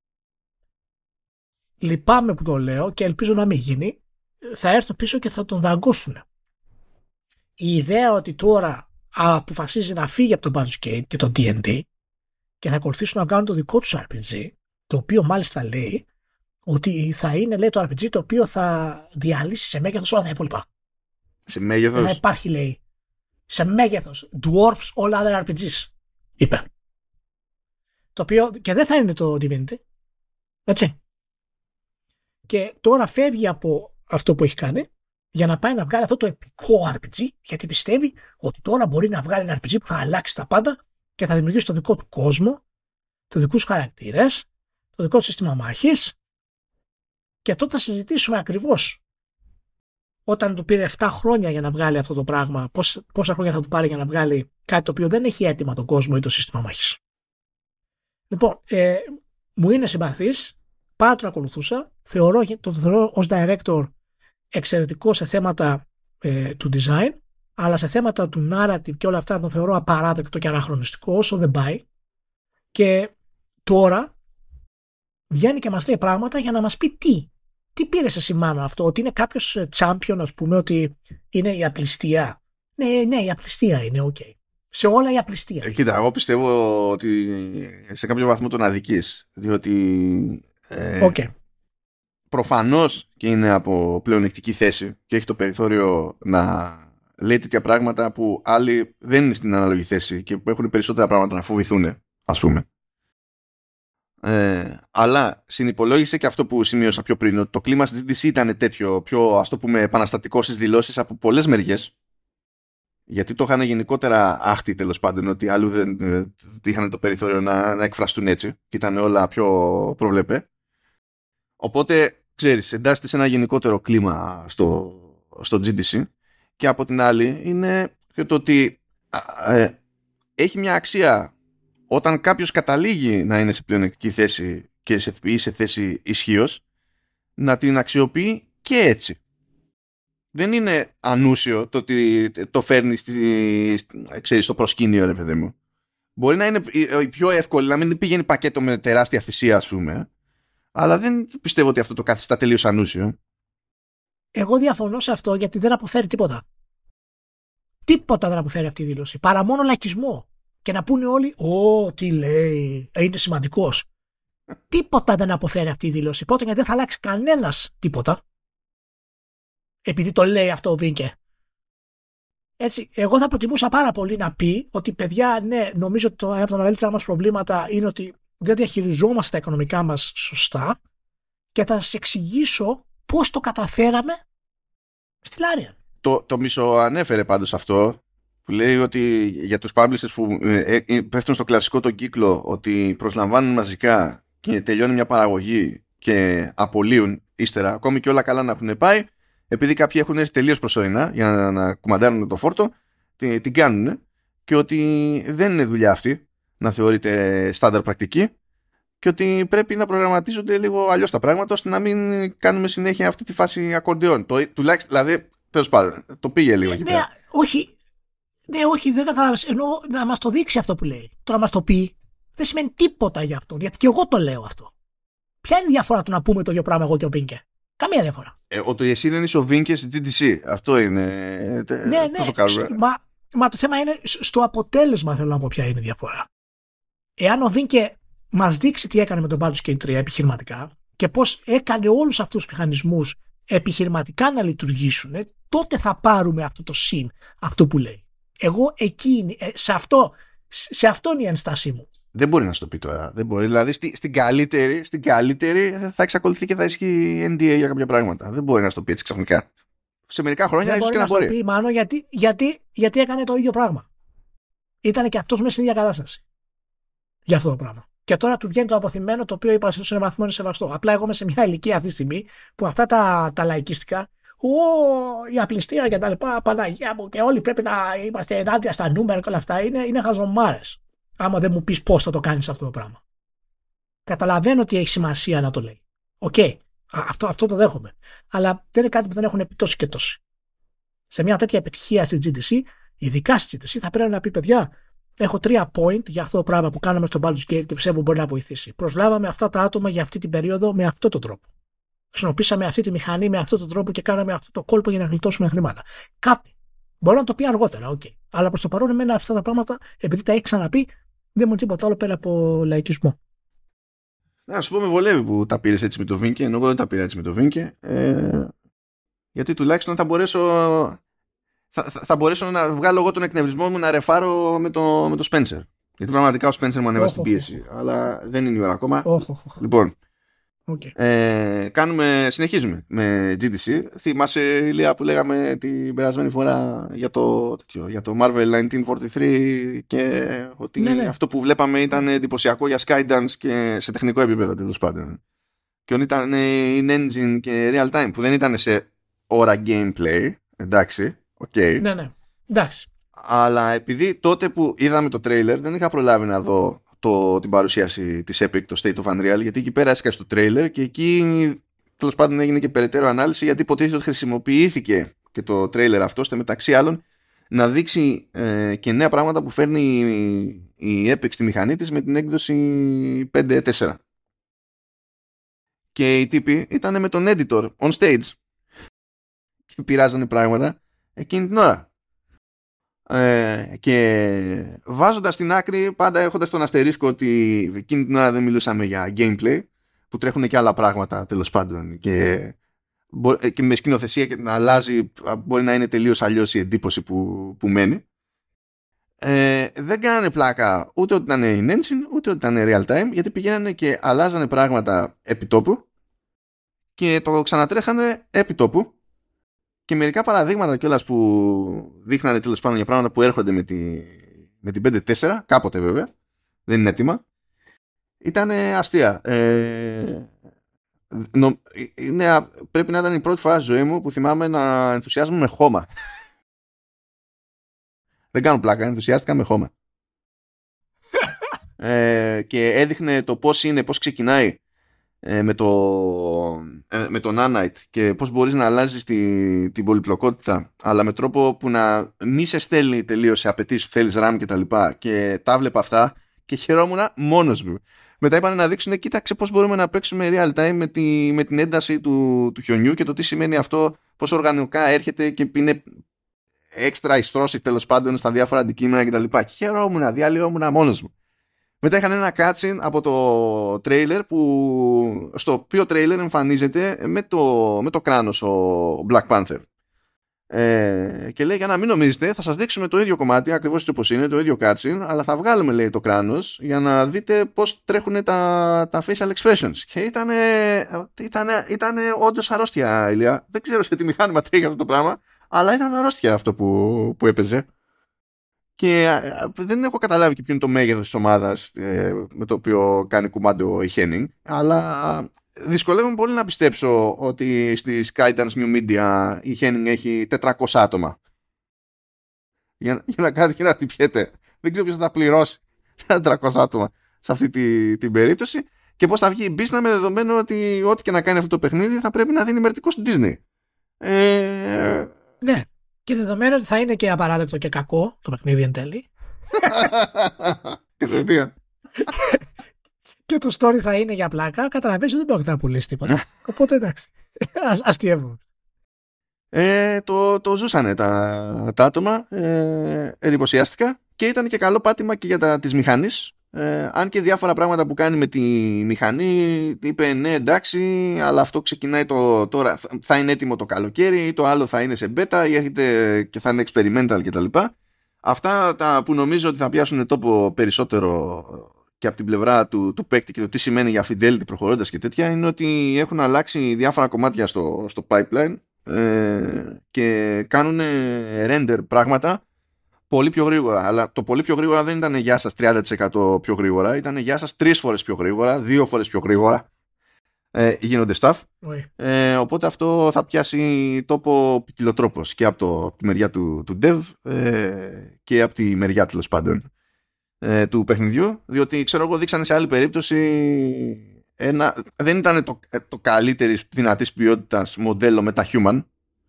λυπάμαι που το λέω και ελπίζω να μην γίνει, θα έρθουν πίσω και θα τον δαγκώσουν. Η ιδέα ότι τώρα αποφασίζει να φύγει από το Baldur's Gate και το ντι εντ ντι και θα ακολουθήσουν να κάνουν το δικό τους αρ πι τζι, το οποίο μάλιστα λέει ότι θα είναι, λέει, το αρ πι τζι το οποίο θα διαλύσει σε μέγεθος όλα τα υπόλοιπα. Σε μέγεθος. Δεν υπάρχει, λέει. Σε μέγεθος. Dwarfs all other αρ πι τζις, είπε. Το οποίο και δεν θα είναι το Divinity. Έτσι. Και τώρα φεύγει από αυτό που έχει κάνει για να πάει να βγάλει αυτό το επικό αρ πι τζι, γιατί πιστεύει ότι τώρα μπορεί να βγάλει ένα αρ πι τζι που θα αλλάξει τα πάντα και θα δημιουργήσει το δικό του κόσμο, το δικού του χαρακτήρες, το δικό του σύστημα μάχης. Και τότε θα συζητήσουμε ακριβώς, όταν του πήρε επτά χρόνια για να βγάλει αυτό το πράγμα, πώς, πόσα χρόνια θα του πάρει για να βγάλει κάτι το οποίο δεν έχει έτοιμα τον κόσμο ή το σύστημα μάχης. Λοιπόν, ε, μου είναι συμπαθής, πάρα τον ακολουθούσα, θεωρώ, τον θεωρώ ως director εξαιρετικό σε θέματα ε, του design, αλλά σε θέματα του narrative και όλα αυτά τον θεωρώ απαράδεκτο και αναχρονιστικό όσο δεν πάει. Και τώρα βγαίνει και μας λέει πράγματα για να μας πει τι. Τι πήρε σε σημάνω αυτό, ότι είναι κάποιος champion, ας πούμε, ότι είναι η απληστία. Ναι, ναι, η απληστία είναι, οκ. Okay. Σε όλα η απληστία. Ε, κοίτα, εγώ πιστεύω ότι σε κάποιο βαθμό τον αδικείς, διότι ε, okay. προφανώς και είναι από πλεονεκτική θέση και έχει το περιθώριο να λέει τέτοια πράγματα που άλλοι δεν είναι στην ανάλογη θέση και που έχουν περισσότερα πράγματα να φοβηθούν, ας πούμε. Ε, αλλά συνυπολόγισε και αυτό που σημείωσα πιο πριν, ότι το κλίμα στη τζι ντι σι ήταν τέτοιο, πιο, ας το πούμε, επαναστατικό στις δηλώσεις από πολλές μεριές, γιατί το είχαν γενικότερα άχτη, τέλος πάντων, ότι άλλοι δεν ε, είχαν το περιθώριο να, να εκφραστούν έτσι και ήταν όλα πιο προβλέπε. Οπότε, ξέρεις, εντάσσεται σε ένα γενικότερο κλίμα στο, στο τζι ντι σι, και από την άλλη είναι και το ότι ε, έχει μια αξία όταν κάποιος καταλήγει να είναι σε πλεονεκτική θέση και σε, σε θέση ισχύως, να την αξιοποιεί και έτσι. Δεν είναι ανούσιο το ότι το φέρνει στη, ξέρεις, στο προσκήνιο, ρε παιδί μου. Μπορεί να είναι πιο εύκολο, να μην πηγαίνει πακέτο με τεράστια θυσία, ας πούμε, αλλά δεν πιστεύω ότι αυτό το καθιστά τελείως ανούσιο. Εγώ διαφωνώ σε αυτό, γιατί δεν αποφέρει τίποτα. Τίποτα δεν αποφέρει αυτή η δήλωση. Παρά μόνο λακισμό. Και να πούνε όλοι, «Ω, τι λέει, είναι σημαντικός». Τίποτα δεν αποφέρει αυτή η δήλωση. Πρώτον, γιατί δεν θα αλλάξει κανένας τίποτα. Επειδή το λέει αυτό ο Βίνκε. Έτσι, εγώ θα προτιμούσα πάρα πολύ να πει ότι, παιδιά, ναι, νομίζω ότι το, ένα από τα μεγαλύτερα μας προβλήματα είναι ότι δεν διαχειριζόμαστε τα οικονομικά μας σωστά και θα σας εξηγήσω πώς το καταφέραμε στη Λάριαν. Το, το μισοανέφερε πάντως αυτό, που λέει ότι για τους publishers που ε, ε, πέφτουν στο κλασικό τον κύκλο ότι προσλαμβάνουν μαζικά και τελειώνει μια παραγωγή και απολύουν ύστερα, ακόμη και όλα καλά να έχουν πάει, επειδή κάποιοι έχουν έρθει τελείως προσωρινά για να, να κουμαντάρουν το φόρτο, την, την κάνουν, και ότι δεν είναι δουλειά αυτή να θεωρείται στάνταρ πρακτική και ότι πρέπει να προγραμματίζονται λίγο αλλιώς τα πράγματα, ώστε να μην κάνουμε συνέχεια αυτή τη φάση ακορντεόν. Το, τουλάχιστον, δηλαδή, τέλος πάντων, το πήγε λίγο εκεί ναι, πέρα. Όχι. Ναι, όχι, δεν κατάλαβες. Ενώ να μας το δείξει αυτό που λέει. Το να μας το πει δεν σημαίνει τίποτα για αυτό. Γιατί και εγώ το λέω αυτό. Ποια είναι η διαφορά του να πούμε το ίδιο πράγμα εγώ και ο Βίνκε? Καμία διαφορά. Ε, ότι εσύ δεν είσαι ο Βίνκε στη τζι ντι σι. Αυτό είναι. Ναι, ναι. Το το στο, μα, μα το θέμα είναι στο αποτέλεσμα, θέλω να πω ποια είναι η διαφορά. Εάν ο Βίνκε μας δείξει τι έκανε με τον Baldur's Gate τρία επιχειρηματικά και πώς έκανε όλους αυτούς τους μηχανισμούς επιχειρηματικά να λειτουργήσουν, τότε θα πάρουμε αυτό το συν, αυτό που λέει. Εγώ εκεί, σε αυτό, σε αυτό είναι η ενστάσή μου. Δεν μπορεί να σου το πει τώρα. Δεν μπορεί. Δηλαδή στη, στην, καλύτερη, στην καλύτερη θα εξακολουθεί και θα ισχύει εν ντι έι για κάποια πράγματα. Δεν μπορεί να σου το πει έτσι ξαφνικά. Σε μερικά χρόνια ίσως και να μπορεί. Δεν μπορεί να σου το πει, μάλλον, γιατί, γιατί, γιατί έκανε το ίδιο πράγμα. Ήταν και αυτός μέσα στην ίδια κατάσταση. Για αυτό το πράγμα. Και τώρα του βγαίνει το αποθυμένο, το οποίο είπα σε βαθμό είναι σεβαστό. Απλά εγώ είμαι σε μια ηλικία αυτή τη στιγμή που αυτά τα, τα λαϊκίστικα, Ω, η απληστία και τα λοιπά, Παναγία μου, και όλοι πρέπει να είμαστε ενάντια στα νούμερα και όλα αυτά, είναι, είναι χαζομάρες. Άμα δεν μου πεις πώς θα το κάνεις αυτό το πράγμα. Καταλαβαίνω ότι έχει σημασία να το λέει. Οκ. Okay. Α, αυτό, αυτό το δέχομαι. Αλλά δεν είναι κάτι που δεν έχουν πει τόσοι και τόσοι. Σε μια τέτοια επιτυχία στη τζι ντι σι, ειδικά στη τζι ντι σι, θα πρέπει να πει: παιδιά, έχω τρία point για αυτό το πράγμα που κάναμε στο Baldur's Gate και πιστεύω μπορεί να βοηθήσει. Προσλάβαμε αυτά τα άτομα για αυτή την περίοδο με αυτόν τον τρόπο. Χρησιμοποίησαμε αυτή τη μηχανή με αυτόν τον τρόπο και κάναμε αυτό το κόλπο για να γλιτώσουμε χρήματα. Κάτι. Μπορεί να το πει αργότερα, οκ. Okay. Αλλά προς το παρόν, εμένα αυτά τα πράγματα, επειδή τα έχει ξαναπεί, δεν μου είναι τίποτα άλλο πέρα από λαϊκισμό. Να σου πω, με βολεύει που τα πήρες έτσι με το Βίνκε, ενώ εγώ δεν τα πήρα έτσι με το Βίνκε. Ε, γιατί τουλάχιστον θα μπορέσω, θα, θα, θα μπορέσω να βγάλω εγώ τον εκνευρισμό μου να ρεφάρω με το, με το Spencer. Γιατί πραγματικά ο Spencer μου ανέβασε την πίεση. Oh, oh, oh. Αλλά δεν είναι η ώρα ακόμα. Oh, oh, oh. Λοιπόν, okay. ε, κάνουμε, συνεχίζουμε με τζι ντι σι. Θυμάσαι, Ηλία, που λέγαμε την περασμένη φορά για το, τέτοιο, για το Marvel χίλια εννιακόσια σαράντα τρία και ότι ναι, ναι. αυτό που βλέπαμε ήταν εντυπωσιακό για Skydance και σε τεχνικό επίπεδο, τέλος πάντων. Και όταν ήταν in-engine και real-time, που δεν ήταν σε ώρα gameplay, εντάξει, οκ. Okay. Ναι, ναι, εντάξει. Αλλά επειδή τότε που είδαμε το trailer δεν είχα προλάβει να δω το, την παρουσίαση της Epic, το State of Unreal, γιατί εκεί πέρα έσκασε το trailer και εκεί τέλος πάντων έγινε και περαιτέρω ανάλυση, γιατί υποτίθεται ότι χρησιμοποιήθηκε και το trailer αυτό, ώστε μεταξύ άλλων να δείξει ε, και νέα πράγματα που φέρνει η, η Epic στη μηχανή της με την έκδοση πέντε τέσσερα. Και οι τύποι ήταν με τον editor on stage και πειράζανε πράγματα εκείνη την ώρα. Ε, και βάζοντας στην άκρη, πάντα έχοντας τον αστερίσκο ότι εκείνη την ώρα δεν μιλούσαμε για gameplay, που τρέχουν και άλλα πράγματα τέλος πάντων και, και με σκηνοθεσία και να αλλάζει, μπορεί να είναι τελείως αλλιώς η εντύπωση που, που μένει. Ε, δεν κάνανε πλάκα ούτε ότι ήταν in engine ούτε ότι ήταν real time, γιατί πηγαίνανε και αλλάζανε πράγματα επί τόπου και το ξανατρέχανε επί τόπου. Και μερικά παραδείγματα κιόλας που δείχνανε τέλος πάντων για πράγματα που έρχονται με, τη, με την πέντε τέσσερα, κάποτε βέβαια, δεν είναι έτοιμα, ήταν αστεία. Ε, νο, είναι, πρέπει να ήταν η πρώτη φορά στη ζωή μου που θυμάμαι να ενθουσιάζομαι με χώμα. Δεν κάνω πλάκα, ενθουσιάστηκα με χώμα. ε, και έδειχνε το πώς είναι, πώς ξεκινάει ε, με, το, ε, με το Nanite και πώς μπορείς να αλλάζεις τη, την πολυπλοκότητα, αλλά με τρόπο που να μη σε στέλνει τελείως σε απαιτήσεις που θέλεις RAM και τα λοιπά, και τα βλέπα αυτά και χαιρόμουν μόνος μου. Μετά είπαν να δείξουν, κοίταξε πώς μπορούμε να παίξουμε real time με, τη, με την ένταση του, του χιονιού και το τι σημαίνει αυτό, πώς οργανικά έρχεται και είναι έξτρα ιστρώση τέλος πάντων στα διάφορα αντικείμενα και τα λοιπά. Και χαιρόμουν, διαλυόμουν μόνος μου. Μετά είχαν ένα cutscene από το τρέιλερ, που, στο οποίο τρέιλερ εμφανίζεται με το, με το κράνος ο Black Panther. Ε, και λέει, για να μην νομίζετε, θα σας δείξουμε το ίδιο κομμάτι ακριβώς έτσι όπως είναι, το ίδιο cutscene, αλλά θα βγάλουμε, λέει, το κράνος για να δείτε πώς τρέχουν τα, τα facial expressions. Και ήταν ήτανε, ήτανε όντως αρρώστια, Ηλία. Δεν ξέρω σε τι μηχάνημα τρέχει αυτό το πράγμα, αλλά ήταν αρρώστια αυτό που, που έπαιζε. Και δεν έχω καταλάβει και ποιο είναι το μέγεθος της ομάδας ε, με το οποίο κάνει κουμάντο η Henning, αλλά δυσκολεύομαι πολύ να πιστέψω ότι στη Skydance New Media η Henning έχει τετρακόσια άτομα για, για να κάνει και να χτυπιέται. Δεν ξέρω ποιος θα τα πληρώσει τετρακόσια άτομα σε αυτή τη, την περίπτωση, και πώς θα βγει η business με δεδομένο ότι ό,τι και να κάνει αυτό το παιχνίδι θα πρέπει να δίνει μερτικό στην Disney. Ε... Ναι. Και δεδομένου ότι θα είναι και απαράδεκτο και κακό το παιχνίδι εν τέλει. Και το story θα είναι για πλάκα, καταλαβαίνεις ότι δεν πρόκειται να πουλήσει τίποτα. Οπότε εντάξει. Αστειεύω. Ε, το, το ζούσανε τα, τα άτομα. Ε, εντυπωσιάστηκα. Και ήταν και καλό πάτημα και για τα της μηχανής. Ε, αν και διάφορα πράγματα που κάνει με τη μηχανή, είπε ναι, εντάξει, αλλά αυτό ξεκινάει το, τώρα, θα είναι έτοιμο το καλοκαίρι, ή το άλλο θα είναι σε beta, ή έρχεται και θα είναι experimental κτλ. Αυτά τα που νομίζω ότι θα πιάσουν τόπο περισσότερο και από την πλευρά του, του παίκτη και το τι σημαίνει για fidelity προχωρώντας και τέτοια, είναι ότι έχουν αλλάξει διάφορα κομμάτια στο, στο pipeline ε, και κάνουν render πράγματα πολύ πιο γρήγορα. Αλλά το πολύ πιο γρήγορα δεν ήταν γεια σας τριάντα τοις εκατό πιο γρήγορα, ήταν γεια σας τρεις φορές πιο γρήγορα, δύο φορές πιο γρήγορα. Ε, γίνονται stuff. Ε, οπότε αυτό θα πιάσει τόπο ποικιλοτρόπως και από, το, από τη μεριά του, του dev ε, και από τη μεριά τέλος πάντων ε, του παιχνιδιού. Διότι ξέρω εγώ δείξανε σε άλλη περίπτωση ένα, δεν ήταν το, το καλύτερη δυνατής ποιότητας μοντέλο με τα human.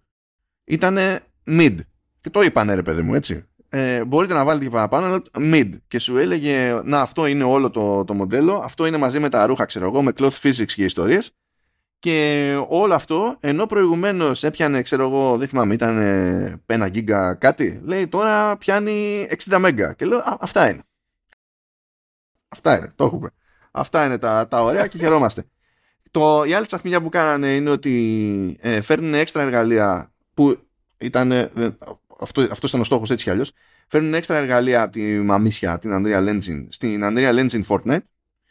Ήτανε mid. Και το είπανε ρε παιδί μου, έτσι. Ε, μπορείτε να βάλετε και παραπάνω, αλλά mid. Και σου έλεγε, να αυτό είναι όλο το, το μοντέλο, αυτό είναι μαζί με τα ρούχα, ξέρω εγώ, με cloth physics και ιστορίες. Και όλο αυτό, ενώ προηγουμένως έπιανε, ξέρω εγώ, δεν θυμάμαι, ήταν ένα γίγκα κάτι, λέει τώρα πιάνει εξήντα μέγκα. Και λέω, α, αυτά είναι. Αυτά είναι, το έχουμε. Αυτά είναι τα, τα ωραία και χαιρόμαστε. Το, η άλλη τσαχμιά που κάνανε είναι ότι ε, φέρνουν έξτρα εργαλεία που ήταν, ε, αυτό, αυτό ήταν ο στόχος έτσι κι αλλιώς, φέρνουν έξτρα εργαλεία από τη μαμίσια, την Unreal Engine, στην Unreal Engine Fortnite.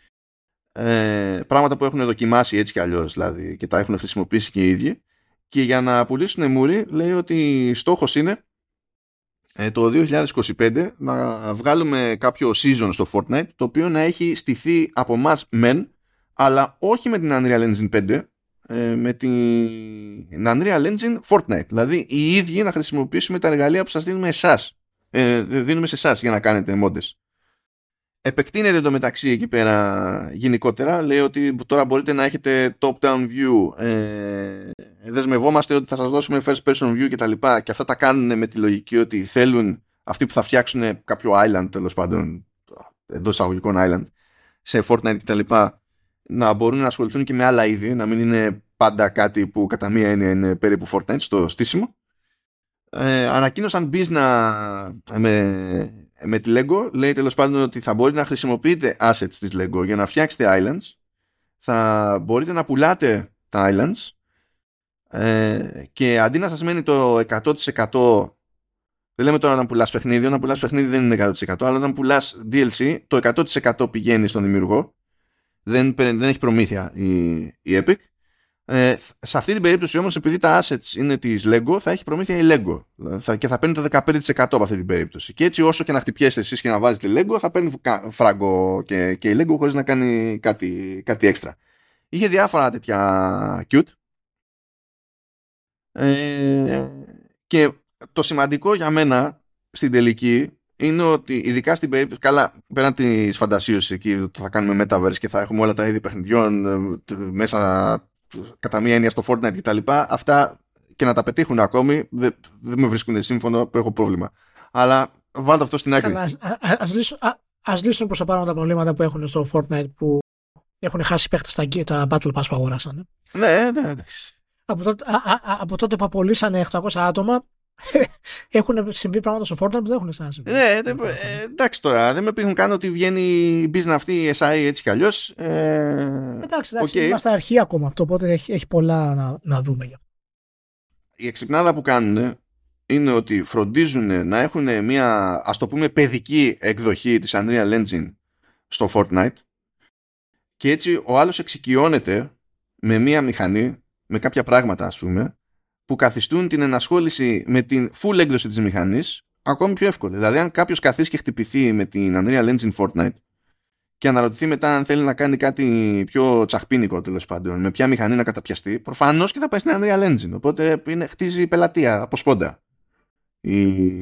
Ε, πράγματα που έχουν δοκιμάσει έτσι κι αλλιώς δηλαδή και τα έχουν χρησιμοποιήσει και οι ίδιοι, και για να πουλήσουν μούρι λέει ότι στόχος είναι ε, το δύο χιλιάδες είκοσι πέντε να βγάλουμε κάποιο season στο Fortnite το οποίο να έχει στηθεί από μας μεν, αλλά όχι με την Unreal Engine πέντε, ε, με την Unreal Engine Fortnite, δηλαδή οι ίδιοι να χρησιμοποιήσουμε τα εργαλεία που σας δίνουμε εσάς, ε, δίνουμε σε εσάς για να κάνετε μόντες. Επεκτείνεται το μεταξύ εκεί πέρα γενικότερα. Λέει ότι τώρα μπορείτε να έχετε top-down view. Ε, δεσμευόμαστε ότι θα σας δώσουμε first person view κτλ. Και, και αυτά τα κάνουν με τη λογική ότι θέλουν αυτοί που θα φτιάξουν κάποιο island, τέλος πάντων, εντός εισαγωγικών island, σε Fortnite κτλ. Να μπορούν να ασχοληθούν και με άλλα είδη. Να μην είναι πάντα κάτι που κατά μία έννοια είναι περίπου Fortnite στο στήσιμο. Ε, ανακοίνωσαν business με... με τη Lego, λέει τέλος πάντων ότι θα μπορείτε να χρησιμοποιείτε assets της Lego για να φτιάξετε islands, θα μπορείτε να πουλάτε τα islands, ε, και αντί να σας μένει το εκατό τοις εκατό, δεν λέμε τώρα να πουλάς παιχνίδι, όταν πουλάς παιχνίδι δεν είναι εκατό τοις εκατό, αλλά όταν πουλάς ντι ελ σι το εκατό τοις εκατό πηγαίνει στον δημιουργό, δεν, δεν έχει προμήθεια η, η Epic. Ε, σε αυτή την περίπτωση όμως, επειδή τα assets είναι της Lego, θα έχει προμήθεια η Lego θα, και θα παίρνει το δεκαπέντε τοις εκατό από αυτή την περίπτωση. Και έτσι, όσο και να χτυπιέσετε εσείς και να βάζετε Lego, θα παίρνει φράγκο και, και η Lego χωρίς να κάνει κάτι, κάτι έξτρα. Είχε διάφορα τέτοια cute. Ε, και το σημαντικό για μένα στην τελική είναι ότι, ειδικά στην περίπτωση, καλά, πέραν της φαντασίωσης εκεί, θα κάνουμε Metaverse και θα έχουμε όλα τα είδη παιχνιδιών μέσα κατά μία έννοια στο Fortnite και τα λοιπά, αυτά και να τα πετύχουν ακόμη δεν, δεν με βρίσκουν σύμφωνο, που έχω πρόβλημα. Αλλά βάλτε αυτό στην άκρη. Ας, ας, λύσουν, ας λύσουν προς τα πάνω τα προβλήματα που έχουν στο Fortnite, που έχουν χάσει παίχτες τα, τα Battle Pass που αγοράσανε. Ναι, ναι, εντάξει. Από τότε, α, α, από τότε που απολύσανε οκτακόσια άτομα, έχουν συμβεί πράγματα στο Fortnite που δεν έχουν ξανασυμβεί. Ναι, δε, ε, εντάξει τώρα, δεν με πείθουν καν ότι βγαίνει η business αυτή η ες άι έτσι κι αλλιώς. Ε, εντάξει, εντάξει, okay. είμαστε αρχή ακόμα αυτό, οπότε έχει, έχει πολλά να, να δούμε. Η εξυπνάδα που κάνουν είναι ότι φροντίζουν να έχουν μια, ας το πούμε, παιδική εκδοχή της Unreal Engine στο Fortnite, και έτσι ο άλλος εξοικειώνεται με μια μηχανή, με κάποια πράγματα ας πούμε, που καθιστούν την ενασχόληση με την full έκδοση της μηχανής ακόμη πιο εύκολη. Δηλαδή, αν κάποιος καθίσει και χτυπηθεί με την Unreal Engine Fortnite και αναρωτηθεί μετά αν θέλει να κάνει κάτι πιο τσαχπίνικο, τέλος πάντων, με ποια μηχανή να καταπιαστεί, προφανώς και θα πάει στην Unreal Engine. Οπότε είναι, χτίζει πελατεία από σπόντα η,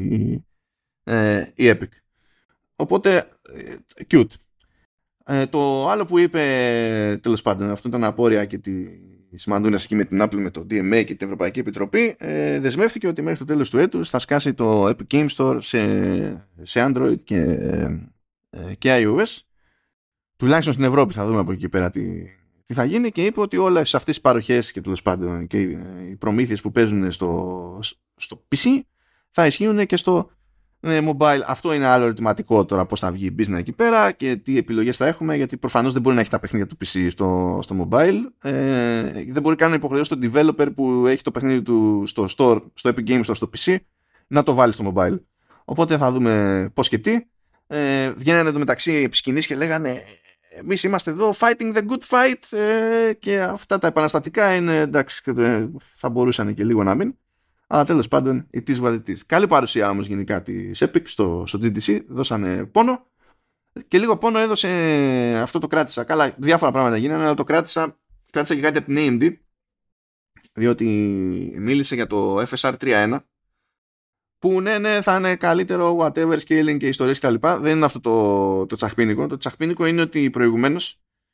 ε, η Epic. Οπότε, cute. Ε, το άλλο που είπε, τέλος πάντων, αυτό ήταν απόρρια και τη σημαντούνας εκεί με την Apple, με το ντι εμ έι και την Ευρωπαϊκή Επιτροπή, ε, δεσμεύτηκε ότι μέχρι το τέλος του έτους θα σκάσει το Epic Game Store σε, σε Android και, ε, και iOS. Τουλάχιστον στην Ευρώπη, θα δούμε από εκεί πέρα τι, τι θα γίνει, και είπε ότι όλες αυτές οι παροχές και τέλος πάντων και οι, οι προμήθειες που παίζουν στο, στο πι σι θα ισχύουν και στο mobile. Αυτό είναι άλλο ερωτηματικό τώρα, πώς θα βγει η business εκεί πέρα και τι επιλογές θα έχουμε, γιατί προφανώς δεν μπορεί να έχει τα παιχνίδια του πι σι στο, στο mobile. Ε, δεν μπορεί καν να υποχρεώσει τον developer που έχει το παιχνίδι του στο store, στο Epic Games Store στο πι σι, να το βάλει στο mobile. Οπότε θα δούμε πώς και τι. Ε, βγαίνανε εντωμεταξύ επί σκηνής και λέγανε, εμείς είμαστε εδώ fighting the good fight, ε, και αυτά τα επαναστατικά είναι εντάξει, θα μπορούσαν και λίγο να μην. Αλλά τέλος πάντων, it is what it is. Καλή παρουσία όμως γενικά της Epic στο, στο τζι ντι σι. Δώσανε πόνο. Και λίγο πόνο έδωσε, αυτό το κράτησα. Καλά, διάφορα πράγματα γίνανε, αλλά το κράτησα. Κράτησα και κάτι από την έι εμ ντι. Διότι μίλησε για το εφ ες αρ τρία κόμμα ένα. Που ναι, ναι, θα είναι καλύτερο, whatever, scaling και ιστορίες κτλ. Δεν είναι αυτό το, το τσαχπίνικο. Το τσαχπίνικο είναι ότι προηγουμένως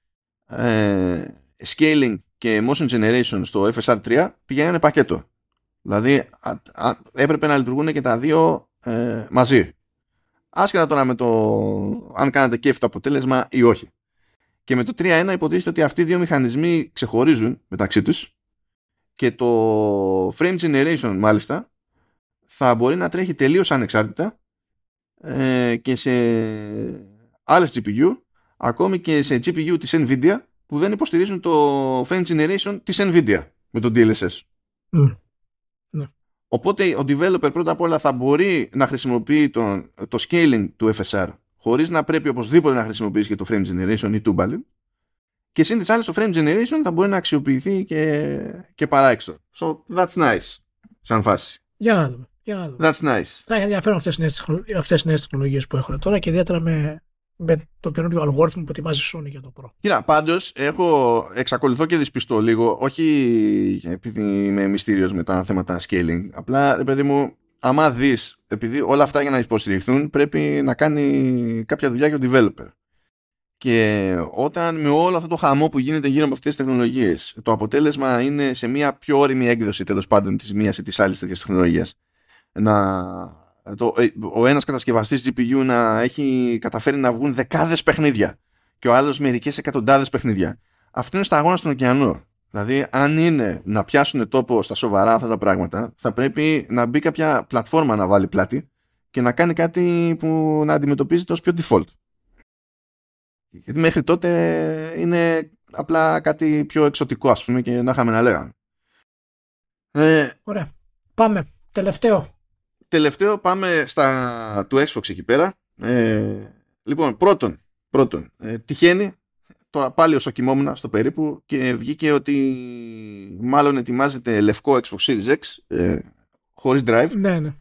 ε, scaling και motion generation στο εφ ες αρ τρία πηγαίνανε πακέτο. Δηλαδή α, α, έπρεπε να λειτουργούν και τα δύο ε, μαζί. Άσχετα τώρα με το αν κάνατε κέφι το αποτέλεσμα ή όχι. Και με το τρία ένα υποτίθεται ότι αυτοί οι δύο μηχανισμοί ξεχωρίζουν μεταξύ τους και το frame generation μάλιστα θα μπορεί να τρέχει τελείως ανεξάρτητα ε, και σε άλλες τζι πι γιου, ακόμη και σε τζι πι γιου της Nvidia που δεν υποστηρίζουν το frame generation της Nvidia με το ντι ελ ες ες. Mm. Ναι. Οπότε ο developer πρώτα απ' όλα θα μπορεί να χρησιμοποιεί το, το scaling του εφ ες αρ χωρίς να πρέπει οπωσδήποτε να χρησιμοποιήσει και το frame generation ή tumbling, και συν τις άλλες το frame generation θα μπορεί να αξιοποιηθεί και, και παράεξω. So that's nice σαν φάση. Για να δούμε. Για να δούμε. That's nice. Θα έχει ενδιαφέρον αυτές τις νέες τεχνολογίες που έχουν τώρα και ιδιαίτερα με, με το καινούριο αλγόριθμο που ετοιμάζει η Sony για το Pro. Κοίτα, πάντως έχω, εξακολουθώ και δυσπιστώ λίγο, όχι επειδή είμαι μυστήριος με τα θέματα scaling, απλά επειδή μου, άμα δεις, επειδή όλα αυτά για να υποστηριχθούν πρέπει να κάνει κάποια δουλειά για το developer. Και όταν με όλο αυτό το χαμό που γίνεται γύρω από αυτές τις τεχνολογίες, το αποτέλεσμα είναι σε μια πιο όριμη έκδοση τέλος πάντων της μίας ή της άλλης τέτοιας τεχνολογίας, να, το, ο ένας κατασκευαστής τζι πι γιου να έχει καταφέρει να βγουν δεκάδες παιχνίδια και ο άλλος μερικές εκατοντάδες παιχνίδια. Αυτό είναι σταγόνα στον ωκεανό. Δηλαδή, αν είναι να πιάσουν τόπο στα σοβαρά αυτά τα πράγματα, θα πρέπει να μπει κάποια πλατφόρμα να βάλει πλάτη και να κάνει κάτι που να αντιμετωπίζεται ως πιο default. Γιατί μέχρι τότε είναι απλά κάτι πιο εξωτικό, ας πούμε, και να είχαμε να λέγαμε. Ε, Ωραία. Πάμε. Τελευταίο. Τελευταίο πάμε στα του Xbox εκεί πέρα. Ε, λοιπόν, πρώτον, πρώτον ε, τυχαίνει, τώρα πάλι όσο κοιμόμουν στο περίπου και βγήκε ότι μάλλον ετοιμάζεται λευκό Xbox Series X ε, χωρίς drive. Ναι, ναι.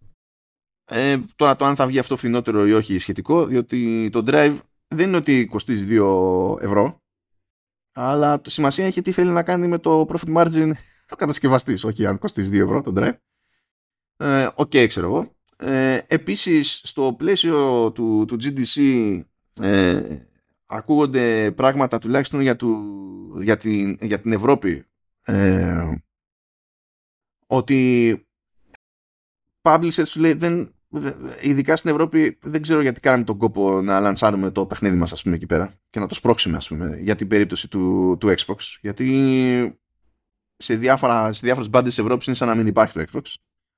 Ε, τώρα το αν θα βγει αυτό φθηνότερο ή όχι σχετικό, διότι το drive δεν είναι ότι κοστίζει δύο ευρώ, αλλά το σημασία έχει τι θέλει να κάνει με το profit margin ο κατασκευαστής, όχι αν κοστίζει δύο ευρώ το drive. Οκ, ε, okay, ξέρω εγώ. Ε, επίσης, στο πλαίσιο του, του τζι ντι σι ε, ακούγονται πράγματα τουλάχιστον για, του, για, την, για την Ευρώπη ε, ότι publishers σου λέει δεν, ειδικά στην Ευρώπη δεν ξέρω γιατί κάνουμε τον κόπο να λανσάρουμε το παιχνίδι μας, ας πούμε, εκεί πέρα και να το σπρώξουμε, ας πούμε, για την περίπτωση του, του Xbox, γιατί σε, διάφορα, σε διάφορες μπάντες της Ευρώπης είναι σαν να μην υπάρχει το Xbox.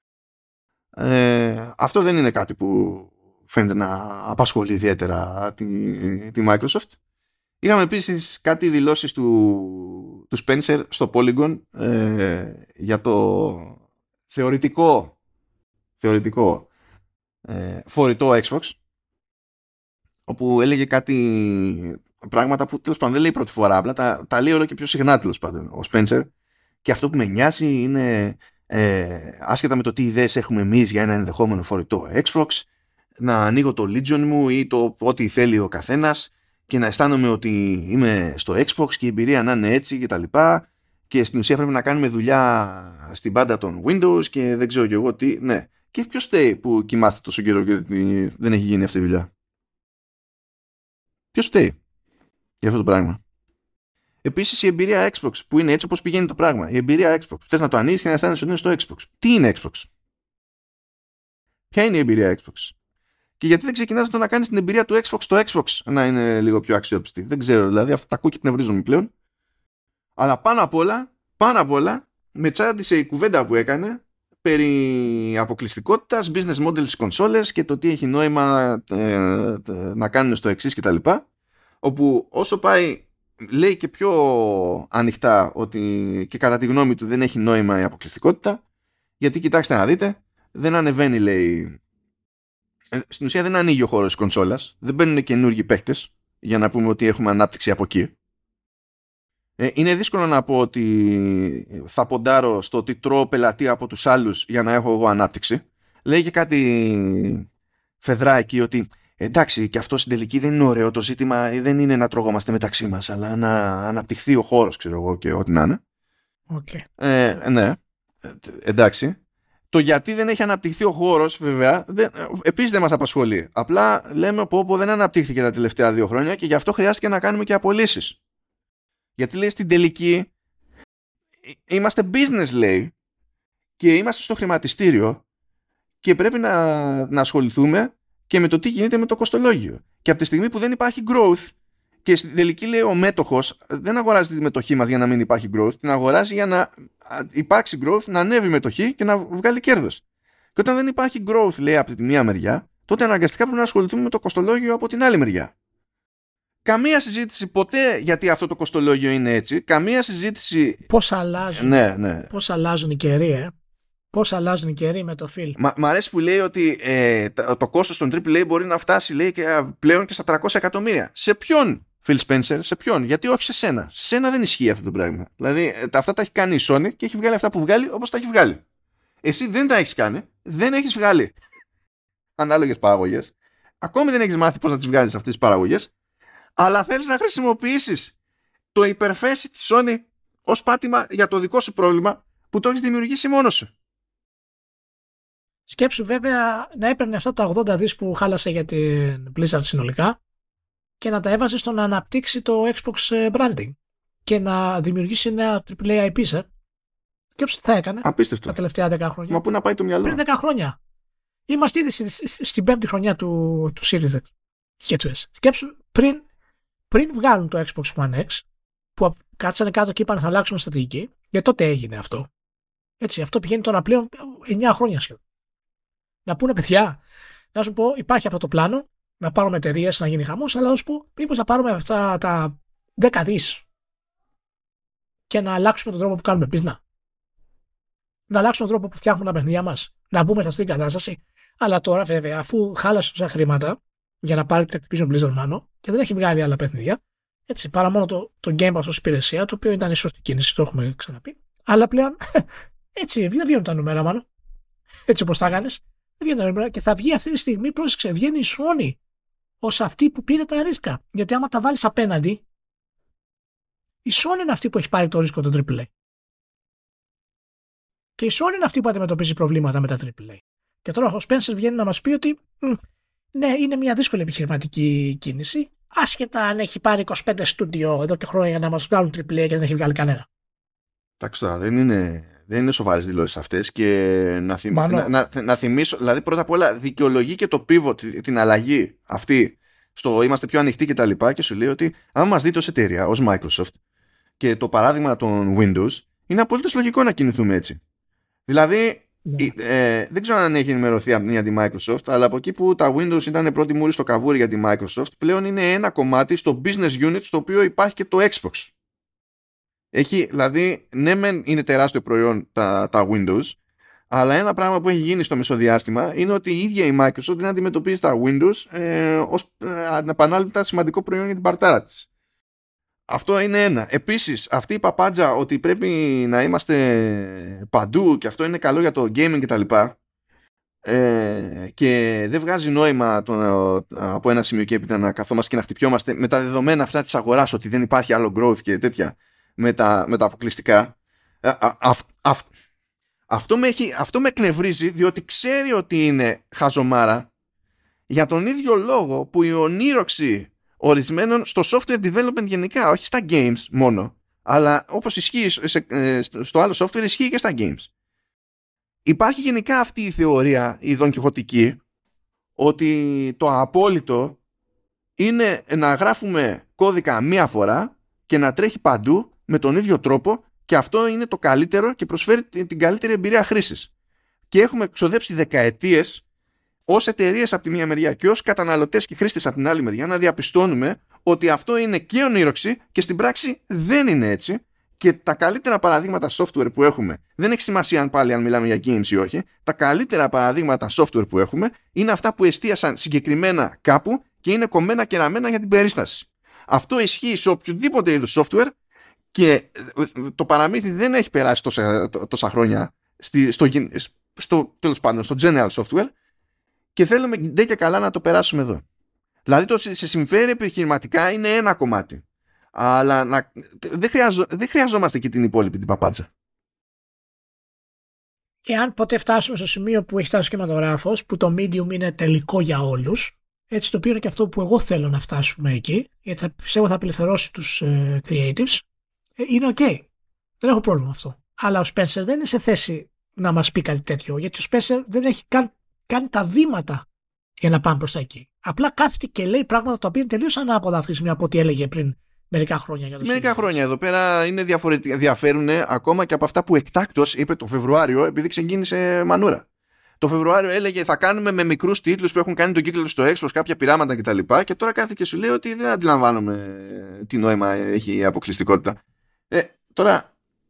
Ε, αυτό δεν είναι κάτι που φαίνεται να απασχολεί ιδιαίτερα τη, τη Microsoft. Είχαμε επίσης κάτι δηλώσεις του, του Spencer στο Polygon ε, για το θεωρητικό θεωρητικό ε, φορητό Xbox, όπου έλεγε κάτι πράγματα που τέλος πάντων δεν λέει πρώτη φορά, απλά τα, τα λέει όλο και πιο συχνά τέλος πάντων ο Spencer, και αυτό που με νοιάζει είναι ε, άσχετα με το τι ιδέες έχουμε εμείς για ένα ενδεχόμενο φορητό Xbox, να ανοίγω το Legion μου ή το ό,τι θέλει ο καθένας και να αισθάνομαι ότι είμαι στο Xbox και η εμπειρία να είναι έτσι και τα λοιπά, και στην ουσία πρέπει να κάνουμε δουλειά στην πάντα των Windows και δεν ξέρω και εγώ τι. Ναι. Και ποιος φταίει που κοιμάστε τόσο καιρό και δεν έχει γίνει αυτή η δουλειά? Ποιος φταίει για αυτό το πράγμα? Επίσης η εμπειρία Xbox που είναι έτσι όπως πηγαίνει το πράγμα. Η εμπειρία Xbox. Θες να το ανοίξεις και να αισθάνεσαι ότι είναι στο Xbox. Τι είναι Xbox? Ποια είναι η εμπειρία Xbox? Και γιατί δεν ξεκινάς το να κάνεις την εμπειρία του Xbox στο Xbox να είναι λίγο πιο αξιόπιστη? Δεν ξέρω, δηλαδή αυτά τα ακούω και πνευρίζομαι πλέον. Αλλά πάνω απ' όλα, πάνω απ' όλα, με τσάντισε η κουβέντα που έκανε περί αποκλειστικότητας, business model στις κονσόλες και το τι έχει νόημα ε, ε, να κάνουν στο εξής κτλ. Όπου όσο πάει, λέει και πιο ανοιχτά ότι και κατά τη γνώμη του δεν έχει νόημα η αποκλειστικότητα, γιατί κοιτάξτε να δείτε, δεν ανεβαίνει, λέει, ε, στην ουσία δεν ανοίγει ο χώρος της κονσόλας, δεν μπαίνουν καινούργιοι παίκτες για να πούμε ότι έχουμε ανάπτυξη από εκεί. Ε, είναι δύσκολο να πω ότι θα ποντάρω στο ότι τρώω πελατεία από τους άλλους για να έχω εγώ ανάπτυξη. Λέει και κάτι φεδρά εκεί ότι εντάξει, και αυτό στην τελική δεν είναι ωραίο, το ζήτημα δεν είναι να τρώγομαστε μεταξύ μας, αλλά να αναπτυχθεί ο χώρος, ξέρω εγώ, και ό,τι να είναι. Okay. Ε, ναι, ε, εντάξει. Το γιατί δεν έχει αναπτυχθεί ο χώρος, βέβαια, δεν, επίσης δεν μας απασχολεί. Απλά λέμε πω, πω δεν αναπτύχθηκε τα τελευταία δύο χρόνια και γι' αυτό χρειάστηκε να κάνουμε και απολύσεις. Γιατί λέει στην τελική είμαστε business, λέει, και είμαστε στο χρηματιστήριο και πρέπει να, να ασχοληθούμε και με το τι γίνεται με το κοστολόγιο. Και από τη στιγμή που δεν υπάρχει growth και στην τελική, λέει, ο μέτοχος δεν αγοράζει τη μετοχή μας για να μην υπάρχει growth, την αγοράζει για να υπάρξει growth, να ανέβει η μετοχή και να βγάλει κέρδος. Και όταν δεν υπάρχει growth, λέει, από τη μία μεριά, τότε αναγκαστικά πρέπει να ασχοληθούμε με το κοστολόγιο από την άλλη μεριά. Καμία συζήτηση ποτέ γιατί αυτό το κοστολόγιο είναι έτσι. Καμία συζήτηση. Πώς αλλάζουν, ναι, ναι. πώς αλλάζουν οι καιροί, ε? Πώς αλλάζουν οι καιροί με το Phil. Μα, μ' αρέσει που λέει ότι ε, το, το κόστος των τριπλ έι μπορεί να φτάσει, λέει, και, πλέον και στα τριακόσια εκατομμύρια. Σε ποιον, Phil Spencer, σε ποιον? Γιατί όχι σε σένα. Σε σένα δεν ισχύει αυτό το πράγμα. Δηλαδή, αυτά τα έχει κάνει η Sony και έχει βγάλει αυτά που βγάλει όπως τα έχει βγάλει. Εσύ δεν τα έχεις κάνει, δεν έχεις βγάλει ανάλογες παραγωγές. Ακόμη δεν έχεις μάθει πώς να τις βγάλεις αυτές τις παραγωγές. Αλλά θέλεις να χρησιμοποιήσεις το υπερφέση της Sony ως πάτημα για το δικό σου πρόβλημα που το έχεις δημιουργήσει μόνος σου. Σκέψου βέβαια να έπαιρνε αυτά τα ογδόντα δις που χάλασε για την Blizzard συνολικά και να τα έβαζε στο να αναπτύξει το Xbox branding και να δημιουργήσει νέα τριπλ έι άι πι. Ε. Σκέψου τι θα έκανε. Απίστευτο. Τα τελευταία δέκα χρόνια. Μα πού να πάει το μυαλό. Πριν δέκα χρόνια. Είμαστε ήδη στην πέμπτη χρονιά του, του Series X και του S. Σκέψου πριν, πριν βγάλουν το Xbox One X, που κάτσανε κάτω και είπαν θα αλλάξουμε στρατηγική, γιατί τότε έγινε αυτό. Έτσι, αυτό πηγαίνει τώρα πλέον εννιά χρόνια σχεδόν. Να πούνε, παιδιά, να σου πω, υπάρχει αυτό το πλάνο, να πάρουμε εταιρείες, να γίνει χαμός, αλλά να σου πω, μήπως να πάρουμε αυτά τα δέκα δις και να αλλάξουμε τον τρόπο που κάνουμε business. Να αλλάξουμε τον τρόπο που φτιάχνουμε τα παιχνίδια μας. Να μπούμε στα στην κατάσταση. Αλλά τώρα, βέβαια, αφού χάλασε τόσα χρήματα για να πάρει το Activision Blizzard μάνο και δεν έχει βγάλει άλλα παιχνίδια, έτσι, παρά μόνο το, το Game Pass ως υπηρεσία, το οποίο ήταν η σωστή κίνηση, το έχουμε ξαναπεί. Αλλά πλέον, έτσι, δεν βγαίνουν τα νούμερα, μάλλον. Έτσι όπως τα έκανες, δεν βγαίνουν τα νούμερα και θα βγει αυτή τη στιγμή, πρόσεξε, βγαίνει η Sony ως αυτή που πήρε τα ρίσκα. Γιατί άμα τα βάλεις απέναντι, η Sony είναι αυτή που έχει πάρει το ρίσκο των τριπλ έι. Και η Sony είναι αυτή που αντιμετωπίζει προβλήματα με τα τριπλ έι. Και τώρα ο Spencer βγαίνει να μας πει ότι ναι, είναι μια δύσκολη επιχειρηματική κίνηση, άσχετα αν έχει πάρει είκοσι πέντε στούντιο εδώ και χρόνια για να μας βγάλουν τριπλ έι και δεν έχει βγάλει κανένα. Εντάξει τώρα, δεν είναι, δεν είναι σοβαρές δηλώσεις αυτές και να, θυμ, να, να, να θυμίσω, δηλαδή πρώτα απ' όλα δικαιολογεί και το pivot, την αλλαγή αυτή στο είμαστε πιο ανοιχτοί και τα λοιπά και σου λέει ότι αν μας δείτε ως εταιρεία, ως Microsoft και το παράδειγμα των Windows, είναι απολύτως λογικό να κινηθούμε έτσι. Δηλαδή, yeah. ε, δεν ξέρω αν έχει ενημερωθεί για τη Microsoft, αλλά από εκεί που τα Windows ήταν πρώτη μούρη στο καβούρι για τη Microsoft, πλέον είναι ένα κομμάτι στο business unit στο οποίο υπάρχει και το Xbox. Έχει, δηλαδή, ναι μεν είναι τεράστιο προϊόν τα, τα Windows, αλλά ένα πράγμα που έχει γίνει στο μεσοδιάστημα είναι ότι η ίδια η Microsoft δεν αντιμετωπίζει τα Windows ε, ως ε, ανεπανάληπτα σημαντικό προϊόν για την παρτάρα της. Αυτό είναι ένα. Επίσης, αυτή η παπάντζα ότι πρέπει να είμαστε παντού και αυτό είναι καλό για το gaming κτλ. Ε, και δεν βγάζει νόημα το, από ένα σημείο και έπειτα να καθόμαστε και να χτυπιόμαστε με τα δεδομένα αυτά της αγοράς ότι δεν υπάρχει άλλο growth και τέτοια με τα, με τα αποκλειστικά. Α, α, α, α, αυτό, με έχει, αυτό με εκνευρίζει διότι ξέρει ότι είναι χαζομάρα για τον ίδιο λόγο που η ονείροξη ορισμένων στο software development γενικά, όχι στα games μόνο, αλλά όπως ισχύει σε, ε, στο άλλο software ισχύει και στα games. Υπάρχει γενικά αυτή η θεωρία, η δονκιχωτική, ότι το απόλυτο είναι να γράφουμε κώδικα μία φορά και να τρέχει παντού με τον ίδιο τρόπο και αυτό είναι το καλύτερο και προσφέρει την καλύτερη εμπειρία χρήσης. Και έχουμε ξοδέψει δεκαετίες ως εταιρείες από τη μία μεριά και ως καταναλωτές και χρήστες από την άλλη μεριά να διαπιστώνουμε ότι αυτό είναι και ονείροξη και στην πράξη δεν είναι έτσι και τα καλύτερα παραδείγματα software που έχουμε, δεν έχει σημασία αν πάλι αν μιλάμε για games ή όχι, τα καλύτερα παραδείγματα software που έχουμε είναι αυτά που εστίασαν συγκεκριμένα κάπου και είναι κομμένα και ραμμένα για την περίσταση. Αυτό ισχύει σε οποιοδήποτε είδους software και το παραμύθι δεν έχει περάσει τόσα, τόσα χρόνια στη, στο, στο, τέλος πάντων, στο general software. Και θέλουμε ντε και καλά να το περάσουμε εδώ. Δηλαδή το σε συμφέρει επιχειρηματικά είναι ένα κομμάτι. Αλλά να, δεν, χρειαζό, δεν χρειαζόμαστε και την υπόλοιπη την παπάτσα. Εάν ποτέ φτάσουμε στο σημείο που έχει φτάσει ο κινηματογράφος, που το medium είναι τελικό για όλους, έτσι το οποίο είναι και αυτό που εγώ θέλω να φτάσουμε εκεί, γιατί θα, πιστεύω θα απελευθερώσει τους uh, creatives είναι οκ. Okay. Δεν έχω πρόβλημα αυτό. Αλλά ο Spencer δεν είναι σε θέση να μας πει κάτι τέτοιο, γιατί ο Spencer δεν έχει καν κάνει τα βήματα για να πάμε προς τα εκεί. Απλά κάθεται και λέει πράγματα τα οποία είναι τελείως ανάποδα αυτή τη στιγμή από ό,τι έλεγε πριν μερικά χρόνια. Για το μερικά χρόνια εδώ πέρα είναι διαφορετικά, διαφέρουν ακόμα και από αυτά που εκτάκτως είπε το Φεβρουάριο, επειδή ξεκίνησε μανούρα. Το Φεβρουάριο έλεγε θα κάνουμε με μικρούς τίτλους που έχουν κάνει τον κύκλο του στο Xbox κάποια πειράματα κτλ. Και, και τώρα κάθεται και σου λέει ότι δεν αντιλαμβάνομαι τι νόημα έχει η αποκλειστικότητα. Ε, τώρα.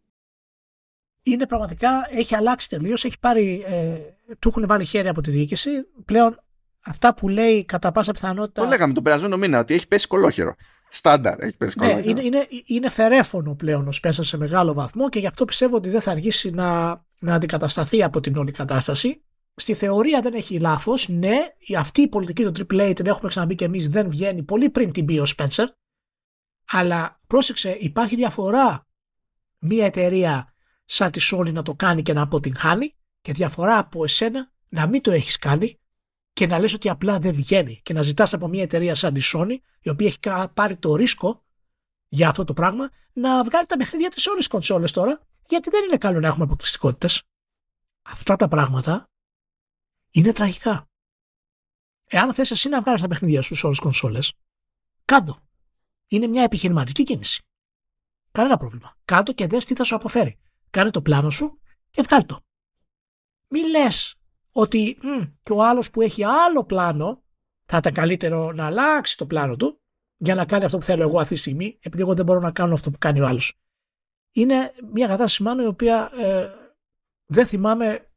Είναι πραγματικά, έχει αλλάξει τελείως, έχει πάρει, ε, του έχουν βάλει χέρι από τη διοίκηση. Πλέον αυτά που λέει κατά πάσα πιθανότητα. Το λέγαμε τον περασμένο μήνα ότι έχει πέσει κολόχερο. Στάνταρ, έχει πέσει κολόχερο. Ναι, είναι, είναι, είναι φερέφωνο πλέον ο Spencer σε μεγάλο βαθμό και γι' αυτό πιστεύω ότι δεν θα αργήσει να, να αντικατασταθεί από την όλη κατάσταση. Στη θεωρία δεν έχει λάθος. Ναι, αυτή η πολιτική του τριπλ έι, την έχουμε ξαναπεί και εμείς, δεν βγαίνει πολύ πριν την πει ο Spencer. Αλλά πρόσεξε, υπάρχει διαφορά μια εταιρεία σαν τη Sony να το κάνει και να αποτυγχάνει και διαφορά από εσένα να μην το έχεις κάνει και να λες ότι απλά δεν βγαίνει και να ζητάς από μια εταιρεία σαν τη Sony, η οποία έχει πάρει το ρίσκο για αυτό το πράγμα, να βγάλει τα παιχνίδια της σε όλες τις κονσόλες τώρα, γιατί δεν είναι καλό να έχουμε αποκλειστικότητες. Αυτά τα πράγματα είναι τραγικά. Εάν θες εσύ να βγάλεις τα παιχνίδια σου σε όλες τις κονσόλες, κάντο. Είναι μια επιχειρηματική κίνηση. Κανένα πρόβλημα. Κάντο και δες τι θα σου αποφέρει. Κάνε το πλάνο σου και βγάλ' το. Μη λες ότι μ, και ο άλλος που έχει άλλο πλάνο θα ήταν καλύτερο να αλλάξει το πλάνο του για να κάνει αυτό που θέλω εγώ αυτή τη στιγμή, επειδή εγώ δεν μπορώ να κάνω αυτό που κάνει ο άλλος. Είναι μια κατάσταση μάλλον η οποία ε, δεν θυμάμαι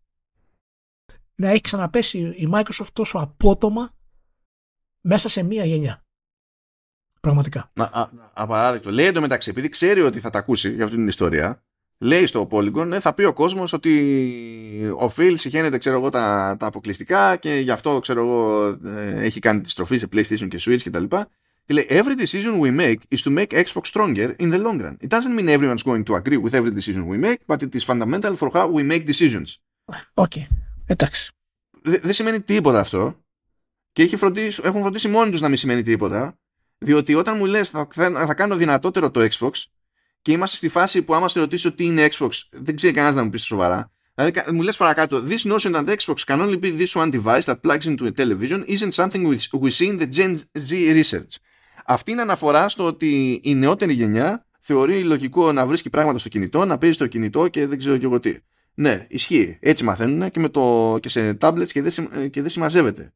να έχει ξαναπέσει η Microsoft τόσο απότομα μέσα σε μία γενιά. Πραγματικά. Απαράδεκτο. Λέει εντωμεταξύ, επειδή ξέρει ότι θα τα ακούσει για αυτή την ιστορία, λέει στο Polygon, ε, θα πει ο κόσμος ότι ο Phil συχαίνεται, ξέρω εγώ, τα, τα αποκλειστικά και γι' αυτό, ξέρω εγώ, ε, έχει κάνει τη στροφή σε PlayStation και Switch κτλ. Και, και λέει, every decision we make is to make Xbox stronger in the long run. It doesn't mean everyone's going to agree with every decision we make, but it is fundamental for how we make decisions. Οκ, okay. Εντάξει. Δεν δε σημαίνει τίποτα αυτό και έχει φροντίσει, έχουν φροντίσει μόνοι τους να μην σημαίνει τίποτα, διότι όταν μου λες θα, θα, θα κάνω δυνατότερο το Xbox και είμαστε στη φάση που άμα σε ρωτήσω τι είναι Xbox, δεν ξέρει κανένας να μου πει σοβαρά. Δηλαδή μου λες παρακάτω, this notion that Xbox can only be this one device that plugs into a television isn't something we see in the Gen Z research. Αυτή είναι αναφορά στο ότι η νεότερη γενιά θεωρεί λογικό να βρίσκει πράγματα στο κινητό, να παίζει στο κινητό και δεν ξέρω και εγώ τι. Ναι, ισχύει. Έτσι μαθαίνουν και, με το, και σε tablets και δεν, και δεν συμμαζεύεται.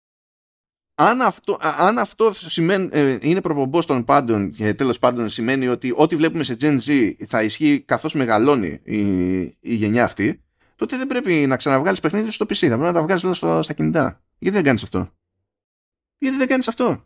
Αν αυτό, αν αυτό σημαίνει, ε, είναι προπομπός των πάντων και τέλος πάντων σημαίνει ότι ό,τι βλέπουμε σε Gen Z θα ισχύει καθώς μεγαλώνει η, η γενιά αυτή, τότε δεν πρέπει να ξαναβγάλεις παιχνίδι στο πι σι, θα πρέπει να τα βγάλεις όλα στο, στα κινητά. Γιατί δεν κάνεις αυτό? Γιατί δεν κάνεις αυτό?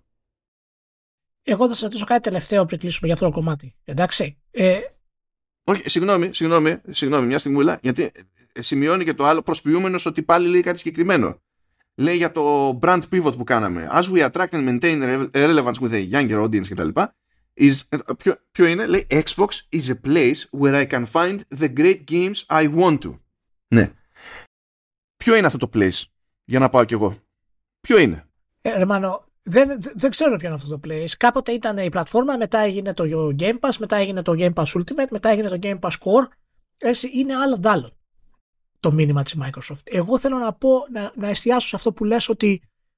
Εγώ θα σας ρωτήσω κάτι τελευταίο πριν κλείσουμε για αυτό το κομμάτι. Εντάξει. Ε... Όχι, συγγνώμη, συγγνώμη, συγγνώμη, μια στιγμούλα, γιατί σημειώνει και το άλλο προσποιούμενος ότι πάλι λέει κάτι συγκεκριμένο. Λέει για το brand pivot που κάναμε. As we attract and maintain relevance with a younger audience κτλ. Ποιο, ποιο είναι? Λέει Xbox is a place where I can find the great games I want to. Ναι. Ποιο είναι αυτό το place? Για να πάω κι εγώ. Ποιο είναι? Ε, ρε μάνο, δεν, δεν ξέρω ποιο είναι αυτό το place. Κάποτε ήταν η πλατφόρμα, μετά έγινε το Game Pass, μετά έγινε το Game Pass Ultimate, μετά έγινε το Game Pass Core. Έτσι, είναι άλλο ντάλλον το μήνυμα της Microsoft. Εγώ θέλω να πω, να, να εστιάσω σε αυτό που λες, ότι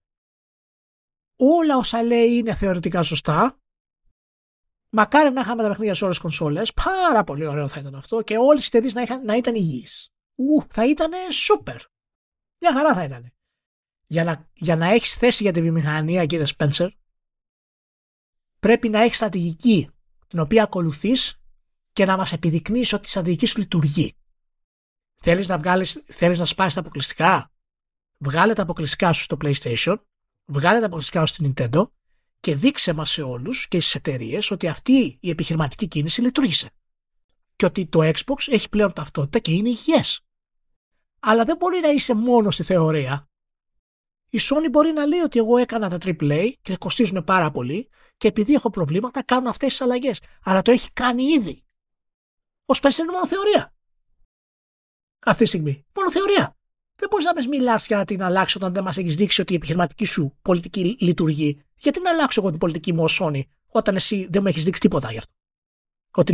όλα όσα λέει είναι θεωρητικά σωστά. Μακάρι να είχαμε τα παιχνίδια σε όλες τις κονσόλες. Πάρα πολύ ωραίο θα ήταν αυτό και όλες οι εταιρείες να, είχαν, να ήταν υγιείς. Ου, θα ήταν σούπερ. Μια χαρά θα ήταν. Για να, για να έχεις θέση για τη βιομηχανία, κύριε Spencer, πρέπει να έχεις στρατηγική την οποία ακολουθείς και να μας επιδεικνύεις ότι η στρατηγική σου λειτουργεί. Θέλεις να βγάλεις, θέλεις να σπάσεις τα αποκλειστικά? Βγάλε τα αποκλειστικά σου στο PlayStation, βγάλε τα αποκλειστικά σου στην Nintendo και δείξε μας σε όλους και στις εταιρείες ότι αυτή η επιχειρηματική κίνηση λειτουργήσε. Και ότι το Xbox έχει πλέον ταυτότητα και είναι υγιές. Αλλά δεν μπορεί να είσαι μόνο στη θεωρία. Η Sony μπορεί να λέει ότι εγώ έκανα τα τριπλ έι και κοστίζουν πάρα πολύ και επειδή έχω προβλήματα κάνω αυτές τις αλλαγές. Αλλά το έχει κάνει ήδη. Ο Spencer είναι μόνο θεωρία. Αυτή τη στιγμή. Μόνο θεωρία. Δεν μπορείς να με μιλάς για να την αλλάξει όταν δεν μας έχεις δείξει ότι η επιχειρηματική σου πολιτική λειτουργεί. Γιατί να αλλάξω εγώ την πολιτική μου ως Sony όταν εσύ δεν μου έχεις δείξει τίποτα γι' αυτό? Ότι λειτουργεί.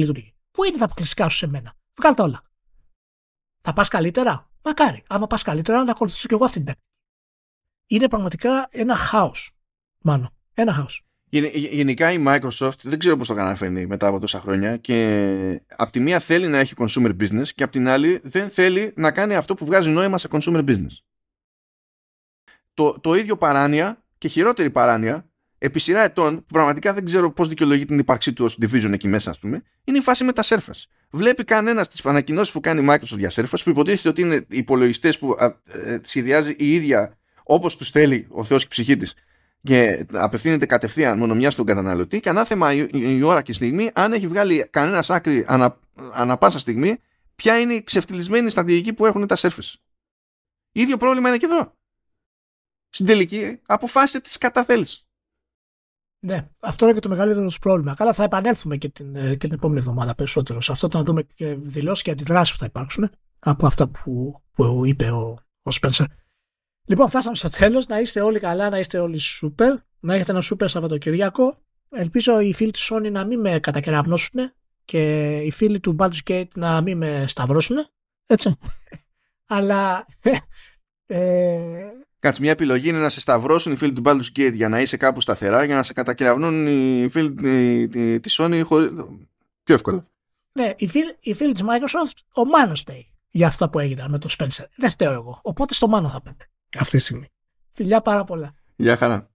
Πού είναι τα αποκλειστικά σου σε μένα? Βγάλ' τα όλα. Θα πας καλύτερα? Μακάρι. Άμα πας καλύτερα, να ακολουθήσω και εγώ αυτή την τακτική. Είναι πραγματικά ένα χάος. Μάνο. Ένα χάος. Γενικά η Microsoft δεν ξέρω πώς το καταφέρνει μετά από τόσα χρόνια και απ' τη μία θέλει να έχει consumer business και απ' την άλλη δεν θέλει να κάνει αυτό που βγάζει νόημα σε consumer business. Το, το ίδιο παράνοια και χειρότερη παράνοια επί σειρά ετών, που πραγματικά δεν ξέρω πώς δικαιολογεί την ύπαρξή του ως Division εκεί μέσα, ας πούμε, είναι η φάση με τα Surface. Βλέπει κανένα τις ανακοινώσεις που κάνει η Microsoft για Surface, που υποτίθεται ότι είναι υπολογιστές που α, ε, σχεδιάζει η ίδια όπως τους θέλει ο Θεός και η ψυχή της και απευθύνεται κατευθείαν μονομιά στον καταναλωτή, και ανάθεμα η, η ώρα και η στιγμή, αν έχει βγάλει κανένα άκρη ανα, ανα πάσα στιγμή, ποια είναι η ξεφτυλισμένη στρατηγική που έχουν τα Surface. Ίδιο πρόβλημα είναι και εδώ. Στην τελική, αποφάσισε τις καταθέλεις. Ναι, αυτό είναι και το μεγαλύτερο του πρόβλημα. Καλά, θα επανέλθουμε και την, και την επόμενη εβδομάδα περισσότερο σε αυτό, να δούμε και δηλώσεις και αντιδράσεις που θα υπάρξουν από αυτά που, που είπε ο, ο Spencer. Λοιπόν, φτάσαμε στο τέλος. Να είστε όλοι καλά, να είστε όλοι σούπερ. Να έχετε ένα σούπερ Σαββατοκυριακό. Ελπίζω οι φίλοι της Sony να μην με κατακεραυνώσουν και οι φίλοι του Baldur's Gate να μην με σταυρώσουν. Έτσι. Αλλά... Ε, Κάτσε, μια επιλογή είναι να σε σταυρώσουν οι φίλοι του Baldur's Gate για να είσαι κάπου σταθερά, για να σε κατακεραυνούν οι φίλοι της Sony χωρί... πιο εύκολα. Ναι, οι φίλοι, οι φίλοι της Microsoft, ο Μάνος φταίει για αυτά που έγιναν με τον Spencer. Δεν φταίω εγώ. Οπότε στο Μάνο θα πέντε αυτή τη στιγμή. Φιλιά πάρα πολλά. Γεια χαρά.